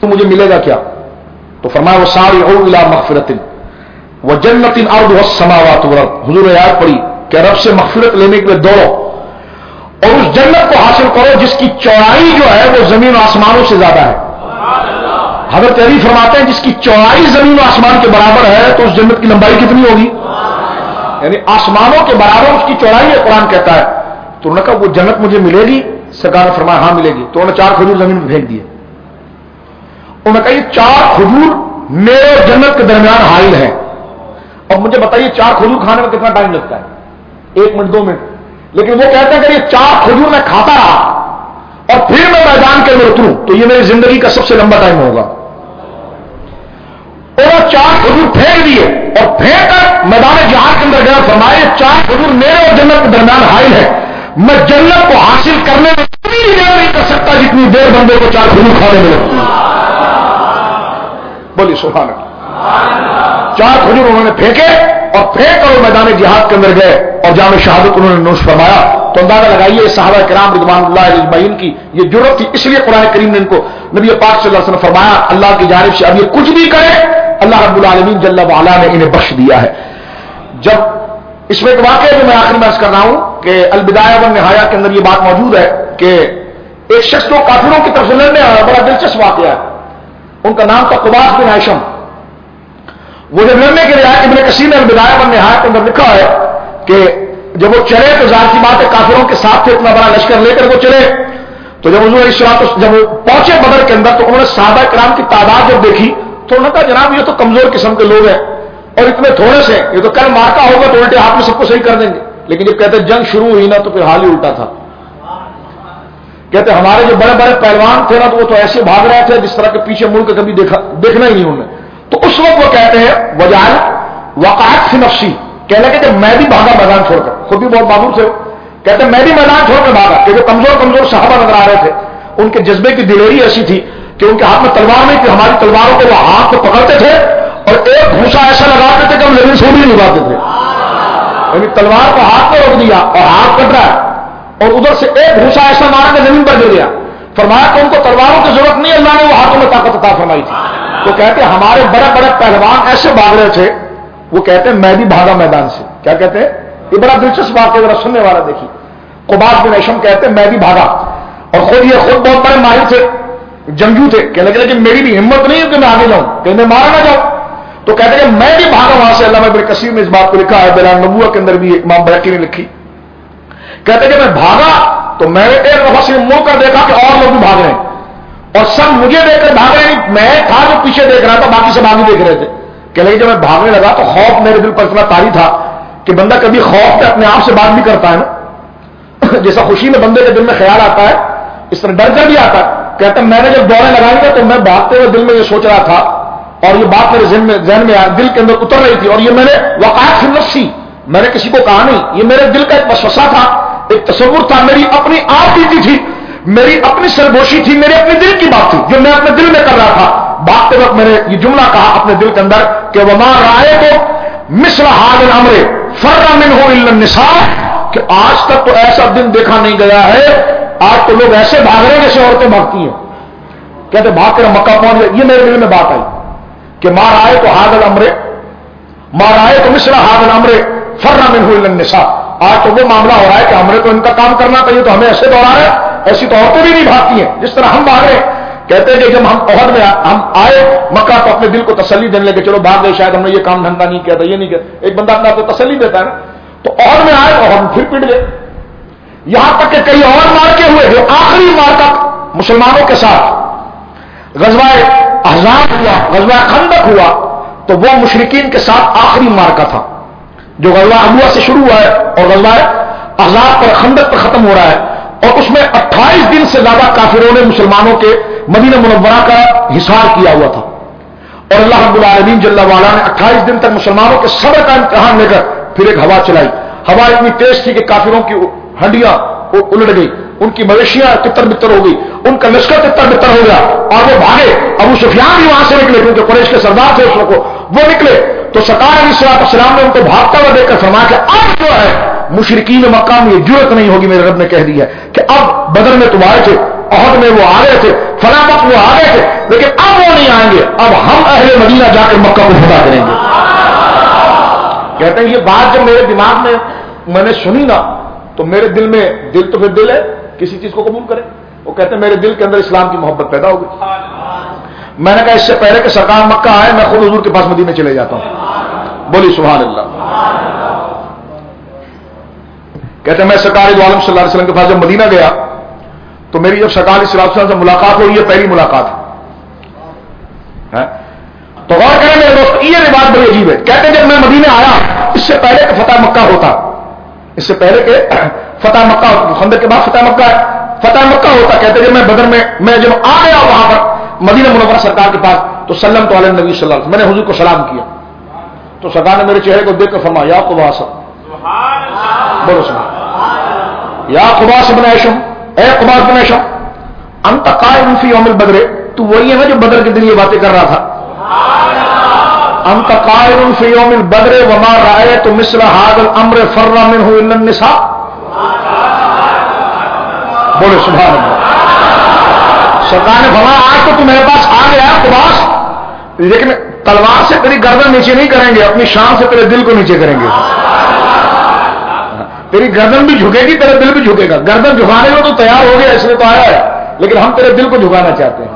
Speaker 1: تو مجھے ملے گا کیا؟ تو فرمایا وسارعوا الی مغفرۃ وجنۃ عرضها السماوات والارض. حضور نے آیت پڑھی کہ رب سے مغفرت لینے کے لیے دوڑو اور اس جنت کو حاصل کرو جس کی چوڑائی جو ہے وہ زمین و آسمانوں سے زیادہ ہے. حضرت علی فرماتے ہیں جس کی چوڑائی زمین و آسمان کے برابر ہے تو اس جنت کی لمبائی کتنی ہوگی؟ یعنی آسمانوں کے برابر اس کی چوڑائی ہے. قرآن کہتا ہے. تو انہوں نے کہا وہ جنت مجھے ملے گی؟ سرکار نے فرمایا ہاں ملے گی. تو انہوں نے چار کھجور زمین میں پھینک دیے. انہوں نے کہا یہ چار کھجور میرے اور جنت کے درمیان حائل ہیں. اب مجھے بتائیے چار کھجور کھانے میں کتنا ٹائم لگتا ہے؟ ایک منٹ دو منٹ. لیکن وہ کہتے ہیں کہ یہ چار کھجور میں کھاتا رہا اور پھر میں میدان کے اندر اتروں تو یہ میری زندگی کا سب سے لمبا ٹائم ہوگا. اور چار کھجور پھینک دیے اور پھینک کر میدان جہاد کے اندر گیا. فرمایا چار کھجور میرے اور جنت کے درمیان حائل ہے. میں جنت کو حاصل کرنے میں اتنی دیر نہیں کر سکتا جتنی دیر بندے کو چار کھجور کھانے میں لگتی ہے. بولیے سبحان اللہ. چار کھجور انہوں نے پھینکے اور پھینک کر میدان جہاد کے اندر گئے اور جام شہادت انہوں نے نوش فرمایا. تو اندازہ لگائیے صحابہ کرام رضوان اللہ اجمعین کی یہ جرأت تھی. اس لیے قرآن کریم نے ان کو نبی پاک صلی اللہ علیہ وسلم فرمایا اللہ کی جانب سے اب یہ کچھ بھی کرے اللہ رب العالمین جل وعلا نے انہیں بخش دیا ہے. جب اس میں ایک واقعہ جو میں آخر میں عرض کر رہا ہوں کہ البدایہ والنہایہ کے اندر یہ بات موجود ہے کہ ایک شخص جو کافروں کی طرف سے لڑنے آیا, بڑا دلچسپ واقعہ ہے. ان کا نام تھا قباس بن ہیشم. وہ جب لڑنے کے لیے آئے, ابن کثیر نے البدایہ والنہایہ کے اندر لکھا ہے کہ جب وہ چلے تو ظاہر سی بات ہے کافروں کے ساتھ اتنا بڑا لشکر لے کر وہ چلے. تو جب حضور علیہ الصلوۃ جب وہ پہنچے بدر کے اندر تو انہوں نے صحابہ کرام کی تعداد جب دیکھی تو انہوں نے کہا جناب یہ تو کمزور قسم کے لوگ ہیں اور اتنے تھوڑے سے, یہ تو کل مارکا ہوگا تو الٹے ہاتھ میں سب کو صحیح کر دیں گے. لیکن جب کہتے جنگ شروع ہوئی نا تو پھر حال ہی الٹا تھا. کہتے ہمارے جو بڑے بڑے پہلوان تھے نا تو وہ تو ایسے بھاگ رہے تھے جس طرح کے پیچھے مڑ کے کبھی دیکھا دیکھنا ہی نہیں انہوں نے. تو اس وقت وہ کہتے ہیں وجال وقعت فی نفسی, کہنے لگے کہ میں بھی بھاگا میدان چھوڑ کر. خود بھی بہت بہادر تھے. کہتے ہیں میں بھی میدان چھوڑ کر بھاگا کہ جو کمزور کمزور صحابہ نظر آ رہے تھے ان کے جذبے کی دلیری ایسی تھی کہ ان کے ہاتھ میں تلوار نہیں تھی. ہماری تلواروں کو وہ ہاتھ کو پکڑتے تھے اور ایک گھوسا ایسا لگاتے تھے کہ ہم زمین سے بھی نہیں اگاتے تھے. یعنی تلوار کو ہاتھ میں روک دیا اور ہاتھ کٹ رہا ہے اور ادھر سے ایک گھوسا ایسا مارا کہ زمین پر گر گیا. فرمایا کہ ان کو تلواروں کی ضرورت نہیں, اللہ نے وہ ہاتھوں میں طاقت عطا فرمائی تھی. تو کہتے ہیں ہمارے بڑے بڑے پہلوان ایسے بھاگ رہے تھے, وہ کہتے ہیں میں بھی بھاگا میدان سے. کیا کہتے ہیں؟ یہ بڑا دلچسپ واقعہ ذرا سننے والا دیکھیے. قباس بن ہیشم کہتے ہیں میں بھی بھاگا اور خود یہ خود بہت بڑے ماہر تھے, جنگجو تھے. کہنے لگے کہ میری بھی ہمت نہیں ہے کہ میں آگے جاؤں, کہ میں مارا نہ جاؤں. تو کہتے ہیں کہ میں بھی بھاگا وہاں سے. علامہ ابن کثیر نے اس بات کو لکھا ہے, بیان نبوہ کے اندر بھی امام بیہقی نے لکھی. کہتے ہیں کہ میں بھاگا تو میں نے ایک دفعہ سے مڑ کر دیکھا کہ اور لوگ بھی بھاگ رہے ہیں اور سب مجھے دیکھ کر بھاگ رہے ہیں. میں تھا جو پیچھے دیکھ رہا تھا, باقی سب آگے دیکھ رہے تھے. کہنے لگے جب میں بھاگنے لگا تو خوف میرے دل پر اتنا طاری تھا کہ بندہ کبھی خوف میں اپنے آپ سے بات بھی کرتا ہے نا, جیسا خوشی میں بندے کے دل میں خیال آتا ہے اس طرح ڈر کر بھی آتا ہے. کہتا میں نے جب دوڑیں لگائی تھا تو میں بھاگتے ہوئے دل میں یہ سوچ رہا تھا اور یہ بات میرے ذہن میں ذہن میں دل کے اندر اتر رہی تھی اور یہ میں نے وقعت فی نفسی, میں نے کسی کو کہا نہیں, یہ میرے دل کا ایک وسوسہ تھا, ایک تصور تھا, میری اپنی آپ بیتی تھی, میری اپنی سرگوشی تھی, میرے اپنے دل کی بات تھی جو میں اپنے دل میں کر رہا تھا. بھاگتے وقت میں نے یہ جملہ کہا اپنے دل کے اندر کہ وما رأیت مثل هذا الامر فر منه الا النساء, کہ آج تک تو ایسا دن دیکھا نہیں گیا ہے, آج تو لوگ ایسے بھاگ رہے ہیں جیسے عورتیں بھاگتی ہیں. کہتے بھاگ کر مکہ پہنچ گئے. یہ میرے دل میں بات آئی کہ ما رأیت هذا الامر ما رأیت مثل هذا الامر فر منه الا النساء. آج تو وہ معاملہ ہو رہا ہے کہ ہمیں تو ان کا کام کرنا چاہیے تو ہمیں ایسے دوڑا رہے, ایسی تو عورتیں بھی نہیں بھاگتی ہیں جس طرح ہم بھاگ رہے ہیں. کہتے ہیں کہ جب ہم عہد میں ہم آئے مکہ تو اپنے دل کو تسلی دینے لگے, چلو بھاگ گئے, شاید ہم نے یہ کام دھندا نہیں کیا تھا, یہ نہیں کیا. ایک بندہ اپنے آپ کو تسلی دیتا ہے نا. تو عہد میں آئے اور ہم پھر پٹ گئے, یہاں تک کہ کئی اور مارکے ہوئے. جو آخری مارکا مسلمانوں کے ساتھ غزوہ احزاب ہوا, غزوہ خندق ہوا, تو وہ مشرکین کے ساتھ آخری مارکا تھا جو غزوہ ابوا سے شروع ہوا ہے اور غزوہ احزاب پر خندق پر ختم ہو رہا ہے. اور اس میں اٹھائیس دن سے زیادہ کافروں نے مسلمانوں کے مدینہ منورہ کا حصار کیا ہوا تھا اور اللہ رب العالمین جل وعلا نے اٹھائیس دن تک مسلمانوں کے صبر کا امتحان لے کر پھر ایک ہوا چلائی. ہوا اتنی تیز تھی کہ کافروں کی ہڈیاں الٹ گئی, ان کی مویشیاں تتر بتر ہو گئی, ان کا لشکر تتر بتر ہو گیا اور وہ بھاگے. ابو سفیان بھی وہاں سے نکلے کیونکہ قریش کے سردار تھے اس وقت, وہ نکلے تو سرکار علیہ الصلوۃ والسلام نے ان کو بھاگتا ہوا دیکھ کر فرمایا کہ اب جو ہے مشرکین مکہ میں یہ جرأت نہیں ہوگی, میرے رب نے کہہ دیا کہ اب بدر میں تم آئے تھے عہد میں وہ آ گئے تھے، فلاں وقت وہ آ گئے تھے، لیکن اب وہ نہیں آئیں گے، اب ہم اہل مدینہ جا کر مکہ کو فتح کریں گے۔ کہتے ہیں یہ بات جب میرے دماغ میں میں نے سنی نا تو میرے دل میں، دل تو پھر دل ہے کسی چیز کو قبول کرے، وہ کہتے ہیں میرے دل کے اندر اسلام کی محبت پیدا ہو گئی۔ میں نے کہا اس سے پہلے کہ سرکار مکہ آئے میں خود حضور کے پاس مدینے چلے جاتا ہوں۔ بولی سبحان اللہ۔ کہتے ہیں میں سرکار دو عالم صلی اللہ علیہ وسلم کے پاس جب مدینہ گیا تو میری جب سرکار صلی اللہ علیہ وسلم سے ملاقات ہوئی، یہ پہلی ملاقات ہے۔ تو غور کریں میرے دوست، یہ روایت بڑی عجیب ہے۔ کہتے ہیں جب میں مدینے آیا، اس سے پہلے کہ فتح مکہ ہوتا، اس سے پہلے کہ فتح مکہ ہوتا، خندق کے بعد فتح مکہ ہے، فتح مکہ ہوتا، کہتے ہیں جب میں بدر میں میں جب آ گیا وہاں پر مدینہ منورہ سرکار کے پاس تو سلم تو علی نبی صلی اللہ علیہ وسلم، میں نے حضور کو سلام کیا تو سرکار نے میرے چہرے کو دیکھ کر فرمایا یا قباس، بولو سبحان یا قباس بن ہیشم، اے قباس بن ہیشم، انت قائم فی یوم البدر، تو وہی ہے نا جو بدر کے دن یہ باتیں کر رہا تھا، انت قائم فی یوم البدر وما رأیت مثل هذا الامر فر منه الا النساء، بولو سبحان اللہ۔ سرکار نے فرمایا آج تو تم میرے پاس آ گیا قباس، لیکن تلوار سے تیری گردن نیچے نہیں کریں گے، اپنی شان سے تیرے دل کو نیچے کریں گے، تیری گردن بھی جھکے گی، تیرا دل بھی جھکے گا۔ گردن جھکانے کو تو تیار ہو گیا، اس لیے تو آیا ہے، لیکن ہم تیرے دل کو جھکانا چاہتے ہیں۔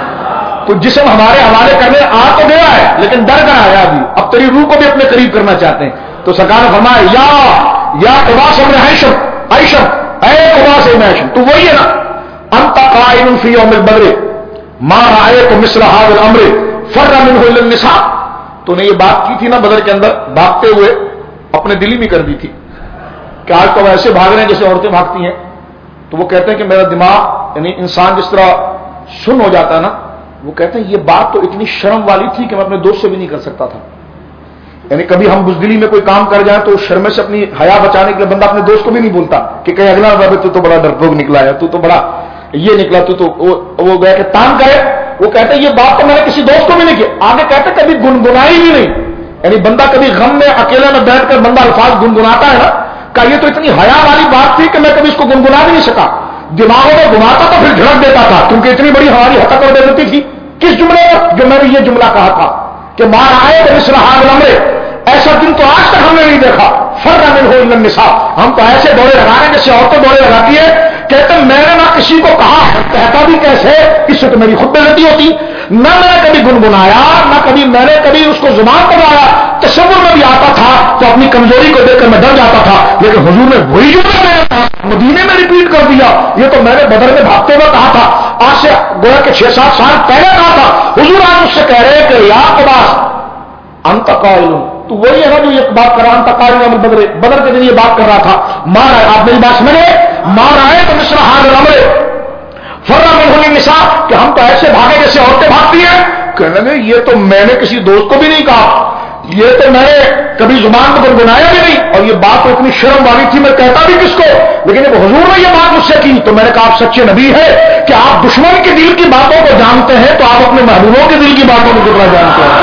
Speaker 1: تو جسم ہمارے حوالے کرنے آ تو گیا ہے لیکن ڈر کر آیا ابھی، اب تیری روح کو بھی اپنے قریب کرنا چاہتے ہیں۔ تو سرکار نے فرمایا یا یا قباس بن ہیشم، ہیشم اے قباس بن ہیشم، تو وہی ہے نا، انت قائم فی یوم البدر ما رأیت مثل هذا الامر فر منه الا النساء، تو نے یہ بات کی تھی نا بدر کے اندر بھاگتے ہوئے، اپنے دل ہی میں کر دی تھی کہ آج تو ایسے بھاگ رہے ہیں جیسے عورتیں بھاگتی ہیں۔ تو وہ کہتے ہیں کہ میرا دماغ، یعنی انسان جس طرح سن ہو جاتا ہے نا، وہ کہتے ہیں یہ بات تو اتنی شرم والی تھی کہ میں اپنے دوست سے بھی نہیں کر سکتا تھا۔ یعنی کبھی ہم بزدلی میں کوئی کام کر جائیں تو شرم سے اپنی حیا بچانے کے لیے بندہ اپنے دوست کو بھی نہیں بولتا کہ کہیں اگلا بابے تو تو بڑا ڈرپوک نکلا ہے، تو تو بڑا یہ نکلا، تو تو وہ گیا کہ تان کرے۔ وہ کہتے ہیں یہ بات تو میں نے کسی دوست کو بھی نہیں کی۔ آگے کہتے کبھی گنگنائی بھی نہیں، یعنی بندہ کبھی غم میں اکیلے میں بیٹھ کر بندہ الفاظ گنگناتا ہے نا، کہ یہ تو اتنی حیا والی بات تھی کہ میں کبھی اس کو گنگنا بھی نہیں سکا۔ دماغوں میں گھماتا تو پھر جھڑک دیتا تھا کیونکہ اتنی بڑی ہماری حرکت اور بے عزتی تھی۔ کس جملے پر؟ جو میں نے یہ جملہ کہا تھا کہ مار آئے تو مثل هذا الامر، ایسا دن تو آج تک ہم نے نہیں دیکھا، فر منه الا النساء، ہم تو ایسے دورے لگا رہے ہیں جیسے عورتیں دورے لگاتی ہے۔ کہتے ہیں میں نے نہ کسی کو کہا، کہتا بھی کیسے، اس سے تو میری خود بے عزتی ہوتی، نہ میں نے کبھی گنگنایا، نہ کبھی میں نے کبھی اس کو زبان پر لایا، تصور میں بھی آتا تھا تو اپنی کمزوری کو دیکھ کر میں ڈر جاتا تھا، لیکن حضور نے وہی جملہ میں تھا مدینے میں ریپیٹ کر دیا۔ یہ تو میں نے بدر میں بھاگتے ہوئے کہا تھا، آج سے گویا کہ چھ سات سال پہلے کہا تھا۔ حضور آج مجھ سے کہہ رہے کہ یا قباس انت قائل، تو وہی ہے نا جو یہ بات کر رہا، انت قائل یوم البدر، بدر کے دن یہ بات کر رہا تھا۔ مار آئے، آپ میری بات سمجھے، مار آئے تو مثل هذا الامر فر منه النساء، کہ ہم تو ایسے بھاگے جیسے عورتیں بھاگتی ہیں۔ کہنے لگے یہ تو میں نے کسی دوست کو بھی نہیں کہا، یہ تو میں نے کبھی زبان کو گنگنایا بھی نہیں، اور یہ بات تو اتنی شرم والی تھی میں کہتا بھی کس کو، لیکن جب حضور نے یہ بات مجھ سے کی تو میں نے کہا آپ سچے نبی ہے کہ آپ دشمن کے دل کی باتوں کو جانتے ہیں تو آپ اپنے محبوبوں کے دل کی باتوں کو کتنا جانتے ہیں۔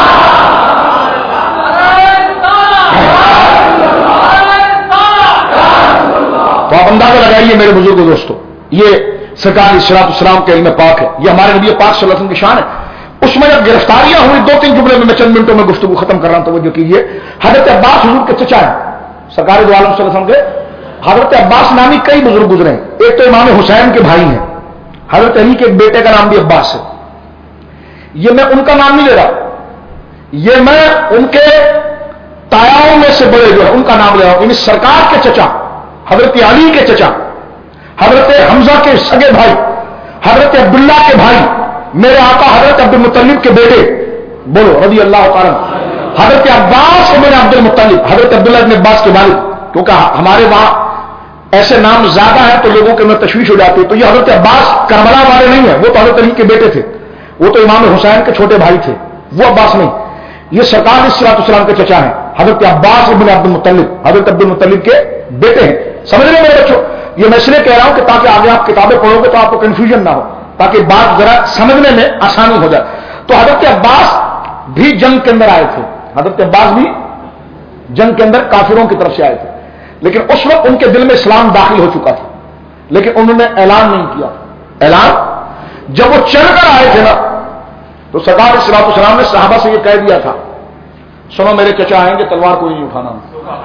Speaker 1: تو آپ اندازہ لگائیے میرے بزرگ دوستوں، یہ سرکار صلاۃ السلام کے علم پاک ہے، یہ ہمارے نبی پاک صلی اللہ علیہ وسلم کی شان ہے۔ اس میں جب گرفتاریاں ہوئی، دو تین جملے میں میں چند منٹوں میں گفتگو ختم کر رہا ہوں، توجہ کیجیے۔ حضرت عباس حضور کے چچا ہیں، سرکار دو عالم صلی اللہ علیہ وسلم کے حضرت عباس نامی کئی بزرگ گزرے ہیں۔ ایک تو امام حسین کے بھائی ہیں، حضرت علی کے ایک بیٹے کا نام بھی عباس ہے۔ یہ میں ان کا نام نہیں لے رہا، یہ میں ان کے تایاؤں میں سے بڑے جو ہے ان کا نام لے رہا ہوں، یعنی سرکار کے چچا حضرت علی کے چچا، حضرت حمزہ کے سگے بھائی، حضرت عبداللہ کے بھائی، میرے آقا حضرت عبد المطلب کے بیٹے، بولو رضی اللہ تعالیٰ، حضرت عباس ابن عبد المطلب، حضرت عبداللہ ابن عباس کے والد، کیونکہ ہمارے وہاں ایسے نام زیادہ ہیں تو لوگوں کے اندر تشویش ہو جاتی ہے۔ تو یہ حضرت عباس کربلا والے نہیں ہیں، وہ تو حضرت علی کے بیٹے تھے، وہ تو امام حسین کے چھوٹے بھائی تھے، وہ عباس نہیں، یہ سرکار صلاۃ السلام کے چچا ہیں، حضرت عباس ابن عبد المطلب، حضرت عبد المطلب کے بیٹے ہیں۔ سمجھ رہے میرے بچوں، یہ میں اس لیے کہہ رہا ہوں کہ تاکہ آگے آپ کتابیں پڑھو گے تو آپ کو کنفیوژن نہ ہو، تاکہ بات ذرا سمجھنے میں آسانی ہو جائے۔ تو حضرت عباس بھی جنگ کے اندر آئے تھے، حضرت عباس بھی جنگ کے اندر کافروں کی طرف سے آئے تھے، لیکن اس وقت ان کے دل میں اسلام داخل ہو چکا تھا، لیکن انہوں نے اعلان نہیں کیا، اعلان. جب وہ چل کر آئے تھے نا تو سرکار علیہ الصلوۃ والسلام نے صحابہ سے یہ کہہ دیا تھا, سنو میرے چچا آئیں گے, تلوار کوئی نہیں اٹھانا.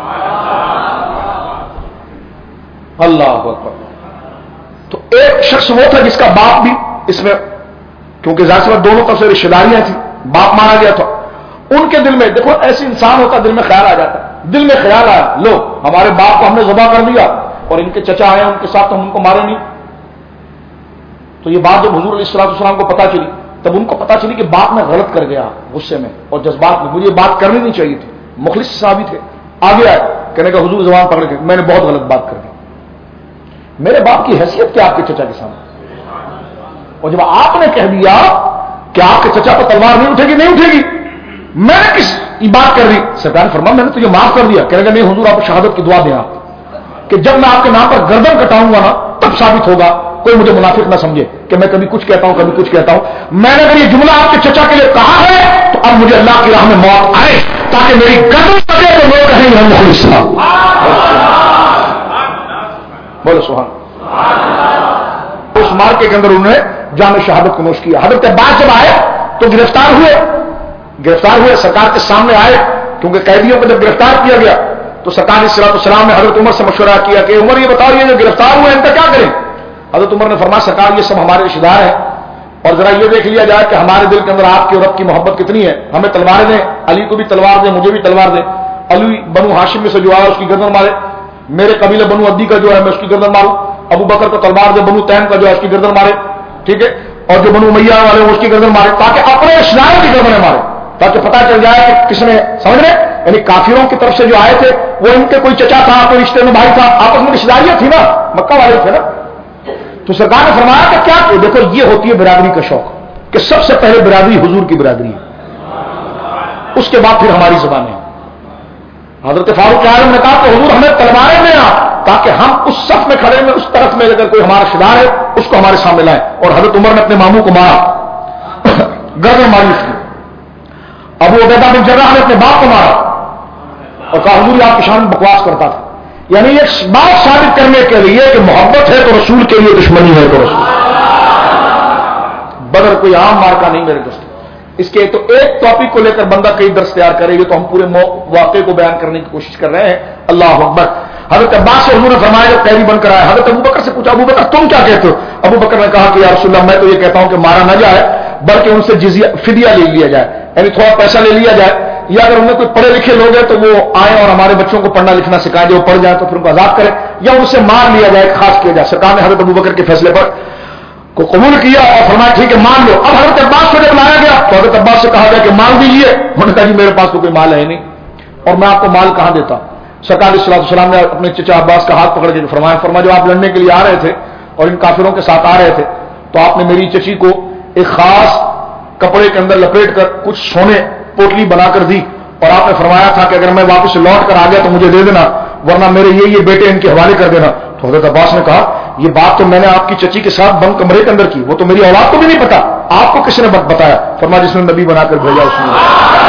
Speaker 1: اللہ اکبر. تو ایک شخص وہ تھا جس کا باپ بھی اس میں, کیونکہ ظاہر سی بات دونوں طرف سے رشتے داریاں تھیں, باپ مانا گیا تھا. ان کے دل میں, دیکھو ایسے انسان ہوتا دل میں خیال آ جاتا, دل میں خیال آیا لو ہمارے باپ کو ہم نے ذبح کر دیا اور ان کے چچا آئے ان کے ساتھ ہم ان کو مارے نہیں. تو یہ بات جب حضور علیہ الصلوۃ والسلام کو پتا چلی تب ان کو پتا چلی کہ باپ میں غلط کر گیا غصے میں اور جذبات میں, مجھے یہ بات کرنی نہیں چاہیے تھی. مخلص صحابی تھے, آگے آئے کہنے کا حضور زبان پکڑ کے میں نے بہت غلط بات کر دی, میرے باپ کی حیثیت کیا آپ کے چچا کے سامنے. اور جب آپ نے کہہ دیا کہ آپ کے چچا پر تلوار نہیں اٹھے گی, نہیں اٹھے گی, میں نے کس بات کر دی. سرکار نے فرمایا میں نے تجھے معاف کر دیا. کہنے کا نہیں حضور آپ شہادت کی دعا دیں آپ کہ جب میں آپ کے نام پر گردن کٹاؤں گا نا تب ثابت ہوگا, کوئی مجھے منافق نہ سمجھے کہ میں کبھی کچھ کہتا ہوں کبھی کچھ کہتا ہوں. میں نے اگر یہ جملہ آپ کے چچا کے لیے کہا ہے تو اب مجھے اللہ کی راہ میں موت آئے تاکہ میری گردن کٹے تو لوگ کہیں ہم مخلص تھا. بولو سبحان. اس مارکے کے اندر انہوں نے جام شہادت کو نوش کیا. حضرت عباس جب آئے تو گرفتار ہوئے, گرفتار ہوئے سرکار کے سامنے آئے, کیونکہ قیدیوں کو جب گرفتار کیا گیا تو سرکار علیہ الصلوۃ والسلام نے حضرت عمر سے مشورہ کیا کہ عمر یہ بتاؤ یہ جو گرفتار ہوئے ان کا کیا کریں. حضرت عمر نے فرمایا سرکار یہ سب ہمارے رشتے دار ہیں اور ذرا یہ دیکھ لیا جائے کہ ہمارے دل کے اندر آپ کی اور رب کی محبت کتنی ہے. ہمیں تلواریں دیں, علی کو بھی تلوار دیں, مجھے بھی تلوار دیں. علی بنو ہاشم میں سے جو ہے اس کی گردن مارے, میرے قبیلہ بنو عدی کا جو ہے میں اس کی گردن ماروں. ابو بکر کو تلوار دے, بنو تیم کا جو ہے اس کی گردن مارے, ٹھیک ہے, اور جو بنو امیہ والے اس کی گردن مارے, تاکہ اپنے رشتے داروں کی گردنیں مارے, تاکہ پتہ چل جائے کہ کس نے, سمجھ رہے, یعنی کافروں کی طرف سے جو آئے تھے وہ ان کے کوئی چچا تھا, کوئی رشتے میں بھائی تھا, آپس میں رشتے داریاں تھی نا, مکہ والے تھے نا. تو سرکار نے فرمایا کہ کیا کہ دیکھو یہ ہوتی ہے برادری کا شوق کہ سب سے پہلے برادری حضور کی برادری ہے, اس کے بعد پھر ہماری زبانیں. حضرت فاروق اعظم نے کہا کہ حضور ہمیں تلواریں دیں تاکہ ہم اس صف میں کھڑے میں اس طرف میں اگر کوئی ہمارا رشتے دار ہے اس کو ہمارے سامنے لائیں. اور حضرت عمر نے اپنے ماموں کو مارا, گردن ماری اس کی. ابو عبیدہ بن جراح نے اپنے باپ کو مارا اور کہا حضور آپ کی شان میں بکواس کرتا تھا. یعنی یہ بات ثابت کرنے کے لیے کہ محبت ہے تو رسول کے لیے دشمنی ہے تو رسول. بدر کوئی عام مارکا نہیں میرے دوست. اس کے تو ایک ٹاپک کو لے کر بندہ کئی درس تیار کرے گی تو ہم پورے واقعے کو بیان کرنے کی کوشش کر رہے ہیں. اللہ اکبر. حضرت عباس سے حضور نے فرمایا جب قیدی بن کر آئے, حضرت ابو بکر سے پوچھا ابو بکر تم کیا کہتے ہو. ابو بکر نے کہا کہ یا رسول اللہ میں تو یہ کہتا ہوں کہ مارا نہ جائے بلکہ ان سے جزیہ فدیہ لے لیا جائے, یعنی تھوڑا پیسہ لے لیا جائے, یا اگر ان میں کوئی پڑھے لکھے لوگ ہیں تو وہ آئیں اور ہمارے بچوں کو پڑھنا لکھنا سکھائیں, جو پڑھ جائیں تو پھر ان کو آزاد کریں, یا ان سے مار لیا جائے, خاص کیا جائے. سرکار نے حضرت ابو بکر کے فیصلے پر کو قبول کیا اور فرمایا ٹھیک ہے مان لو. اب حضرت عباس کو جب لایا گیا تو حضرت عباس سے کہا گیا کہ مال دیجیے. انہوں نے کہا جی میرے پاس تو کوئی مال ہے نہیں اور میں آپ کو مال کہاں دیتا. سرکار علیہ الصلوۃ والسلام نے اپنے چچا عباس کا ہاتھ پکڑ کے فرمایا فرمایا جو آپ لڑنے کے لیے آ رہے تھے اور ان کافروں کے ساتھ آ رہے تھے تو آپ نے میری چچی کو ایک خاص کپڑے کے اندر لپیٹ کر کچھ سونے پوٹلی بنا کر دی اور آپ نے فرمایا تھا کہ اگر میں واپس لوٹ کر آ گیا تو مجھے دے دینا ورنہ میرے یہ یہ بیٹے ان کے حوالے کر دینا. تو حضرت عباس نے کہا یہ بات تو میں نے آپ کی چچی کے ساتھ بند کمرے کے اندر کی, وہ تو میری اولاد کو بھی نہیں پتا, آپ کو کس نے بتایا. فرمایا جس نے نبی بنا کر بھیجا اس نے.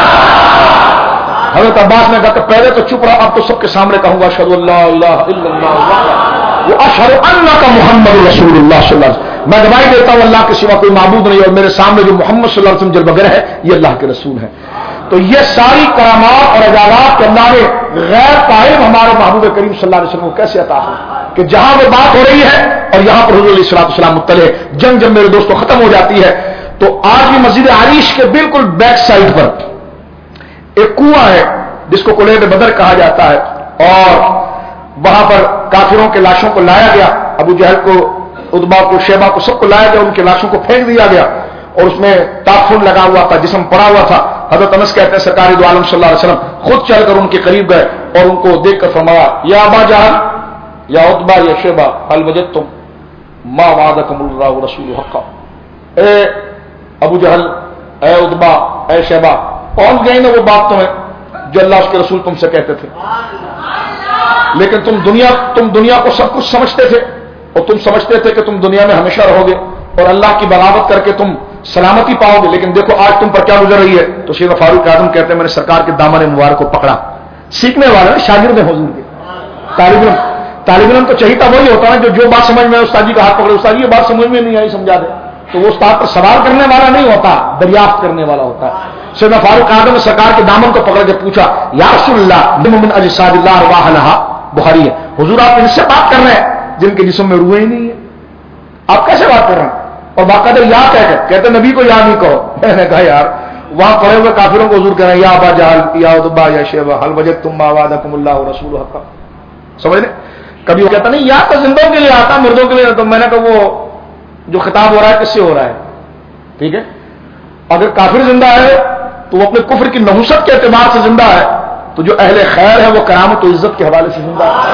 Speaker 1: حضرت عباس نے کہا کہ پہلے تو چپ رہا, اب تو سب کے سامنے کہوں گا اشہد اللہ الہ الا اللہ واشہد انک محمد رسول اللہ صلی اللہ علیہ وسلم. میں گواہی دیتا ہوں اللہ کے سوا کوئی معبود نہیں اور میرے سامنے جو محمد صلی اللہ علیہ وسلم جلوہ گر ہے یہ اللہ کے رسول ہیں. تو یہ ساری کرامات اور اعجازات کے اللہ نے غیر قائم ہمارے محبوب کریم صلی اللہ علیہ وسلم کو کیسے عطا ہے کہ جہاں وہ بات ہو رہی ہے اور یہاں پر حضور علیہ الصلوۃ والسلام مطلع ہے. جنگ جب میرے دوستوں ختم ہو جاتی ہے تو آج بھی مسجد عریش کے بالکل بیک سائڈ پر ایک کنواں ہے جس کو قلیب بدر کہا جاتا ہے اور وہاں پر کافروں کے لاشوں کو لایا گیا. ابو جہل کو, عتبہ کو, شیبہ کو, سب کو لایا گیا, ان کے لاشوں کو پھینک دیا گیا اور اس میں تافن لگا ہوا تھا, جسم پڑا ہوا تھا. حضرت انس کہتے ہیں سرکار دو عالم صلی اللہ علیہ وسلم خود چل کر ان کے قریب گئے اور ان کو دیکھ کر فرمایا یا ابا جہل یا عتبہ یا شیبہ هل وجدتم ما وعدکم اللہ ورسولہ حقا. اے ابو جہل, اے عتبہ, اے شیبہ, پہنچ گئی نا وہ بات تمہیں جو اللہ اس کے رسول تم سے کہتے تھے, لیکن تم دنیا تم دنیا کو سب کچھ سمجھتے تھے اور تم سمجھتے تھے کہ تم دنیا میں ہمیشہ رہو گے اور اللہ کی بغاوت کر کے تم سلامتی پاؤ گے, لیکن دیکھو آج تم پر کیا گزر رہی ہے. تو سیدنا فاروق اعظم کہتے ہیں میں نے سرکار کے دامن مبارک کو پکڑا. سیکھنے والے شاگرد ہیں حضور کے, طالب علم طالب علم تو چہیتا وہی ہوتا ہے جو جو بات سمجھ میں استاد جی کا ہاتھ پکڑے، استاد جی یہ بات سمجھ میں نہیں آئی سمجھا دے، تو وہ استاد پر سوال کرنے والا نہیں ہوتا، دریافت کرنے والا ہوتا ہے۔ سیدنا فاروق اعظم نے سرکار کے دامن کو پکڑ کے پوچھا یا رسول اللہ من اجساد اللہ ارواح لها، بخاری ہے، حضور آپ ان سے بات کر رہے ہیں جن کے جسم میں روحیں ہی نہیں ہے، آپ کیسے بات کر رہے ہیں؟ اور باقاعدہ یا کہہ کے کہتے نبی کو یا نہیں کہو۔ میں نے کہا یار وہاں پڑے ہوئے کافروں کو حضور کہہ رہے ہیں یا ابا جہل یا ادبا یا شیبہ حل وجدتم ما وعدکم اللہ ورسولہ حقا، سمجھ لیں؟ کبھی وہ کہتا نہیں یا تو زندوں کے لیے آتا مردوں کے لیے، تو میں نے کہا وہ جو خطاب ہو رہا ہے کس سے ہو رہا ہے؟ ٹھیک ہے، اگر کافر زندہ ہے تو وہ اپنے کفر کی نحوست کے اعتبار سے زندہ ہے، تو جو اہل خیر ہے وہ کرامت و عزت کے حوالے سے زندہ ہے۔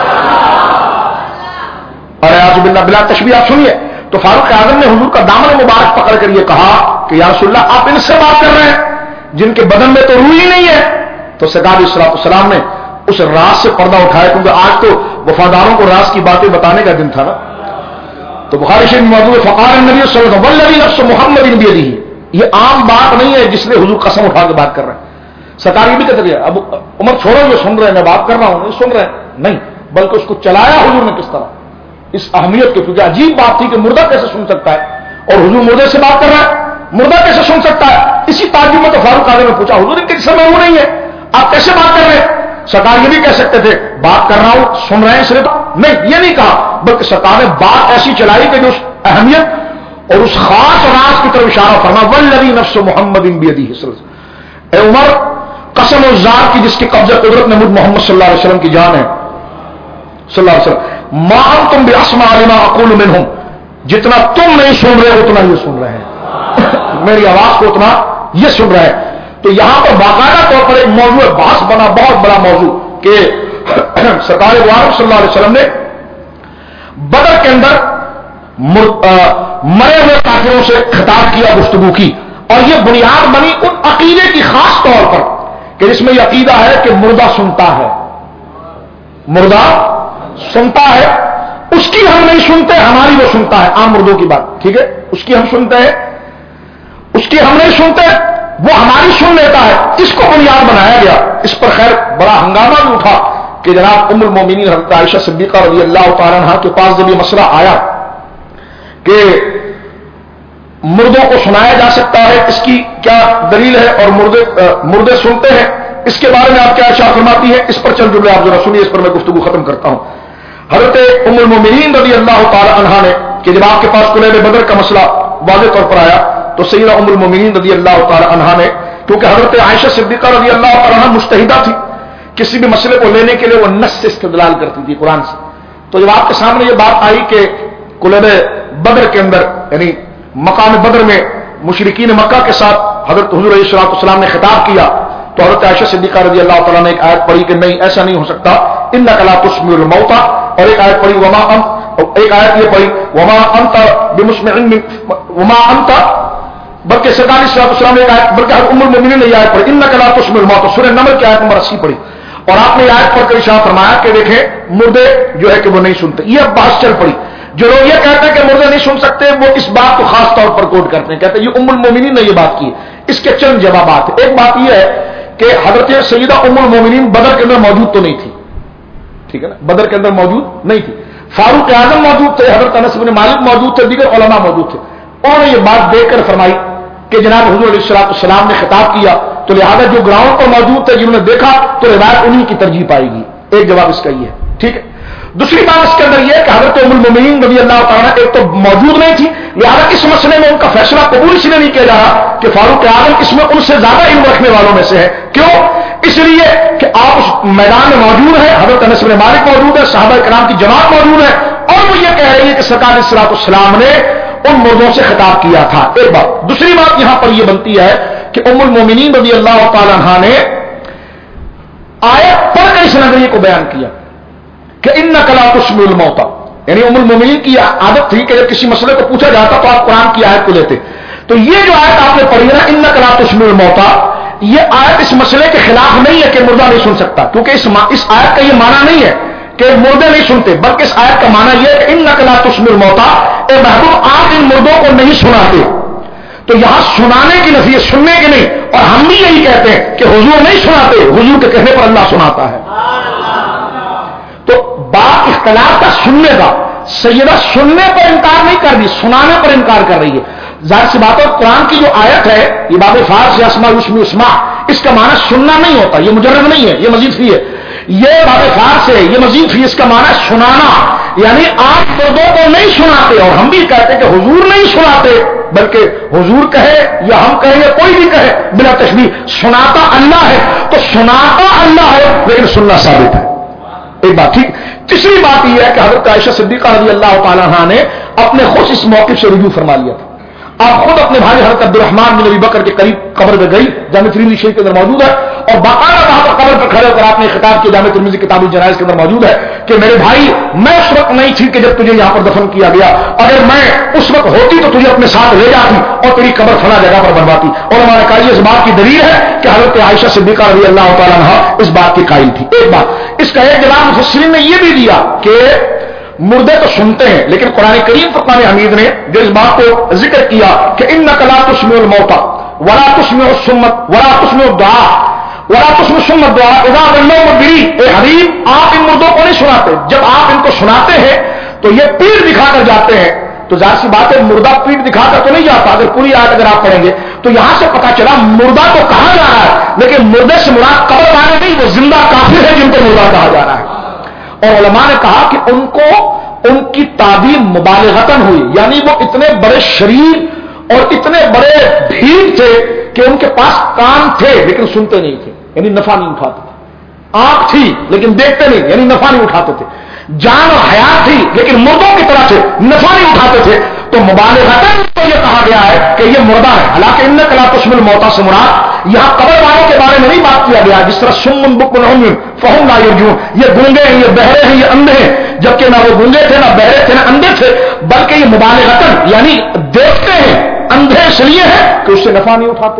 Speaker 1: اور اعوذ باللہ بلا تشبیہ آپ سنیے، تو فاروق اعظم نے حضور کا دامن مبارک پکڑ کر یہ کہا کہ یا رسول اللہ آپ ان سے بات کر رہے ہیں جن کے بدن میں تو روح ہی نہیں ہے۔ تو سرکار علیہ الصلوۃ والسلام نے اس راز سے پردہ اٹھایا، کیونکہ آج تو وفاداروں کو راز کی باتیں بتانے کا دن تھا نا۔ تو بخاری شریف میں موجود فقال النبی صلی اللہ علیہ وسلم والذی نفس محمد بیدہ، یہ عام بات نہیں ہے جس نے حضور قسم اٹھا کے بات کر رہے ہیں۔ سرکار یہ بھی کہتے ہیں اب عمر چھوڑو یہ سن رہے ہیں میں بات کر رہا ہوں، نہیں سن رہے ہیں نہیں، بلکہ اس کو چلایا حضور نے کس طرح، اس اہمیت کے، کیونکہ عجیب بات تھی کہ مردہ کیسے سن سکتا ہے، اور حضور مردے سے بات کر رہا ہے، مردہ کیسے سن سکتا ہے؟ اسی تعجب میں تو فاروق اعظم نے پوچھا حضور ان کے جسم میں وہ نہیں ہے، آپ کیسے بات کر رہے ہیں؟ سرکار یہ بھی کہہ سکتے تھے بات کر رہا ہوں سن رہے ہیں اس لیے تو نہیں، یہ نہیں کہا، بلکہ سرکار نے بات ایسی چلائی کہ جو اس اہمیت اور اس خاص راز کی طرف اشارہ فرما والذی نفس محمد بیدہ، اے عمر قسم و ذات کی جس کی قبضہ قدرت نے مجھ محمد صلی اللہ علیہ وسلم کی جان ہے صلی اللہ علیہ وسلم، ما انتم باسمع لما اقول منہم، جتنا تم نہیں سن رہے اتنا یہ سن رہے ہیں، میری آواز کو اتنا یہ سن رہے ہیں۔ تو یہاں پر باقاعدہ طور پر ایک موضوع بحث بنا، بہت بڑا موضوع، کہ سرکار وارم صلی اللہ علیہ وسلم نے بدر کے اندر مرے ہوئے کافروں سے خطاب کیا، گفتگو کی، اور یہ بنیاد بنی ان عقیدے کی خاص طور پر کہ جس میں یہ عقیدہ ہے کہ مردہ سنتا ہے، مردہ سنتا ہے، اس کی ہم نہیں سنتے، ہماری وہ سنتا ہے، عام مردوں کی بات، ٹھیک ہے، اس کی ہم سنتے ہیں، اس کی ہم نہیں سنتے، وہ ہماری سن لیتا ہے، اس کو بنیاد بنایا گیا۔ اس پر خیر بڑا ہنگامہ بھی اٹھا کہ جناب ام المومنین حضرت عائشہ صدیقہ رضی اللہ تعالیٰ عنہ کے پاس جب یہ مسئلہ آیا کہ مردوں کو سنایا جا سکتا ہے، اس کی کیا دلیل ہے، اور مردے مردے سنتے ہیں، اس کے بارے میں آپ کیا ارشاد فرماتی ہے؟ اس پر چل جملے آپ ذرا سنیے، اس پر میں گفتگو ختم کرتا ہوں۔ حضرت ام المومنین رضی اللہ تعالی عنہا نے کہ جب آپ کے پاس قلیب بدر کا مسئلہ واضح طور پر آیا تو سیدہ ام المومنین رضی اللہ تعالی عنہا نے، کیونکہ حضرت عائشہ صدیقہ رضی اللہ تعالی عنہا مجتہدہ تھی، کسی بھی مسئلے کو لینے کے لیے وہ نص سے استدلال کرتی تھی قرآن سے، تو جب آپ کے سامنے یہ بات آئی کہ قلیب بدر کے اندر یعنی مقام بدر میں مشرکین مکہ کے ساتھ حضرت حضور علیہ الصلوۃ والسلام نے خطاب کیا، تو حضرت عائشہ صدیقہ رضی اللہ تعالیٰ نے ایک آیت پڑھی کہ نہیں ایسا نہیں ہو سکتا، انک لا تسمع الموتى، اور ایک آیت پڑھی وما انت، ایک آیت یہ پڑھی وما انت بمسمع وما انت، بلکہ سرکار علیہ السلام نے ایک آیت، بلکہ ام المؤمنین نے یہ آیت پڑھی انک لا تسمع الموتى، سورہ نمل کی آیت نمبر اسی پڑھی، اور آپ نے یہ آیت پڑھ کر ارشاد فرمایا کہ دیکھیں مردے جو ہے کہ وہ نہیں سنتے۔ یہ بات چل پڑی، جو لوگ یہ کہتے ہیں کہ مردے نہیں سن سکتے وہ اس بات کو خاص طور پر کوٹ کرتے ہیں، کہتے ہیں یہ ام المؤمنین نے یہ بات کی۔ اس کے چند جوابات ہیں۔ ایک بات یہ ہے کہ حضرت سیدہ ام المؤمنین بدر کے اندر موجود تو نہیں تھی، ٹھیک ہے نا، بدر کے اندر موجود نہیں تھی، فاروق اعظم موجود تھے، حضرت انس بن مالک موجود تھے، دیگر علماء موجود تھے، انہوں نے یہ بات دیکھ کر فرمائی کہ جناب حضور علیہ الصلوۃ والسلام نے خطاب کیا، تو لہذا جو گراؤنڈ پر موجود تھے جنہوں نے دیکھا تو روایت انہی کی ترجیح پائے گی۔ ایک جواب اس کا یہ ہے، ٹھیک ہے۔ دوسری بات اس کے اندر یہ ہے کہ حضرت ام المؤمنین رضی اللہ تعالیٰ ایک تو موجود نہیں تھی، لہذا اس مسئلے میں ان کا فیصلہ قبول اس لیے نہیں کیا جا رہا کہ فاروق اعظم اس میں ان سے زیادہ علم رکھنے والوں میں سے ہے۔ کیوں؟ اس لیے کہ آپ اس میدان میں موجود ہیں، حضرت انس بن مالک موجود ہے، صحابہ کرام کی جماعت موجود ہے، اور وہ یہ کہہ رہی ہے کہ سرکار علیہ الصلوۃ والسلام نے ان مردوں سے خطاب کیا تھا۔ ایک بات۔ دوسری بات یہاں پر یہ بنتی ہے کہ ام المؤمنین رضی اللہ تعالی عنہا نے آیت پڑھ کر اس نظریے کو بیان کیا کہ انک لا تسمع الموتى، یعنی ام المؤمنین کی عادت تھی کہ جب کسی مسئلے کو پوچھا جاتا تو آپ قرآن کی آیت کو لیتے، تو یہ جو آیت آپ نے پڑھی نا انک لا تسمع الموتى، یہ آیت اس مسئلے کے خلاف نہیں ہے کہ مردہ نہیں سن سکتا، کیونکہ اس اس آیت کا یہ معنی نہیں ہے کہ مردے نہیں سنتے، بلکہ اس آیت کا معنی یہ ہے کہ انک لا تسمع الموتى، اے محبوب آپ ان مردوں کو نہیں سناتے، تو یہاں سنانے کی نفی ہے، سننے کی نہیں، اور ہم بھی یہی کہتے ہیں کہ حضور نہیں سناتے، حضور کے کہنے پر اللہ سناتا ہے۔ تو بات اختلاف کا سننے کا. سیدہ سننے پر انکار نہیں کر رہی, سنانے پر انکار کر رہی ہے. ظاہر سی بات ہے قرآن کی جو آیت ہے یہ باب فارس یا اسماء اسم اسماء, اس کا معنی سننا نہیں ہوتا, یہ مجرد نہیں ہے, یہ مزید فی ہے. یہ باب فارس ہے, یہ مزید فی, اس کا معنی سنانا. یعنی آپ مردوں کو نہیں سناتے, اور ہم بھی کہتے ہیں کہ حضور نہیں سناتے, بلکہ حضور کہے یا ہم کہیں یا کوئی بھی کہے بلا تشبیہ, سناتا اللہ ہے. تو سناتا اللہ ہے لیکن سننا ثابت ہے. ایک بات ٹھیک. تیسری بات یہ ہے کہ حضرت عائشہ صدیقہ رضی اللہ تعالی عنہا نے اپنے خود اس موقف سے رجوع فرما لیا تھا. آپ خود اپنے بھائی حضرت عبد الرحمن بن ابی بکر کے قریب قبر پہ گئی, جامع ترمذی شریف کے اندر موجود ہے, اور باقاعدہ وہاں پر قبر پر کھڑے ہو کر آپ نے خطاب کیا, جامع ترمذی کتاب الجنائز کے اندر موجود ہے کہ میرے بھائی میں اس وقت نہیں تھی کہ جب تجھے یہاں پر دفن کیا گیا, اگر میں اس وقت ہوتی تو تجھے اپنے ساتھ لے جاتی اور تیری قبر فلاں جگہ پر بنواتی. اور ہمارے قائل اس بات کی دلیل ہے کہ حضرت عائشہ صدیقہ رضی اللہ تعالیٰ عنہا اس بات کی قائل تھی. ایک بات اس کا ایک جواب مفسرین نے یہ بھی دیا کہ مردے تو سنتے ہیں, لیکن قرآن کریم فرقان حمید نے جو اس بات کو ذکر کیا کہ انک لا تسمع الموتى ولا تسمع الصم ولا تسمع الدعاء ولا تسمع الصم الدعاء اذا ولوا مدبرين, اے حبیب آپ ان مردوں کو نہیں سناتے, جب آپ ان کو سناتے ہیں تو یہ پیڑ دکھا کر جاتے ہیں. تو ظاہر سی بات ہے مردہ پیڑ دکھا کر تو نہیں جاتا. اگر پوری آیت اگر آپ پڑھیں گے تو یہاں سے پتا چلا مردہ تو کہا جا رہا ہے, لیکن مردے سے مراد قبر والے نہیں, وہ زندہ کافر ہے جن کو مردہ کہا جا رہا ہے. اور علماء نے کہا کہ ان کو ان کی تعبیر مبالغتاً ہوئی, یعنی وہ اتنے بڑے شریر اور اتنے بڑے بھیڑ تھے کہ ان کے پاس کان تھے لیکن سنتے نہیں تھے, یعنی نفع نہیں اٹھاتے تھے. آنکھ تھی لیکن دیکھتے نہیں, یعنی نفع نہیں اٹھاتے تھے. جان اور حیات تھی لیکن مردوں کی طرح سے نفع نہیں اٹھاتے تھے. تو مبالغتاً تو یہ کہا گیا ہے کہ یہ مردہ ہے. حالانکہ انک لا تسمع الموتى سے مراد یہاں قبر والوں کے بارے میں نہیں بات کیا گیا, جس طرح صم بکم عمی فہم لا یرجعون, یہ گونگے ہیں, یہ بہرے ہیں, یہ اندھے ہیں, جبکہ نہ وہ گونگے تھے نہ بہرے تھے نہ اندھے تھے, بلکہ یہ مبالغتاً یعنی دیکھتے ہیں, اندھے اس لیے ہیں کہ اس سے نفع نہیں اٹھاتے,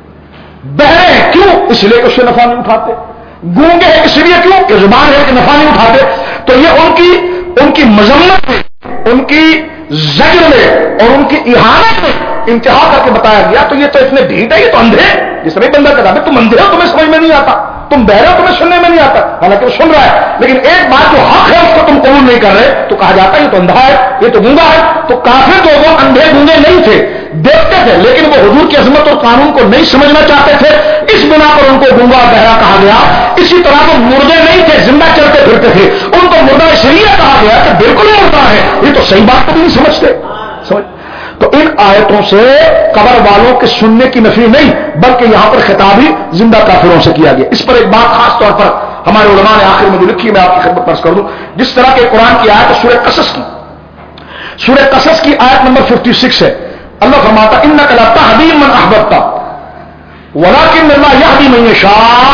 Speaker 1: بہرے ہیں کیوں اس لیے کہ اس سے نفع نہیں اٹھاتے, گونگے ہیں اس لیے کیوں کہ زبان ہے کہ نفع نہیں اٹھاتے. تو یہ ان کی ان کی مذمت میں, ان کی زجر میں اور ان کی اہانت میں انتہا کر کے بتایا گیا. تو یہ تو اتنے ڈھیٹ ہے, یہ تو اندھے, جس طرح بندہ کہتا ہے تم اندھے ہو, تمہیں سمجھ میں نہیں آتا, تم بہرے ہو, تمہیں سننے میں نہیں آتا, حالانکہ وہ سن رہا ہے. لیکن ایک بات جو حق ہے اس کو تم قبول نہیں کر رہے, تو کہا جاتا ہے یہ تو اندھا ہے, یہ تو گونگا ہے. تو کافر تو وہ اندھے گونگے نہیں تھے, دیکھتے تھے, لیکن وہ حضور کی عظمت اور قانون کو نہیں سمجھنا چاہتے تھے, اس بنا پر ان کو گونگا بہرا کہا گیا. اسی طرح وہ مردے نہیں تھے, زندہ چلتے پھرتے تھے, ان کو مردہ اس لیے کہا گیا کہ بالکل مردہ ہے, یہ تو صحیح بات کو نہیں سمجھتے. سمجھ تو ان آیتوں سے قبر والوں کے سننے کی نفی نہیں, بلکہ یہاں پر خطاب ہی زندہ کافروں سے کیا گیا. اس پر ایک بات خاص طور پر ہمارے علماء نے آخر میں جو لکھی میں آپ کی خدمت پیش کر دوں. جس طرح کے قرآن کی آیت سورہ قصص کی سورہ قصص کی آیت نمبر چھپن ہے, اللہ فرماتا انک لا تہدی من احببت ولکن اللہ یہدی من یشاء.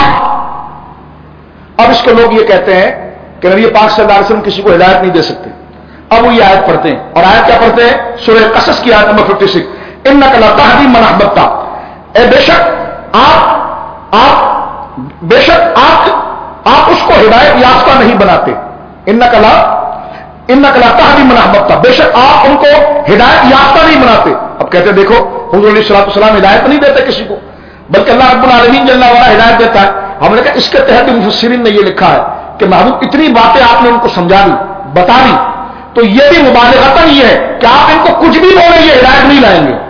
Speaker 1: اب اس کو لوگ یہ کہتے ہیں کہ نبی پاک صلی اللہ علیہ وسلم کسی کو ہدایت نہیں دے سکتے. اب وہ یہ آیت پڑھتے ہیں, اور آیت کیا پڑھتے ہیں؟ سورہ قصص کی آیت نمبر چھپن, انک لا تہدی من احببت, اے بے شک آپ آپ بے شک آپ آپ اس کو ہدایت یافتہ نہیں بناتے. انک لا انک لا تہدی من احببت, بے شک آپ ان کو ہدایت یافتہ نہیں بناتے. اب کہتے ہیں دیکھو حضور علیہ الصلوۃ والسلام ہدایت نہیں دیتے کسی کو, بلکہ اللہ رب العالمین جل وعلا ہدایت دیتا ہے. ہم نے کہا اس کے تحت مفسرین نے یہ لکھا ہے کہ محبوب اتنی باتیں آپ نے ان کو سمجھا دی, بتا دی, تو یہ بھی مبالغتاً یہ ہے کہ آپ ان کو کچھ بھی بولیں گے ہدایت نہیں لائیں گے,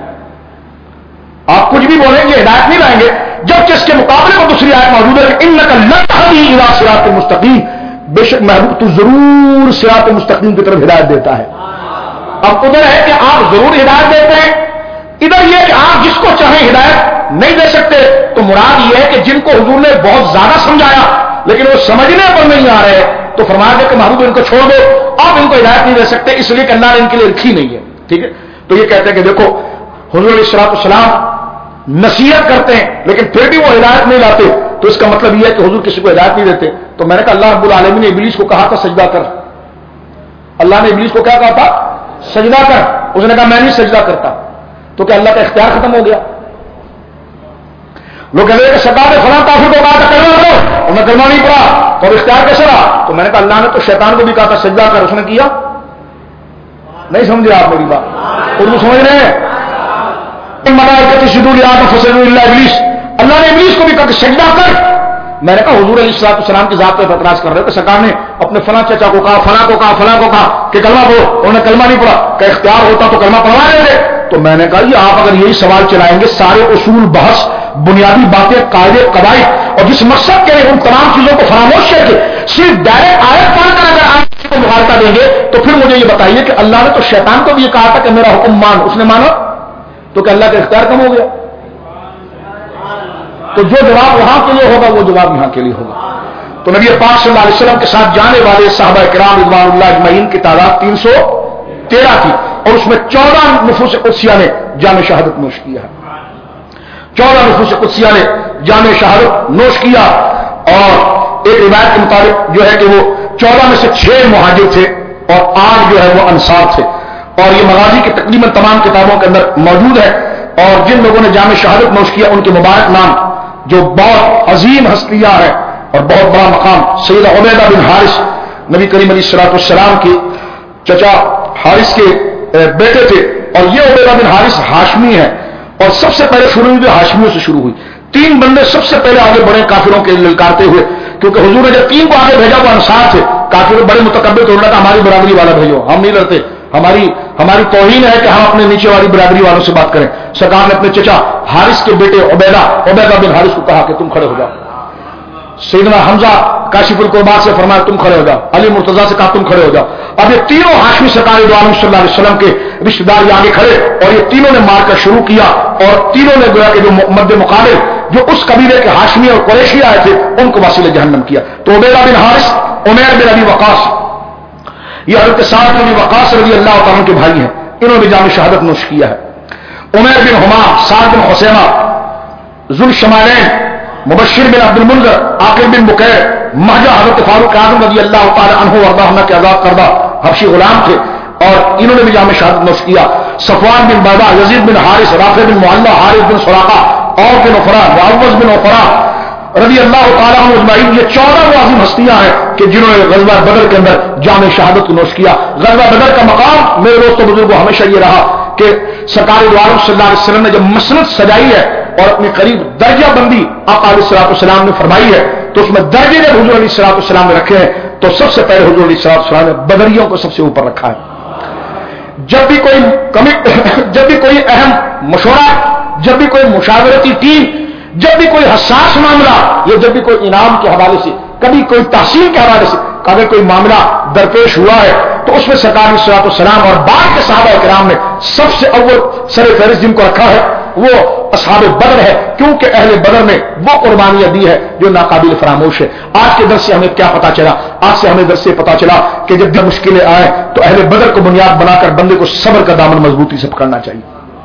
Speaker 1: آپ کچھ بھی بولیں گے ہدایت نہیں لائیں گے. جبکہ اس کے مقابلے میں دوسری آیت موجود ہے کہ انک لتہدی الی صراط مستقیم, بے شک محبوب تو ضرور صراط مستقیم کی طرف ہدایت دیتا ہے. اب ادھر ہے کہ آپ ضرور ہدایت دیتے ہیں, ادھر یہ کہ آپ جس کو چاہیں ہدایت نہیں دے سکتے. تو مراد یہ ہے کہ جن کو حضور نے بہت زیادہ سمجھایا لیکن وہ سمجھنے پر نہیں آ رہے, تو فرمایا گیا کہ محبوب ان کو چھوڑ دو, آپ ان کو ہدایت نہیں دے سکتے, اس لیے کہ اللہ نے ان کے لیے رکھی نہیں ہے. ٹھیک ہے, تو یہ کہتے ہیں کہ دیکھو حضور علیہ الصلوۃ والسلام نصیحت کرتے ہیں لیکن پھر بھی وہ ہدایت نہیں لاتے, تو اس کا مطلب یہ ہے کہ حضور کسی کو ہدایت نہیں دیتے. تو میں نے کہا اللہ رب العالمین نے ابلیس کو کہا تھا سجدہ کر, اللہ نے ابلیس کو کیا کہا تھا؟ سجدہ کر. اس نے کہا میں نہیں سجدہ کرتا, تو کیا اللہ کا اختیار ختم ہو گیا؟ لوگ کہتے ہیں کہ سرکار نے فلاں کافر کو کہا تھا کلمہ پڑھو, اور میں کلمہ نہیں پڑھا, تو اب اختیار کیسے رہا؟ تو میں نے کہا اللہ نے تو شیطان کو بھی کہا تھا سجدہ کر, اس نے کیا نہیں. سمجھے آپ میری بات؟ اردو سمجھ رہے ہیں؟ اللہ نے ابلیس کو بھی کہا کہ سجدہ کر. میں نے کہا حضور علیہ الصلوۃ والسلام کی ذات پر اعتراض کر رہے ہو کہ سرکار نے اپنے فلاں چچا کو کہا، فلاں کو کہا، فلاں کو کہا کہ کلمہ پڑھو، انہوں نے کلمہ نہیں پڑھا کہ اختیار ہوتا تو کلمہ پڑھوا دیتے. تو میں نے کہا یہ آپ اگر یہی سوال چلائیں گے سارے اصول، بحث، بنیادی باتیں، قاعدے، قواعد اور جس مقصد کے لیے ان تمام چیزوں کو فراموش کر کے صرف ڈائریکٹ آیت پڑھ کر اگر آپ کو مغالطہ دیں گے تو پھر مجھے یہ بتائیے کہ اللہ نے تو شیطان کو بھی یہ کہا تھا کہ میرا حکم مان، اس نے مانا تو کہ اللہ کا اختیار کم ہو گیا؟ تو جو جواب وہاں کے لیے ہوگا وہ جواب یہاں کے لیے ہوگا. تو نبی پاک صلی اللہ علیہ وسلم کے ساتھ جانے والے صحابہ کرام رضوان اللہ اجمعین کی تعداد تین سو تیرہ تھی اور اس میں چودہ نفوس قدسیہ نے جامع شہادت نوش کیا ہے. چودہ نفوس قدسیہ نے جامع شہادت نوش کیا اور ایک روایت کے مطابق جو ہے کہ وہ چودہ میں سے چھ مہاجر تھے اور آٹھ جو ہے وہ انصار تھے. اور یہ مغازی کی تقریباً تمام کتابوں کے اندر موجود ہے. اور جن لوگوں نے جامع شہادت نوش کیا ان کے مبارک نام جو بہت عظیم ہستیاں ہے اور بہت بڑا مقام، سید عبیدہ بن حارث نبی کریم علیہ الصلوۃ والسلام کے چچا حارث کے بیٹے تھے. اور یہ عبیدہ بن حارث ہاشمی ہے اور سب سے پہلے شروع ہوئی ہاشمیوں سے شروع ہوئی. تین بندے سب سے پہلے آگے بڑھے کافروں کے للکارتے ہوئے، کیونکہ حضور نے جب تین کو آگے بھیجا وہ انصار تھے. کافر بڑے متکبر تو انہوں نے کہا ہماری برادری والا بھیجو، ہم نہیں لڑتے، ہماری ہماری توہین ہے کہ ہم اپنے نیچے والی برادری والوں سے بات کریں. سرکار نے اپنے چچا حارث کے بیٹے عبیدہ عبیدہ بن حارث کو کہا کہ تم کھڑے ہو جاؤ. سیدنا حمزہ کاشف القربات سے فرمایا تم کھڑے ہو جاؤ. علی مرتضیٰ سے کہا تم کھڑے ہو جاؤ. اب یہ تینوں ہاشمی سرکار دو عالم صلی اللہ علیہ وسلم کے رشتے دار آگے کھڑے اور یہ تینوں نے مار کر شروع کیا اور تینوں نے گویا کہ جو مد مقابل جو اس قبیلے کے ہاشمی اور قریشی آئے تھے ان کو وسیلہ جہنم کیا. تو عبیدہ بن حارث عمیر بن ابی وقاص یہ حضرت سعد بن ابی وقاص رضی اللہ تعالیٰ کے بھائی ہیں، انہوں نے جامع شہادت نوش کیا ہے. عمیر بن حمام، سعد بن حسیمہ، ذوالشمالین، مبشر بن عبد المنذر، عاقب بن بکیر، مہجہ حضرت فاروق اعظم رضی اللہ تعالی عنہ وارضاہ کے آزاد کردہ حبشی غلام تھے اور انہوں نے بھی جامع شہادت نوش کیا. صفوان بن بابا، یزید بن حارث، رافع بن معلہ، حارث بن سراقہ، اور بن عفرا، معوذ بن عفرا رضی اللہ تعالیٰ عنہ اجمعین، یہ چودہ وہ عظیم ہستیاں ہیں کہ جنہوں نے غزوہ بدر کے اندر جامع شہادت نوش کیا. غزوہ بدر کا مقام میرے دوستوں بزرگوں ہمیشہ یہ رہا کہ سرکار دو عالم صلی اللہ علیہ وسلم نے جب مسند سجائی ہے اور اپنے قریب درجہ بندی آقا علیہ الصلوۃ والسلام نے فرمائی ہے تو اس میں درجے جب حضور علیہ الصلوۃ والسلام نے رکھے ہیں تو سب سے پہلے حضور علیہ الصلوۃ والسلام نے بدریوں کو سب سے اوپر رکھا ہے. جب بھی کوئی کمی جب بھی کوئی اہم مشورہ، جب بھی کوئی مشاورتی ٹیم، جب بھی کوئی حساس معاملہ یا جب بھی کوئی انعام کے حوالے سے، کبھی کوئی تحصیل کے حوالے سے اگر کوئی معاملہ درپیش ہوا ہے تو اس میں سرکار علیہ الصلوۃ والسلام اور بعد کے صحابہ کرام نے سب سے اول سر فہرست جن کو رکھا ہے وہ اصحاب بدر ہے، کیونکہ اہل بدر نے وہ قربانیاں دی ہے جو ناقابل فراموش ہے. آج کے درس سے ہمیں کیا پتا چلا؟ آج سے ہمیں درس سے پتا چلا کہ جب بھی مشکلیں آئیں تو اہل بدر کو بنیاد بنا کر بندے کو صبر کا دامن مضبوطی سے پکڑنا چاہیے.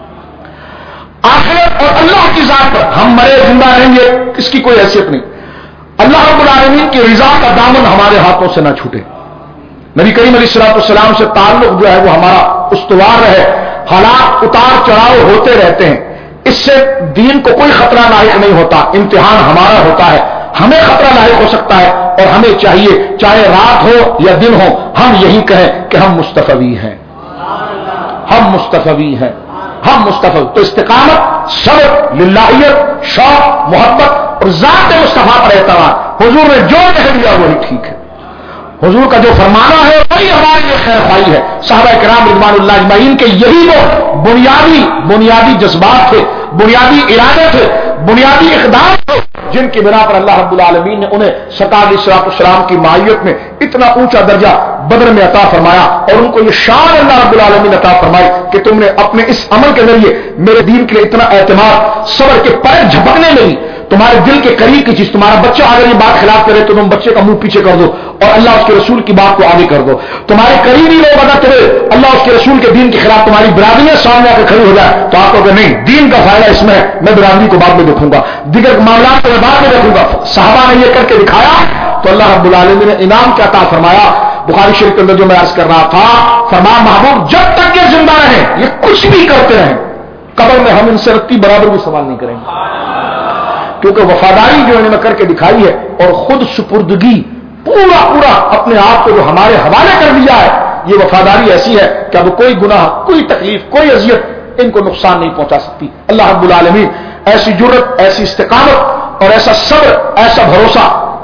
Speaker 1: آخرت اور اللہ کی ذات پر ہم مرے زندہ رہیں گے اس کی کوئی حیثیت نہیں. اللہ رب العالمین کی رضا کا دامن ہمارے ہاتھوں سے نہ چھوٹے. نبی کریم علیہ الصلوۃ والسلام سے تعلق جو ہے وہ ہمارا استوار رہے. حالات اتار چڑھاؤ ہوتے رہتے ہیں، اس سے دین کو کوئی خطرہ لاحق نہیں ہوتا. امتحان ہمارا ہوتا ہے، ہمیں خطرہ لاحق ہو سکتا ہے اور ہمیں چاہیے چاہے رات ہو یا دن ہو ہم یہی کہیں کہ ہم مصطفی ہیں، ہم مصطفی ہیں، ہم مصطفی. تو استقامت، صبر، للہیت، شوق، محبت اور ذات مصطفیٰ پر اعتماد. حضور نے جو کہہ دیا وہی ٹھیک ہے، حضور کا جو فرمانا ہے وہی ہمارے لیے خیر خواہی ہے. صحابہ کرام رضوان اللہ اجمعین کے یہی وہ بنیادی بنیادی جذبات تھے، بنیادی ارادے تھے، بنیادی اقدام تھے جن کی بنا پر اللہ رب العالمین نے انہیں سرکار علیہ الصلوۃ والسلام کی معیت میں اتنا اونچا درجہ بدر میں عطا فرمایا اور ان کو یہ شان اللہ رب العالمین عطا فرمائی کہ تم نے اپنے اس عمل کے ذریعے میرے دین کے لیے اتنا اعتماد، صبر کے پیر جھپکنے میں بھی تمہارے دل کے قریب کی چیز، تمہارا بچہ اگر یہ بات خلاف کرے تو تم بچے کا منہ پیچھے کر دو اور اللہ اس کے رسول کی بات کو آگے کر دو. تمہارے قریبی لوگ اگر تمہیں اللہ اس کے رسول کے دین کے خلاف تمہاری برادریاں سامنے آ کے کھڑی ہو جائے تو آپ کو کہ نہیں دین کا فائدہ اس میں ہے، میں برادری کو بعد میں دیکھوں گا، دیگر معاملات کو میں بعد میں دیکھوں گا. صحابہ نے یہ کر کے دکھایا تو اللہ رب العالمین نے انعام کیا عطا فرمایا. بخاری شریف کے اندر جو میں عرض کر رہا تھا، فرمایا محبوب جب تک یہ زندہ رہیں یہ کچھ بھی کرتے رہیں، قبر میں ہم ان سے رتی برابر بھی سوال نہیں کریں گے، کیونکہ وفاداری جو انہوں نے کر کے دکھائی ہے اور خود سپردگی، پورا پورا اپنے آپ کو جو ہمارے حوالے کر دیا ہے، یہ وفاداری ایسی ہے کہ اب کوئی گناہ، کوئی تکلیف، کوئی اذیت ان کو نقصان نہیں پہنچا سکتی. اللہ رب العالمین ایسی جرت، ایسی استقامت اور ایسا صبر، ایسا بھروسہ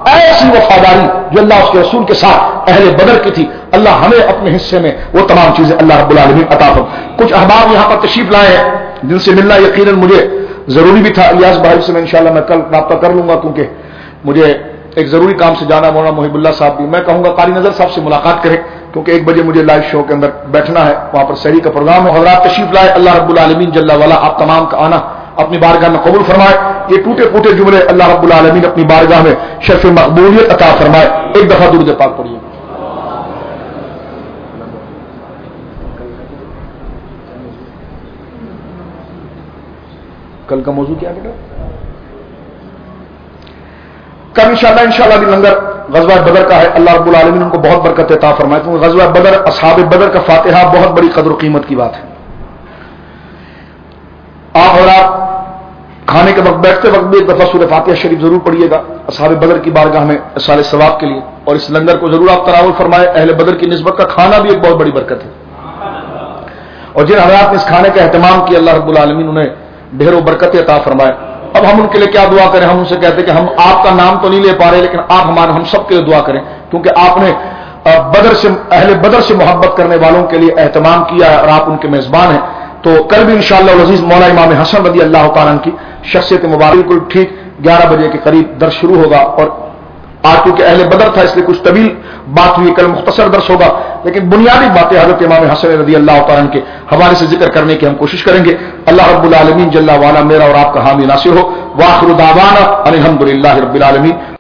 Speaker 1: ایسی وفاداری جو اللہ اس کے رسول کے ساتھ اہل بدر کی تھی، اللہ ہمیں اپنے حصے میں وہ تمام چیزیں اللہ رب العالمین عطا فرمائے۔ کچھ احباب یہاں پر تشریف لائے ہیں جن سے ملنا یقیناً مجھے ضروری بھی تھا۔ الیاس بھائی سے میں انشاءاللہ میں کل رابطہ کر لوں گا، کیونکہ مجھے ایک ضروری کام سے جانا ہے۔ مولانا محب اللہ صاحب بھی، میں کہوں گا قاری نظر صاحب سے ملاقات کریں، کیونکہ ایک بجے مجھے لائیو شو کے اندر بیٹھنا ہے، وہاں پر سحری کا پروگرام ہے۔ حضرات تشریف لائے، اللہ رب العالمین جل وعلا آپ تمام کا آنا اپنی بارگاہ میں قبول فرمائے۔ یہ ٹوٹے پھوٹے جملے اللہ رب العالمین اپنی بارگاہ میں شرف مقبولیت عطا فرمائے۔ ایک دفعہ درود پاک پڑھیے۔ کل کا موضوع کیا بیٹا؟ کل انشاءاللہ انشاءاللہ بھی لنگر غزوہ بدر کا ہے۔ اللہ رب العالمین ان کو بہت برکت عطا فرمائے، کیونکہ غزوہ بدر، اصحاب بدر کا فاتحہ بہت بڑی قدر و قیمت کی بات ہے۔ آپ اور آپ کھانے کے وقت، بیٹھتے وقت بھی ایک دفعہ سورہ فاتحہ شریف ضرور پڑھیے گا اصحاب بدر کی بارگاہ میں اصال ثواب کے لیے، اور اس لنگر کو ضرور آپ تناول فرمائے۔ اہل بدر کی نسبت کا کھانا بھی ایک بہت بڑی برکت ہے، اور جن حضرات نے اس کھانے کا اہتمام کیا اللہ رب العالمین انہیں ڈھیر و برکت عطا فرمائے۔ اب ہم ان کے لیے کیا دعا کریں؟ ہم ان سے کہتے ہیں کہ ہم آپ کا نام تو نہیں لے پا رہے، لیکن آپ ہمارے ہم سب کے لیے دعا کریں، کیونکہ آپ نے بدر سے، اہل بدر سے محبت کرنے والوں کے لیے اہتمام کیا ہے اور آپ ان کے میزبان ہیں۔ تو کل بھی انشاءاللہ العزیز مولا امام حسن رضی اللہ تعالیٰ عنہ کی شخصیت مبارک بالکل ٹھیک گیارہ بجے کے قریب درس شروع ہوگا، اور آج کیونکہ اہل بدر تھا اس لیے کچھ طویل بات ہوئی، کل مختصر درس ہوگا، لیکن بنیادی باتیں حضرت امام حسن رضی اللہ تعالیٰ عنہ کے حوالے سے ذکر کرنے کی ہم کوشش کریں گے۔ اللہ رب العالمین جل وعلا میرا اور آپ کا حامی ناصر ہو۔ وآخر دعوانا ان الحمد للہ رب العالمین۔